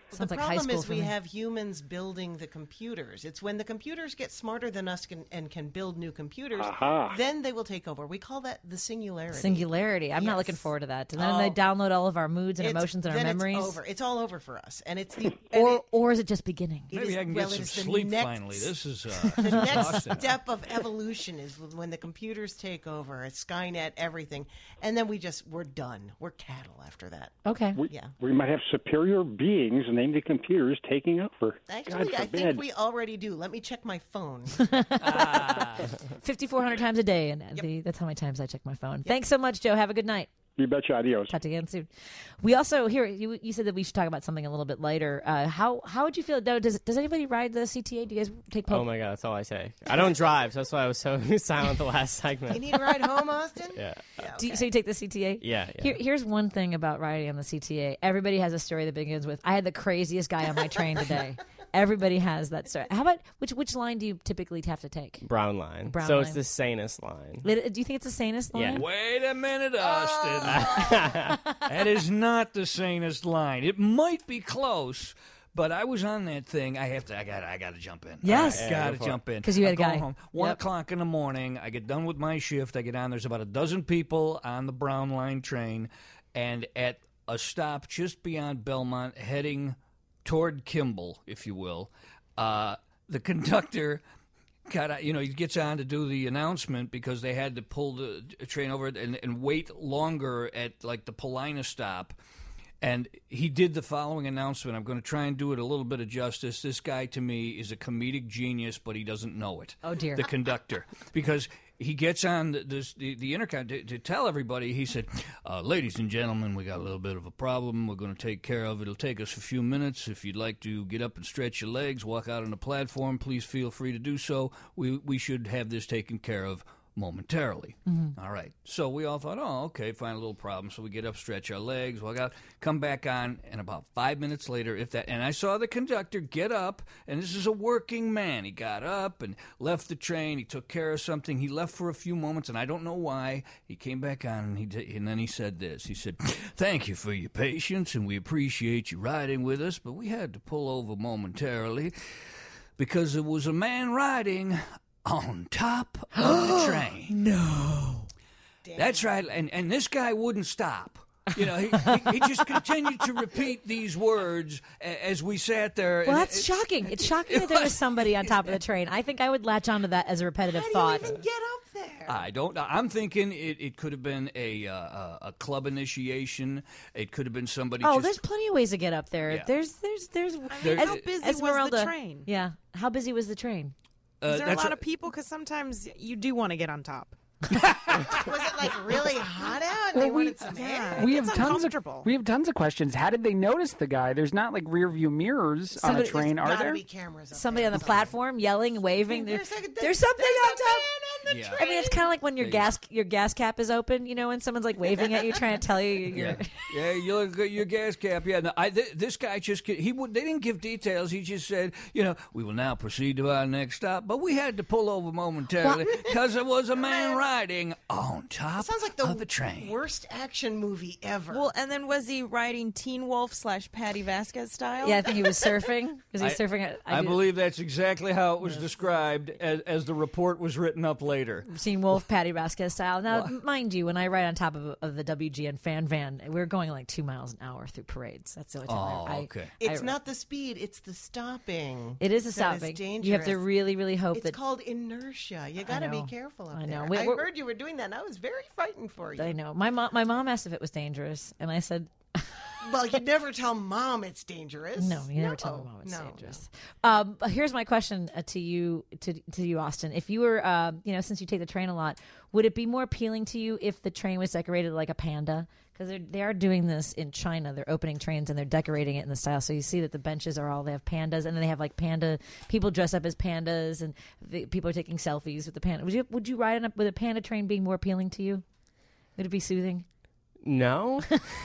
Sounds the like high problem school is for we me. have humans building the computers. It's when the computers get smarter than us can, and can build new computers, Aha. then they will take over. We call that the singularity. Singularity. I'm not Yes. looking forward to that. And then Oh. they download all of our moods and It's- emotions and our then memories. It's over. It's all over for us, and it's the Or or is it just beginning? It Maybe is- I can well, get it some is the sleep next- finally. This is uh, the next exhausting. step of evolution is when the computers take over. It's Skynet, everything, and then we just we're done. We're cattle after that. Okay. We, Yeah. we might have superior beings named the computers taking over. Actually, God I forbid. think we already do. Let me check my phone. fifty-four hundred times a day, and the, that's how many times I check my phone. Thanks so much, Joe. Have a good night. You betcha. Adios. Talk to you again soon. We also here. You, you said that we should talk about something a little bit later. Uh, how how would you feel? Does does anybody ride the C T A? Do you guys take? Oh Public? my god, that's all I say. I don't drive, so that's why I was so silent the last segment. You need a ride home, Austin? Yeah. Do you, so you take the C T A? Yeah, yeah. Here, here's one thing about riding on the C T A. Everybody has a story that begins with, "I had the craziest guy on my train today." Everybody has that story. How about which which line do you typically have to take? Brown line. Brown so line. it's the sanest line. It- Do you think it's the sanest line? Yeah. Wait a minute, Austin. That is not the sanest line. It might be close, but I was on that thing. I have to. I got. I got to jump in. Yes. I Yeah, got go to for jump in 'Cause you had I'm a going guy. home. One Yep. o'clock in the morning. I get done with my shift. I get on. There's about a dozen people on the Brown Line train, and at a stop just beyond Belmont, heading toward Kimball, if you will, uh, the conductor got out- you know, he gets on to do the announcement because they had to pull the train over and, and wait longer at like the Paulina stop. And he did the following announcement. I'm going to try and do it a little bit of justice. This guy, to me, is a comedic genius, but he doesn't know it. Oh, dear. The conductor. Because he gets on the, this, the, the intercom to, to tell everybody, he said, uh, ladies and gentlemen, we got a little bit of a problem. We're going to take care of it. It'll take us a few minutes. If you'd like to get up and stretch your legs, walk out on the platform, please feel free to do so. We, we should have this taken care of momentarily. Mm-hmm. All right. So we all thought, oh, okay, fine, a little problem. So we get up, stretch our legs, walk out, come back on, and about five minutes later, if that, and I saw the conductor get up, and this is a working man. He got up and left the train. He took care of something. He left for a few moments, and I don't know why. He came back on, and, he did, and then he said this. He said, thank you for your patience, and we appreciate you riding with us, but we had to pull over momentarily because there was a man riding on top of the train. No. That's right. And and this guy wouldn't stop. You know, he, he, he just continued to repeat these words a- as we sat there. Well, and that's it- shocking. It's shocking that there was somebody on top of the train. I think I would latch onto that as a repetitive thought. Get up there. I don't know. I'm thinking it, it could have been a uh, a club initiation. It could have been somebody. Oh, just, there's plenty of ways to get up there. Yeah. There's, there's, there's. There- How busy was Esmeralda- the train? Yeah. How busy was the train? uh, Is there a that's lot of people? Because sometimes you do want to get on top. Was it like really hot out and they Well, we- wanted some air? We It's have tons of uncomfortable. we have tons of questions. How did they notice the guy? There's not like rear view mirrors on a Somebody- train, are Gotta there? be cameras up Somebody there on the or something. platform yelling, waving. There- There's, like, there's something on top. on the Yeah. I mean, it's kind of like when your gas your gas cap is open. You know, when someone's like waving at you, trying to tell you you're. Yeah, yeah, you look at your gas cap. Yeah, no, I, th- this guy just he would. They didn't give details. He just said, you know, we will now proceed to our next stop, but we had to pull over momentarily because there was a man riding on top Sounds like the of the train. worst action movie ever. Well, and then was he riding Teen Wolf slash Patty Vasquez style? Yeah, I think he was surfing. Was he I- surfing? At, I, do- believe that's exactly how it was described as, as the report was written up later. Teen Wolf, Patty Vasquez style. Now, mind you, when I ride on top of, of the W G N fan van, we're going like two miles an hour through parades. That's the only time. Oh, I, okay. it's I- not the speed; it's the stopping. It is a that stopping. dangerous. You have to really, really hope It's that. called inertia. You got to be know. careful up I know. there. We- I we're- heard you were doing that, and I was very frightened for you. I know. My mom. My mom asked if it was dangerous, and I said, Well, you'd never tell mom it's dangerous. "No, you never No, tell my mom it's no, dangerous." Um, but here's my question uh, to you, to to you, Austin. If you were, uh, you know, since you take the train a lot, would it be more appealing to you if the train was decorated like a panda? Because they are doing this in China. They're opening trains and they're decorating it in the style. So you see that the benches are all, they have pandas, and then they have like panda people dress up as pandas, and the, people are taking selfies with the panda. Would you would you ride on a, with a panda train being more appealing to you? Would it be soothing? No,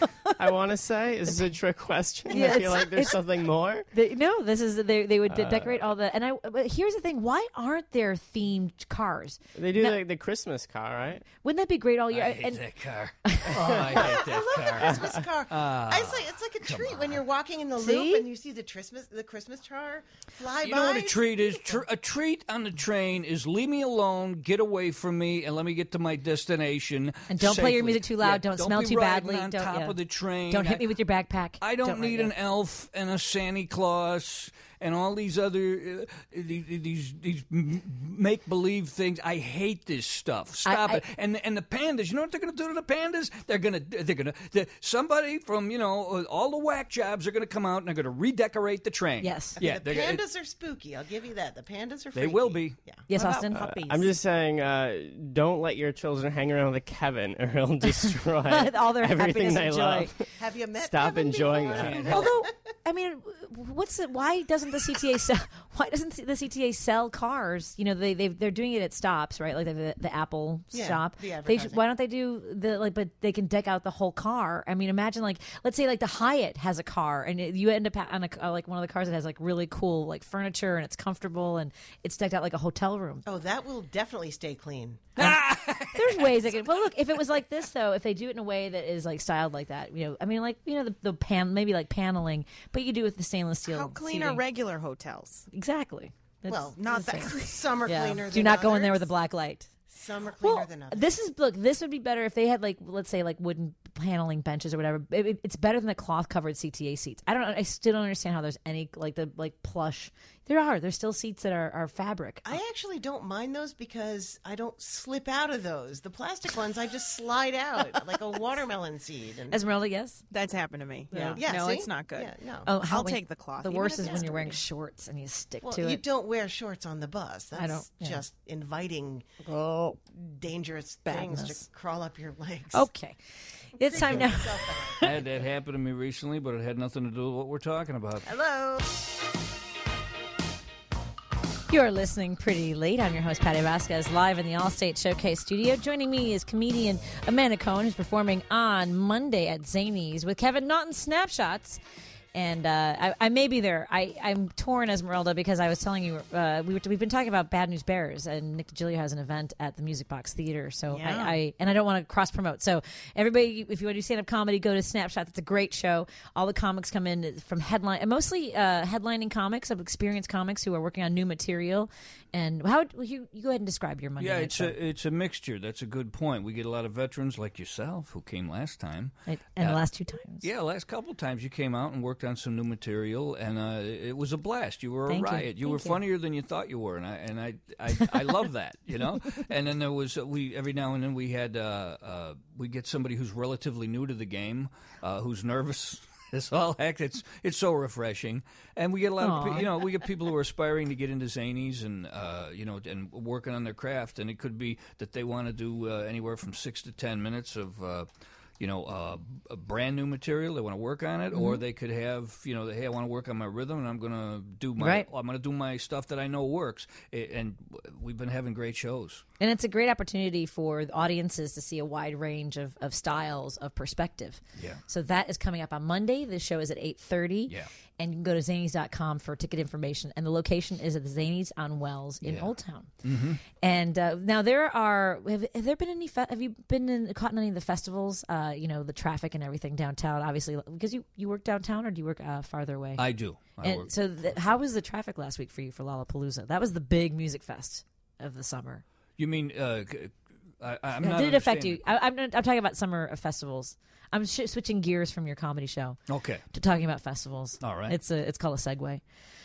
I want to say is this a trick question? Yeah, I feel it's- like there's it's- something more. They, no, this is they. They would de- Uh, decorate all the. And I. But here's the thing: why aren't there themed cars? They do Now- like the Christmas car, right? Wouldn't that be great all year? I hate and, that car. Oh, I hate that I love car. the Christmas car. Ah, it's like it's like a come treat on. when you're walking in the See? loop and you see the Christmas the Christmas car fly You by. know what a treat is? Tr- a treat on the train is leave me alone, get away from me, and let me get to my destination. And don't play your safely. music too loud. Yeah, don't, don't smell be too riding badly. on don't, top yeah. of the train. Don't hit I- me with your backpack. I don't, Don't need ride an it. elf and a Santa Claus and all these other uh, these these, these make believe things. I hate this stuff. Stop I- it. And and the pandas. You know what they're going to do to the pandas? They're going to they're going to somebody from you know all the whack jobs are going to come out and they're going to redecorate the train. Yes. Yeah. the they're gonna- pandas are spooky. I'll give you that. The pandas are. They freaky. will be. Yeah. Yes, What about Austin. puppies? I'm just saying, uh, don't let your children hang around with a Kevin, or he'll destroy All their everything happiness they and joy. love. Have you met? Stop Kevin enjoying before? that. Can't help. Although, I mean, what's the, why doesn't the C T A sell? Why doesn't the C T A sell cars? You know, they they they're doing it at stops, right? Like the, the Apple Yeah, shop. the They advertising. should, why don't they do the like? But they can deck out the whole car. I mean, imagine like let's say like the Hyatt has a car, and it, you end up on a, uh, like one of the cars that has like really cool like furniture and it's comfortable and it's decked out like a hotel room. Oh, that will definitely stay clean. There's ways they can. Well, look, if it was like this though, if they do it in a way that is like styled like that, you know, I mean, like you know the, the pan maybe like paneling, but you do it with the stainless steel. How clean seating. are regular hotels? Exactly. That's- Well, Not that's that it. clean. Some are Yeah. cleaner. Do than not go in there with a others. black light. Some are cleaner Well, than others. this is look. This would be better if they had like, let's say, like wooden paneling benches or whatever. It, it- it's better than the cloth covered C T A seats. I don't. I still don't understand how there's any like the like plush. There are. There's still seats that are, are fabric. I actually don't mind those because I don't slip out of those. The plastic ones, I just slide out like a watermelon seed. And Esmeralda, yes. That's happened to me. Yeah. Yeah, no, see? it's not good. Yeah, no. Oh, how I'll when- take the cloth. The even worst if is it's when you're wearing dirty. shorts and you stick Well, to you it. don't wear shorts on the bus. That's I don't- yeah. just inviting Oh, dangerous badness. things to crawl up your legs. okay. It's time now. I had that happen to me recently, but it had nothing to do with what we're talking about. Hello. You're listening pretty late. I'm your host, Patty Vasquez, live in the Allstate Showcase studio. Joining me is comedian Amanda Cohen, who's performing on Monday at Zanies with Kevin Naughton Snapshots. And uh, I, I may be there. I, I'm torn, Esmeralda, because I was telling you uh, we were, we've been talking about Bad News Bears, and Nick DiGilio has an event at the Music Box Theater. So Yeah. I, I and I don't want to cross promote. So everybody, if you want to do stand up comedy, go to Snapshot. It's a great show. All the comics come in from headline, and mostly uh, headlining comics of experienced comics who are working on new material. And how well, you, you go ahead and describe your Monday Yeah, night it's show. a it's a mixture. That's a good point. We get a lot of veterans like yourself who came last time, Right, and the Uh, last two times. Yeah, last couple times you came out and worked on some new material, and uh, it was a blast. You were a Thank you. riot. You, Thank were you. funnier than you thought you were, and I and I I, I love that. You know. And then there was uh, we every now and then we had uh, uh, we get somebody who's relatively new to the game, uh, who's nervous. It's all heck. It's it's so refreshing, and we get a lot of Aw. pe- you know we get people who are aspiring to get into zanies and uh, you know and working on their craft, and it could be that they want to do uh, anywhere from six to ten minutes of. Uh, you know, uh, a brand new material. They want to work on it, or Mhm. they could have, you know, hey, I want to work on my rhythm, and I'm going to do my, Right. I'm going to do my stuff that I know works. I- And we've been having great shows. And it's a great opportunity for the audiences to see a wide range of, of styles of perspective. Yeah. So that is coming up on Monday. The show is at eight thirty. Yeah. And you can go to zanies dot com for ticket information. And the location is at the Zanies on Wells in Yeah. Old Town. Mm-hmm. And uh, now there are, have, have there been any, fe- have you been in, caught in any of the festivals, uh, you know, the traffic and everything downtown, obviously, because you, you work downtown or do you work uh, farther away? I do. I and work. so th- how was the traffic last week for you for Lollapalooza? That was the big music fest of the summer. You mean, uh, c- I, I'm Yeah, not did it affect understanding. you? I, I'm, not- I'm talking about summer of festivals. I'm sh- switching gears from your comedy show Okay. to talking about festivals. All right. It's a it's called a segue.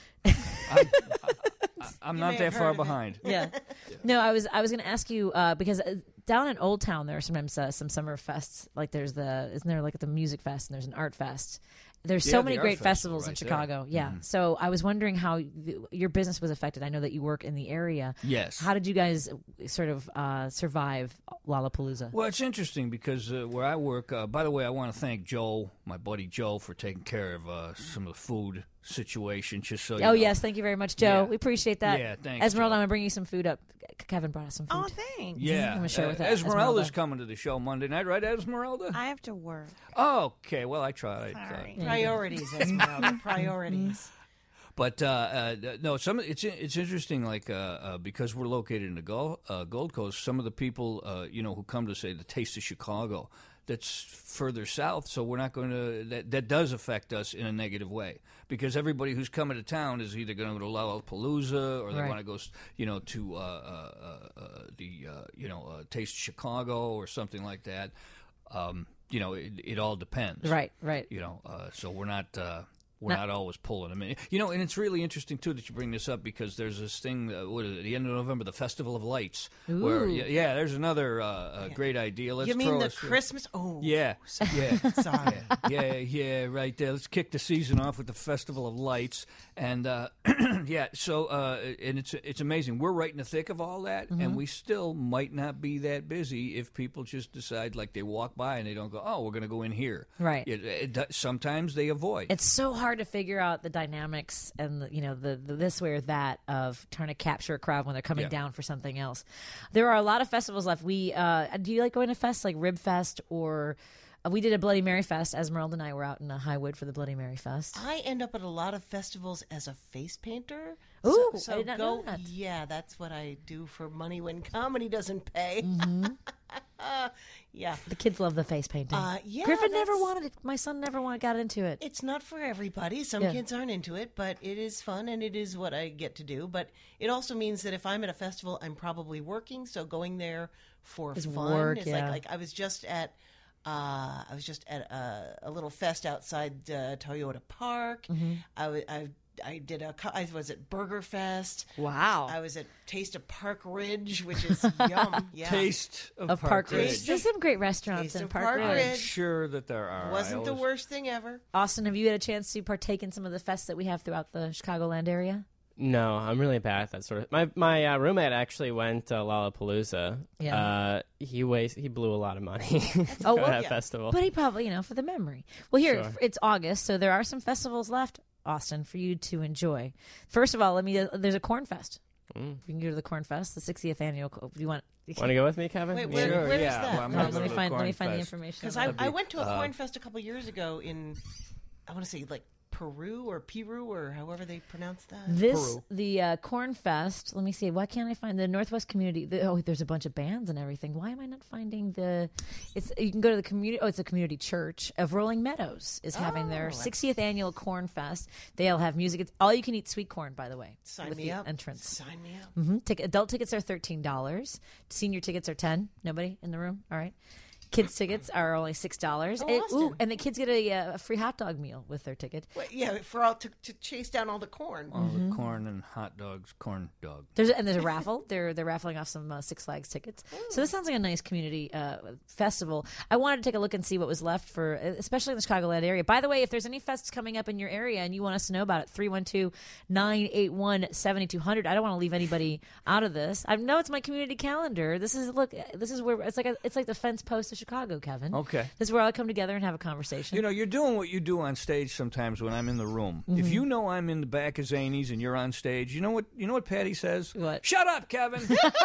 I'm, I'm You not may that have far heard of it. behind. Yeah. No, I was I was going to ask you uh, because uh, down in Old Town there are sometimes uh, some summer fests. Like there's the isn't there like the music fest and there's an art fest. There's so Yeah, many the great art festival festivals in right there. Chicago. Yeah. Mhm. So I was wondering how th- your business was affected. I know that you work in the area. Yes. How did you guys uh, sort of uh, survive Lollapalooza? Well, it's interesting because uh, where I work, uh, by the way, I want to thank Joe, my buddy Joe, for taking care of uh, some of the food situation. Just so you Oh know. yes, thank you very much, Joe. Yeah. We appreciate that. Yeah, thanks, Esmeralda, Joe. I'm gonna bring you some food up. Kevin brought us some food. Oh, thanks. Yeah, I'm gonna share uh, with that Esmeralda's Esmeralda. coming to the show Monday night, right, Esmeralda? I have to work. Okay, well, I tried. Sorry. Uh, Priorities, Esmeralda. Priorities. But uh, uh, no, some it's it's interesting. Like uh, uh, because we're located in the Gold, uh, Gold Coast, some of the people uh, you know who come to say the Taste of Chicago, that's further south. So we're not going to that that does affect us in a negative way because everybody who's coming to town is either going to go to Lollapalooza or they Right. want to go you know to uh, uh, uh, the uh, you know uh, Taste of Chicago or something like that. Um, you know, it, it all depends. Right, right. You know, uh, so we're not. Uh, We're No. not always pulling them in. You know, and it's really interesting, too, that you bring this up because there's this thing, uh, what is it, at the end of November, the Festival of Lights. Where, Ooh. yeah, yeah, there's another uh, uh, great idea. Let's You mean throw the us- Christmas? Oh. Yeah. Sorry. Yeah. Sorry. Yeah, yeah, right there. Let's kick the season off with the Festival of Lights. And, uh, yeah, so, uh, and it's it's amazing. We're right in the thick of all that, Mhm. and we still might not be that busy if people just decide, like, they walk by and they don't go, oh, we're going to go in here. Right. It, it, does- sometimes they avoid. It's so hard to figure out the dynamics and the, you know the, the this way or that of trying to capture a crowd when they're coming Yeah. down for something else. There are a lot of festivals left. We uh, do you like going to fests like Rib Fest or uh, we did a Bloody Mary Fest. Esmeralda and I were out in uh, Highwood for the Bloody Mary Fest. I end up at a lot of festivals as a face painter. Ooh, so, so I did not go, know that. Yeah, that's what I do for money when comedy doesn't pay. Mm-hmm. Yeah. The kids love the face painting. Uh, yeah, Griffin never that's- wanted it. My son never wanted, got into it. It's not for everybody. Some Yeah. kids aren't into it, but it is fun and it is what I get to do. But it also means that if I'm at a festival, I'm probably working. So going there for Is fun work, is yeah. like like I was just at. Uh, I was just at a, a little fest outside uh, Toyota Park. Mhm. I, w- I I did a co- I was at Burger Fest. Wow. I was at Taste of Park Ridge, which is yum. Yeah. Taste of, Of Park Ridge. Taste There's some great restaurants Taste in of Park, Park Ridge. Ridge. I'm sure that there are. I Wasn't the always- worst thing ever. Austin, have you had a chance to partake in some of the fests that we have throughout the Chicagoland area? No, I'm really bad at that sort of. My my uh, roommate actually went to Lollapalooza. Yeah. Uh, he waste he blew a lot of money. Oh, at well, that yeah. festival. But he probably, you know, for the memory. Well, here, Sure. it's August, so there are some festivals left, Austin, for you to enjoy. First of all, let me. Uh, there's a Corn Fest. Mm. You can go to the Corn Fest, the sixtieth annual. co- Do you want? Want to go with me, Kevin? Wait, Yeah. where, Sure, where is yeah. that? Well, I'm Hold on, gonna let go me to find. Let me Corn find the Fest. information. Because on I, that. I went to a uh, corn fest a couple years ago in, I want to say like Peru or Peru or however they pronounce that. This Peru. the uh, Corn Fest. Let me see. Why can't I find the Northwest Community? The, oh, there's a bunch of bands and everything. Why am I not finding the? It's you can go to the community. Oh, it's a community church of Rolling Meadows is having their Oh, that's- sixtieth annual Corn Fest. They'll have music. It's all you can eat sweet corn, by the way. Sign with me the up. entrance. Sign me up. Mm-hmm. Tick, adult tickets are thirteen dollars. Senior tickets are ten. Nobody in the room. All right. Kids tickets are only six dollars. Oh, and, Austin. ooh, and the kids get a, uh, a free hot dog meal with their ticket. Wait, yeah, for all to, to chase down all the corn. All Mm-hmm. the corn and hot dogs, corn dog. There's a, and there's a raffle. They're they're raffling off some uh, Six Flags tickets. So this sounds like a nice community uh, festival. I wanted to take a look and see what was left for, especially in the Chicagoland area. By the way, if there's any fests coming up in your area and you want us to know about it, three one two, nine eight one, seven two zero zero. I don't want to leave anybody out of this. I know it's my community calendar. This is look. This is where it's like a, it's like the fence post of Chicago, Kevin. Okay. This is where I come together and have a conversation. You know, you're doing what you do on stage sometimes when I'm in the room. If Mhm. you know I'm in the back of Zanies and you're on stage, you know what? You know what Patty says? What? Shut up, Kevin.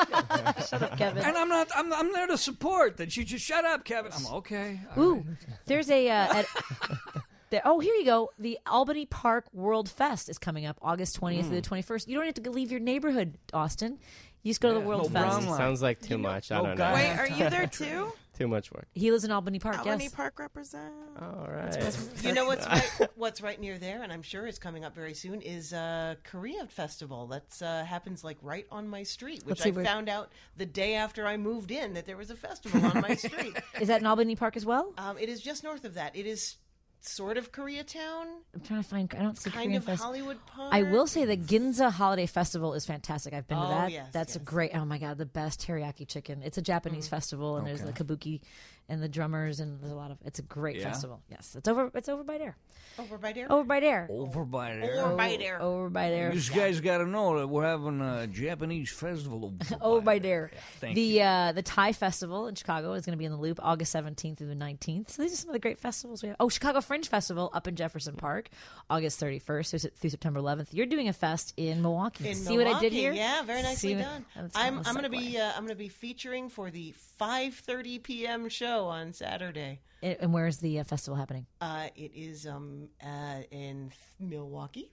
Shut up, Kevin. And I'm not. I'm, I'm there to support that. You just shut up, Kevin. I'm okay. all Ooh, right. there's a. Uh, at, there, oh, here you go. The Albany Park World Fest is coming up August twentieth through the twenty-first. You don't have to leave your neighborhood, Austin. You just go to the Yeah, World no Fest. brown line. Sounds like too much. I no don't guy- know. Wait, are you there too? Too much work. He lives in Albany Park. Albany yes. Park represent. All right. You know what's right, what's right near there, and I'm sure it's coming up very soon, is uh, Korea Festival. That's uh, happens like right on my street, which Let's see I where- found out the day after I moved in that there was a festival on my street. Is that in Albany Park as well? Um, it is just north of that. It is sort of Koreatown, I'm trying to find. I don't see kind Korean of Fest. Hollywood Park. I will say the Ginza Holiday Festival is fantastic. I've been to Oh, that. yes, That's yes. great. Oh my god, the best teriyaki chicken. It's a Japanese festival, and there's the kabuki and the drummers, and there's a lot of. It's a great Yeah? festival. Yes, it's over. It's over by there. over by there. Over by there. Over by there. Over by there. Over by there. You guys got to know that we're having a Japanese festival over Over by there. Thank the you. uh, the Thai Festival in Chicago is going to be in the Loop August seventeenth through the nineteenth. So these are some of the great festivals we have. Oh, Chicago Fringe Festival up in Jefferson Park, August thirty-first through, through September eleventh. You're doing a fest in Milwaukee. In See Milwaukee, what I did here? Yeah, very nicely See what- done. that's I'm kind of a I'm going to segue. be uh, I'm going to be featuring for the five thirty p.m. show on Saturday. And and where's the uh, festival happening? Uh, it is um uh, in Milwaukee.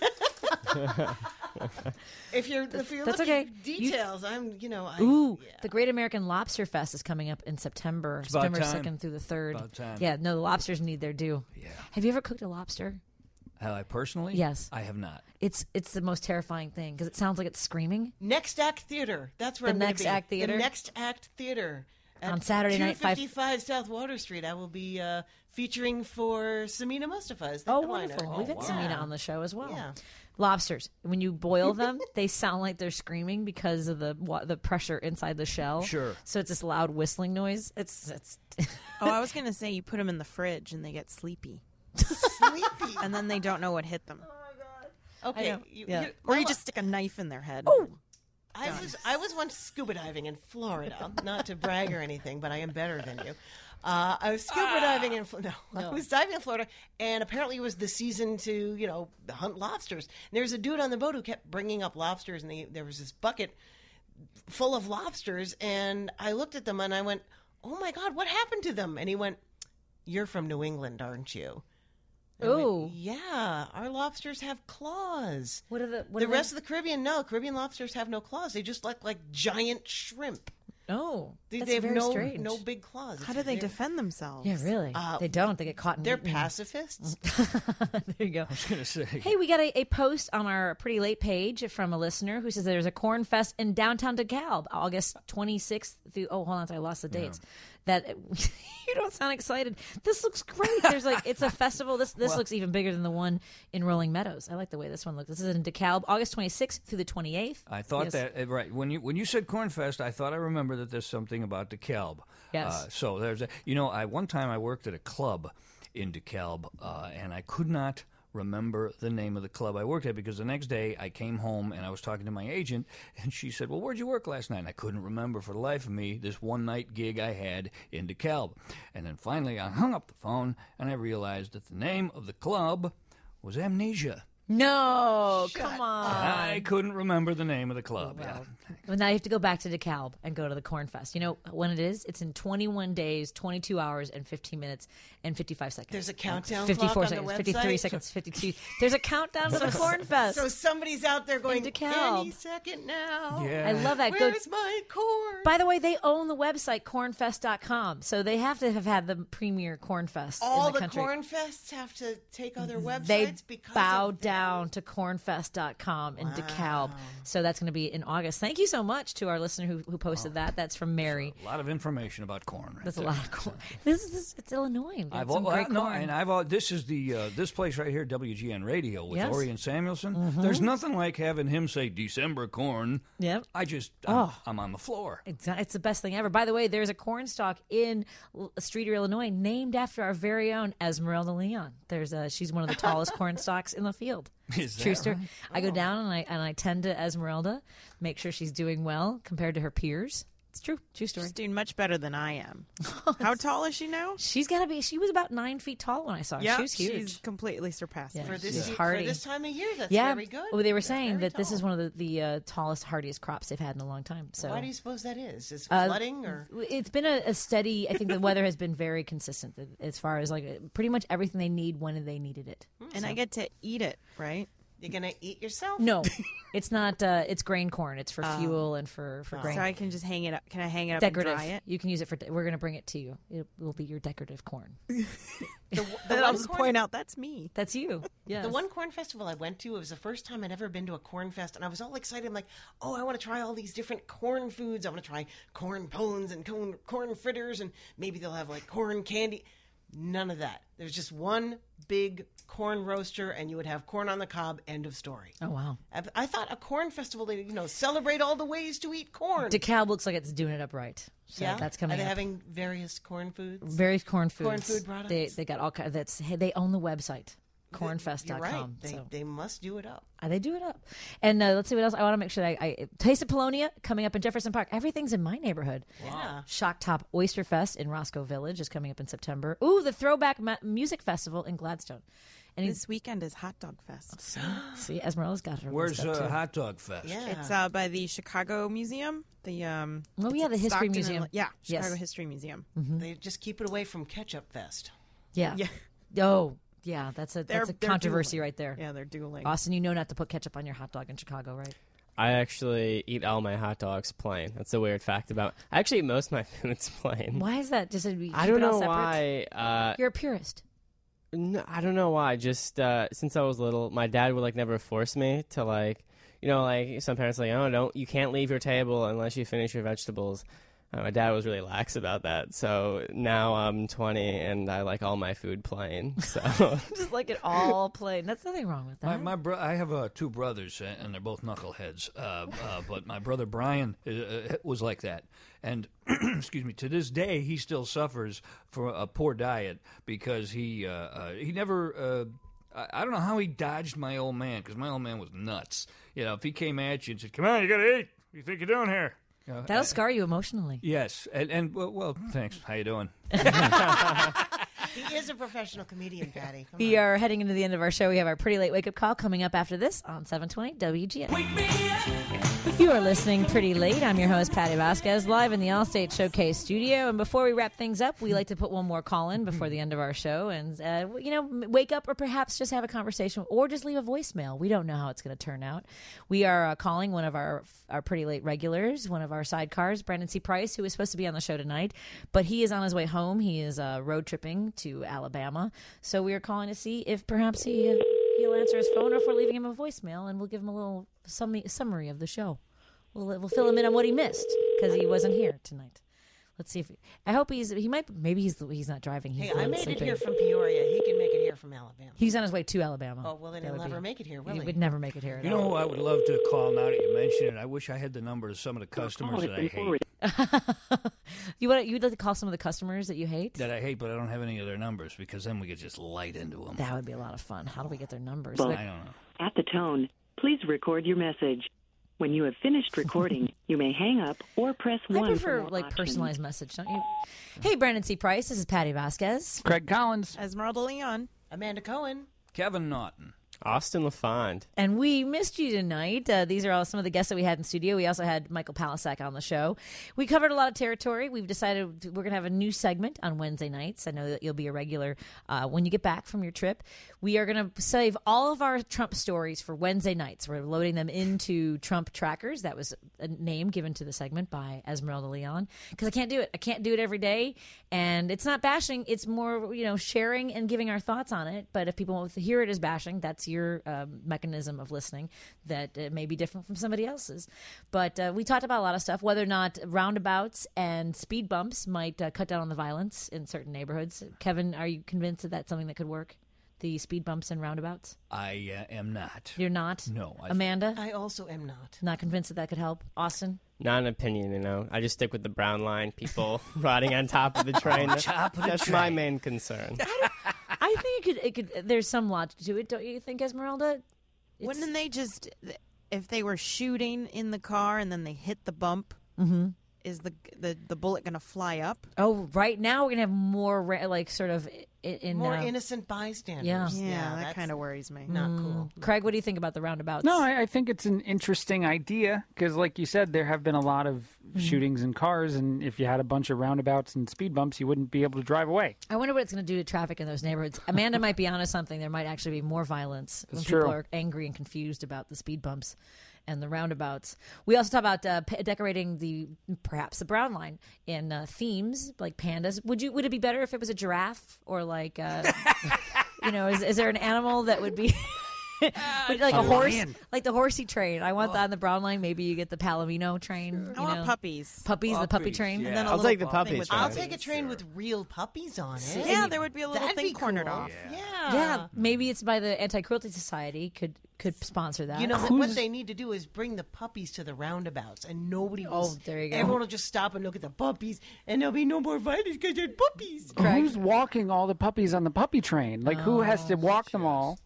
if you're if you're That's looking okay. at details, I'm you know I, Ooh, the Great American Lobster Fest is coming up in September, It's about September time. second through the third. About time. Yeah, no, the lobsters need their due. Yeah. Have you ever cooked a lobster? Have I personally? Yes. I have not. It's it's the most terrifying thing because it sounds like it's screaming. Next Act Theater. That's where The I'm gonna Next be. Act Theater? The Next Act Theater. At On Saturday night, five- two fifty-five South Water Street. I will be uh, featuring for Samina Mustafa as the Oh, headliner. wonderful! We've had Samina on the show as well. Yeah. Lobsters, when you boil them, they sound like they're screaming because of the wa- the pressure inside the shell. Sure. So it's this loud whistling noise. It's it's. Oh, I was going to say you put them in the fridge and they get sleepy. Sleepy. And then they don't know what hit them. Okay, I know. you- Yeah. you- Or you my- just stick a knife in their head. Oh, I was I was once scuba diving in Florida. Not to brag or anything, but I am better than you. Uh, I was scuba diving in Fl- no, No. I was diving in Florida, and apparently it was the season to you know hunt lobsters. And there was a dude on the boat who kept bringing up lobsters, and they, there was this bucket full of lobsters, and I looked at them and I went, "Oh my God, what happened to them?" And he went, "You're from New England, aren't you?" And I went, Ooh. yeah, our lobsters have claws. What are the what the are rest of the Caribbean? No, Caribbean lobsters have no claws. They just look like giant shrimp. Oh, They, that's they have very no strange. no big claws. How do they defend themselves? Yeah, really. Uh, they don't. They get caught. And They're eaten. pacifists. There you go. I was going to say. Hey, we got a, a post on our Pretty Late page from a listener who says there's a corn fest in downtown DeKalb, August twenty-sixth through. Oh, hold on, I lost the dates. That you don't sound excited. This looks great. There's like it's a festival. This this Well- looks even bigger than the one in Rolling Meadows. I like the way this one looks. This is in DeKalb, August twenty-sixth through the twenty-eighth. I thought Yes. that uh, right when you when you said Cornfest, I thought I remember that there's something about DeKalb. Yes. Uh, so there's a you know I one time I worked at a club in DeKalb, uh, and I could not remember the name of the club I worked at because the next day I came home and I was talking to my agent, and she said, "Well, where'd you work last night?" And I couldn't remember for the life of me this one night gig I had in DeKalb. And then finally I hung up the phone and I realized that the name of the club was Amnesia. No, come on. I couldn't remember the name of the club. Oh, yeah. Well, now you have to go back to DeKalb and go to the Corn Fest. You know when it is? It's in twenty-one days, twenty-two hours, and fifteen minutes and fifty-five seconds. There's a countdown fifty-four clock on seconds, the fifty-three website. seconds, fifty-two. There's a countdown to the Corn Fest. So somebody's out there going, DeKalb. "Any second now." I love that. Go- Where's my corn? By the way, they own the website corn fest dot com, so they have to have had the premier Corn Fest All in the, the, country. corn fests have to take other websites They because bow of down to corn fest dot com in DeKalb. So that's going to be in August. Thank you so much to our listener who, who posted that. That's from Mary. A lot of information about corn. Right That's a there. lot of corn. This is this, it's Illinois. We've got I've some al- great no, corn. and I've al- this is the uh, this place right here, W G N Radio with Yes. Orion Samuelson. Mhm. There's nothing like having him say December corn. Yep. I just I'm, Oh. I'm on the floor. Exa- It's the best thing ever. By the way, there's a corn stalk in L- Streeter, Illinois, named after our very own Esmeralda Leon. There's a, she's one of the tallest corn stalks in the field. Is that True story. right? I go down and I and I tend to Esmeralda, make sure she's doing well compared to her peers. It's true. True story. She's doing much better than I am. How tall is she now? She's got to be. She was about nine feet tall when I saw her. Yeah, she was huge. she's completely surpassed Yeah, me. For this, she's ye- hardy. for this time of year, that's yeah. very good. Well, they were That's saying very that this tall. is one of the, the uh, tallest, hardiest crops they've had in a long time. So Why do you suppose that is? Is Uh, flooding or? It's been a, a steady. I think the weather has been very consistent as far as like pretty much everything they need when they needed it. And So- I get to eat it, right? You're gonna eat yourself? no, it's not. Uh, it's grain corn. It's for Oh. fuel and for for grain. So I can just hang it up. Can I hang it up decorative. and dry it? You can use it for. We're gonna bring it to you. It will be your decorative corn. The, the Then I'll one just corn- point out that's me. That's you. Yeah. The one corn festival I went to, it was the first time I'd ever been to a corn fest, and I was all excited. I'm like, oh, I want to try all these different corn foods. I want to try corn pones and corn, corn fritters, and maybe they'll have like corn candy. None of that. There's just one big corn roaster, and you would have corn on the cob. End of story. Oh wow. I, I thought a corn festival, they you know celebrate all the ways to eat corn. DeKalb looks like it's doing it up right. So yeah, that's coming Are they up. having various corn foods? Various corn foods. Corn food products? They they got all kinds. That's hey, they own the website. corn fest dot com. You're right. They, so. they must do it up. Uh, they do it up. And uh, let's see what else. I want to make sure that I, I Taste of Polonia coming up in Jefferson Park. Everything's in my neighborhood. Yeah. Shock Top Oyster Fest in Roscoe Village is coming up in September. Ooh, the Throwback Ma- Music Festival in Gladstone. And this weekend is Hot Dog Fest. See, see Esmeralda's got her. Where's list up, uh, too. Hot Dog Fest? Yeah. It's uh, by the Chicago Museum. The um. Oh, it's yeah, at the History Stockton Museum. and- yeah, Chicago Yes. History Museum. They just keep it away from Ketchup Fest. Yeah. Yeah. Oh, yeah. That's a They're- that's a they're controversy dueling. right there. Yeah, they're dueling. Austin, you know not to put ketchup on your hot dog in Chicago, right? I actually eat all my hot dogs plain. That's a weird fact about. I actually eat most of my foods plain. Why is that? Just to be, I keep don't it all know separate? why. Uh, You're a purist. No, I don't know why. Just uh, since I was little, my dad would like never force me to like, you know, like some parents are like, oh, don't you can't leave your table unless you finish your vegetables. Uh, my dad was really lax about that. So now I'm twenty and I like all my food plain. So Just like it all plain. That's nothing wrong with My, that. my bro- I have uh, two brothers, uh, and they're both knuckleheads. Uh, uh, but my brother Brian uh, uh, was like that, and excuse me. To this day, he still suffers from a poor diet because he uh, uh, he never. Uh, I, I don't know how he dodged my old man because my old man was nuts. You know, if he came at you and said, "Come on, you got to eat. What do you think you're doing here?" You know, That'll uh, scar you emotionally. Yes, and, and well, well, thanks. How you doing? He is a professional comedian, Patty. Come We on. are heading into the end of our show. We have our pretty late wake up call coming up after this on seven twenty W G N. You are listening Pretty Late. I'm your host, Patty Vasquez, live in the Allstate Showcase studio. And before we wrap things up, we like to put one more call in before the end of our show. And, uh, you know, m- wake up or perhaps just have a conversation or just leave a voicemail. We don't know how it's going to turn out. We are uh, calling one of our, our Pretty Late regulars, one of our sidecars, Brandon C. Price, who is supposed to be on the show tonight. But he is on his way home. He is uh, road tripping to Alabama. So we are calling to see if perhaps he, uh, he'll answer his phone or if we're leaving him a voicemail, and we'll give him a little summi- summary of the show. We'll, we'll fill him in on what he missed because he wasn't here tonight. Let's see if he, I hope he's he might maybe he's he's not driving. He's Hey, I uh, made sleeping. it here from Peoria. He can make it here from Alabama. He's on his way to Alabama. Oh, well, then That he'll would never be- make it here, will he he? would never make it here. At You know all. who I would love to call now that you mention it? I wish I had the number of some of the customers that I hate. you want you'd like to call some of the customers that you hate? That I hate, but I don't have any of their numbers because then we could just light into them. That would be a lot of fun. How do we get their numbers? I Like- don't know. At the tone, please record your message. When you have finished recording, you may hang up or press I one for prefer more like options. personalized message, don't you? Hey, Brandon C. Price. This is Patty Vasquez. Craig Collins. Esmeralda Leon. Amanda Cohen. Kevin Naughton. Austin LaFond. And we missed you tonight. Uh, these are all some of the guests that we had in studio. We also had Michael Palasak on the show. We covered a lot of territory. We've decided to- we're going to have a new segment on Wednesday nights. I know that you'll be a regular uh, when you get back from your trip. We are going to save all of our Trump stories for Wednesday nights. We're loading them into Trump trackers. That was a name given to the segment by Esmeralda Leon because I can't do it. I can't do it every day. And it's not bashing. It's more, you know, sharing and giving our thoughts on it. But if people want to hear it as bashing, that's your um, mechanism of listening that uh, may be different from somebody else's. But uh, we talked about a lot of stuff, whether or not roundabouts and speed bumps might uh, cut down on the violence in certain neighborhoods. Kevin, are you convinced that that's something that could work? The speed bumps and roundabouts? I uh, am not. You're not? No. I, Amanda? I also am not. Not convinced that that could help? Austin? Not an opinion, you know. I just stick with the brown line. People riding on top of the train. On top of the That's train. my main concern. I think it could. It could. There's some logic to it, don't you think, Esmeralda? It's- Wouldn't they just, if they were shooting in the car and then they hit the bump, Mhm. is the the, the bullet going to fly up? Oh, right now we're gonna have more ra- like sort of in, in More uh, innocent bystanders. Yeah. Yeah, that that's kind of worries me. Not Mm. cool. Craig, what do you think about the roundabouts? No, I, I think it's an interesting idea because, like you said, there have been a lot of Mm-hmm. shootings in cars, and if you had a bunch of roundabouts and speed bumps, you wouldn't be able to drive away. I wonder what it's going to do to traffic in those neighborhoods. Amanda might be onto something. There might actually be more violence when It's people true. are angry and confused about the speed bumps and the roundabouts. We also talk about uh, p- decorating the perhaps the brown line in uh, themes like pandas. Would you? Would it be better if it was a giraffe or like uh, you know? Is, is there an animal that would be? Would- like a, a horse, lion. like the horsey train. I want that on the brown line. Maybe you get the Palomino train. I You want know? puppies. Puppies, the puppy Puppies, train. yeah. And then a I'll little take the thing puppies with train. I'll puppies. take a train with real puppies on it. Yeah, there would be a little That'd thing be cornered cool. off. Yeah. Yeah, maybe it's by the Anti-Cruelty Society could could sponsor that. You know, Who's- what they need to do is bring the puppies to the roundabouts, and nobody will. Oh, there you go. Everyone will just stop and look at the puppies, and there'll be no more violence because they're puppies. Craig? Who's walking all the puppies on the puppy train? Like, who has to walk them all?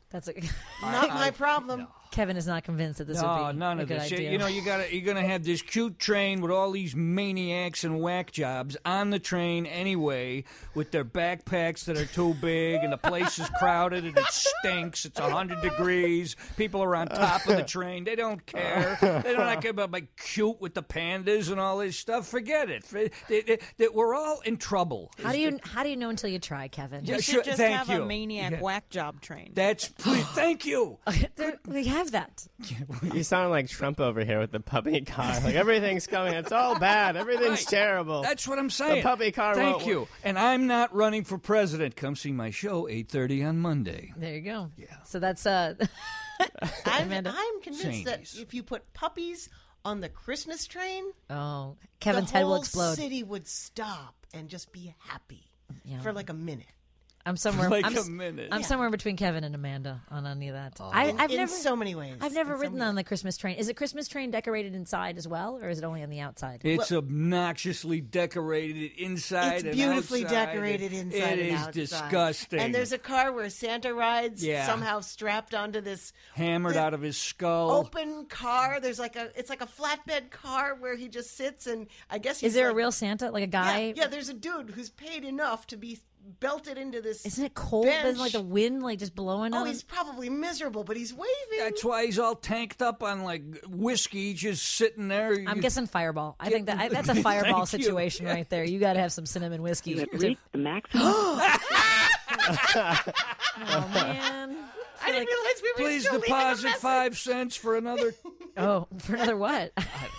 That's a, Not my problem. Kevin is not convinced that this no, would be none a of good this. idea. You know, you got you're going to have this cute train with all these maniacs and whack jobs on the train anyway, with their backpacks that are too big, and the place is crowded and it stinks. It's a hundred degrees. People are on top of the train. They don't care. They don't care about like cute with the pandas and all this stuff. Forget it. They, they, they, we're all in trouble. How do you how do you know until you try, Kevin? Yeah, You sure, should just thank have you. a maniac Yeah. whack job train. That's please, thank you. There- we have that. You sound like Trump over here with the puppy car. Like everything's coming. It's all bad. Everything's Right. terrible. That's what I'm saying. The puppy car Thank won't you. work. And I'm not running for president. Come see my show, eight thirty on Monday. There you go. Yeah. So that's uh. I'm, Amanda? I'm convinced that Zanies. if you put puppies on the Christmas train, Oh, Kevin's the head whole will explode. city would stop and just be happy Yeah. for like a minute. I'm somewhere. Like I'm, a s- minute. I'm Yeah. somewhere between Kevin and Amanda on any of that. I, in, I've in never. so many ways. I've never In so ridden many on the Christmas train. Is the Christmas train decorated inside as well, or is it only on the outside? It's obnoxiously decorated inside It's and beautifully outside. decorated It- inside It and is outside. disgusting. And there's a car where Santa rides, Yeah. somehow strapped onto this hammered the out of his skull. open car. There's like a, it's like a flatbed car where he just sits, and I guess he's Is there like, a real Santa, like a guy? Yeah, yeah, there's a dude who's paid enough to be belted into this. Isn't it cold? bench. There's like the wind, like just blowing Oh, on. he's probably miserable, but he's waving. That's why he's all tanked up on like whiskey, just sitting there. I'm You- guessing Fireball. I think that I, that's a Fireball Thank you. situation right there. You got to have some cinnamon You whiskey. have reached the maximum. Oh man! I didn't realize we were Please still leaving a deposit message. five cents for another. Oh, for another what?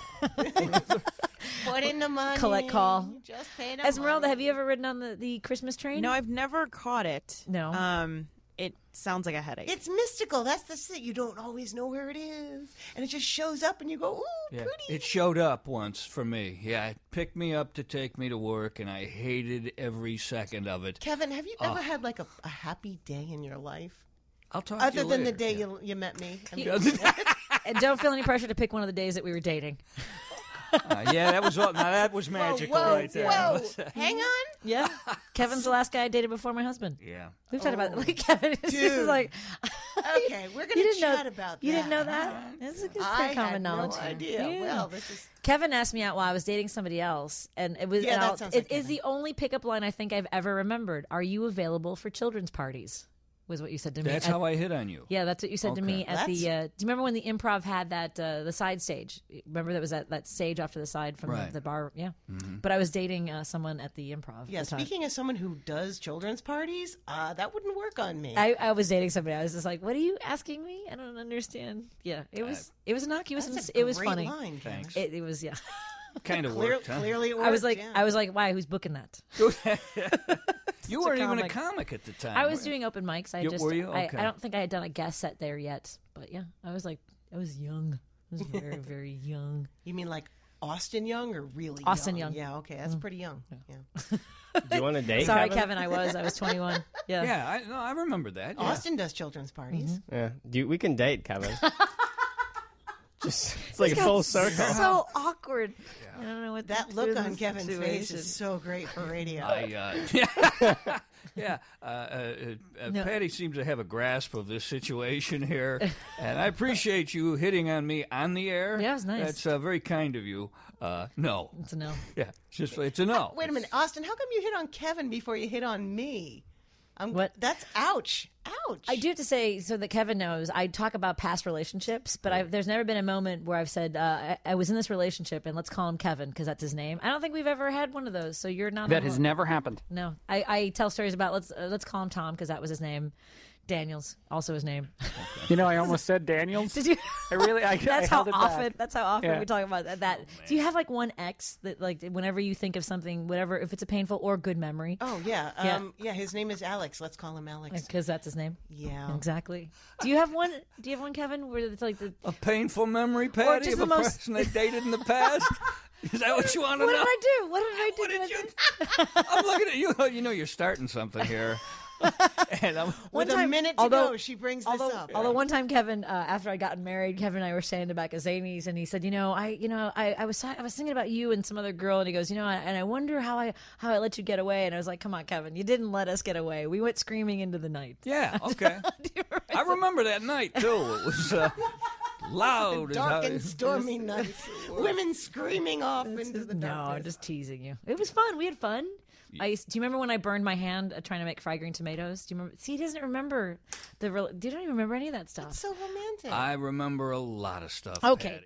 Put in the money. Collect call. Just pay the Esmeralda, money. have you ever ridden on the, the Christmas train? No, I've never caught it. No. Um, it sounds like a headache. It's mystical. That's the thing. You don't always know where it is, and it just shows up, and you go, "Ooh, Yeah, pretty." it showed up once for me. Yeah, it picked me up to take me to work, and I hated every second of it. Kevin, have you Oh. ever had like a, a happy day in your life, I'll talk other to you than the later. day you you met me? I mean, And don't feel any pressure to pick one of the days that we were dating. Uh, yeah, that was all, now that was magical whoa, right there. whoa. Hang on. Yeah. Kevin's the last guy I dated before my husband. Yeah. We've talked about it. Like, Kevin is Dude. just like, Okay, we're you gonna didn't chat know, about You that. didn't know that? It's, it's I pretty common had knowledge. no idea. Yeah. Well, this is Kevin asked me out while I was dating somebody else, and it was. Yeah, and that I'll- sounds it like is Kevin. the only pickup line I think I've ever remembered. Are you available for children's parties? Was what you said to me. That's at- how I hit on you. Yeah, that's what you said to me Okay. at the. That's- Uh, do you remember when the Improv had that uh, the side stage? Remember that was that, that stage off to the side from Right. the, the bar. Yeah, Mm-hmm. but I was dating uh, someone at the Improv. yeah. at the time. Speaking as someone who does children's parties, uh, that wouldn't work on me. I, I was dating somebody. I was just like, "What are you asking me? I don't understand." Yeah, it was it was innocuous. That's and a it was great funny. line, Kevin. Thanks. It, it was yeah. Kind of Clear, worked, huh? Clearly, it I was worked, like, yeah. I was like, "Why? Who's booking that?" You Such a weren't even a comic. comic at the time. I was were you? doing open mics. I You- just were you? I, Okay. I don't think I had done a guest set there yet, but yeah, I was like, I was young. I was very very young. You mean like Austin Young or really Austin young? Young. Yeah, okay, that's Mm. pretty young. Yeah. Do you want to date? Sorry, Kevin? Kevin. I was. I was twenty-one. Yeah. Yeah, I, no, I remember that. Yeah. Austin does children's parties. Yeah. Do you, we can date, Kevin. Just it's like a Got full circle. So awkward. I don't know what That to look do in on this Kevin's face situation. is so great for radio. I, uh, yeah, uh, uh, uh, No. Patty seems to have a grasp of this situation here, and I appreciate you hitting on me on the air. Yeah, it was nice. That's uh, very kind of you. Uh, no, It's a no. yeah, it's just it's a no. Wait a minute, Austin. How come you hit on Kevin before you hit on me? I'm, What? That's ouch. Ouch. I do have to say, so that Kevin knows, I talk about past relationships, but I've, there's never been a moment where I've said, uh, I, I was in this relationship, and let's call him Kevin, because that's his name. I don't think we've ever had one of those, so you're not... That alone. has never happened. No. I, I tell stories about, let's uh, let's call him Tom, because that was his name. Daniels, also his name. You know, I almost said Daniels. Did you? I really, I, That's I how held it often. back. That's how often Yeah. we talk about that. that. Do you have like one ex that, like, whenever you think of something, whatever, if it's a painful or good memory, Oh yeah. Yeah. Um, yeah. His name is Alex. Let's call him Alex. because that's his name. Yeah. Exactly. Do you have one? Do you have one, Kevin, where it's like the A painful memory, Patty, just of the a most- person I dated in the past. Is that what you want to What know? did I do? What did I do? What did Did I you? do- I'm looking at you. You know, you're starting something here. And I'm, One With a time- minute to although- go, she brings this Although, up. although one time Kevin, uh, after I gotten married, Kevin and I were standing back at Zanies, and he said, "You know, I, you know, I, I was, I was thinking about you and some other girl," and he goes, "You know, I, and I wonder how I, how I let you get away." And I was like, "Come on, Kevin, you didn't let us get away. We went screaming into the night." yeah, okay. Do you remember I I remember that night too. It was uh, loud. as Dark how- and stormy night. Women screaming off into the No, darkness. I'm just teasing you. It was fun. We had fun. I used, do you remember when I burned my hand uh, trying to make fried green tomatoes? Do you remember? See, he doesn't remember the. Real, do you don't even remember any of that stuff? It's so romantic. I remember a lot of stuff. Okay,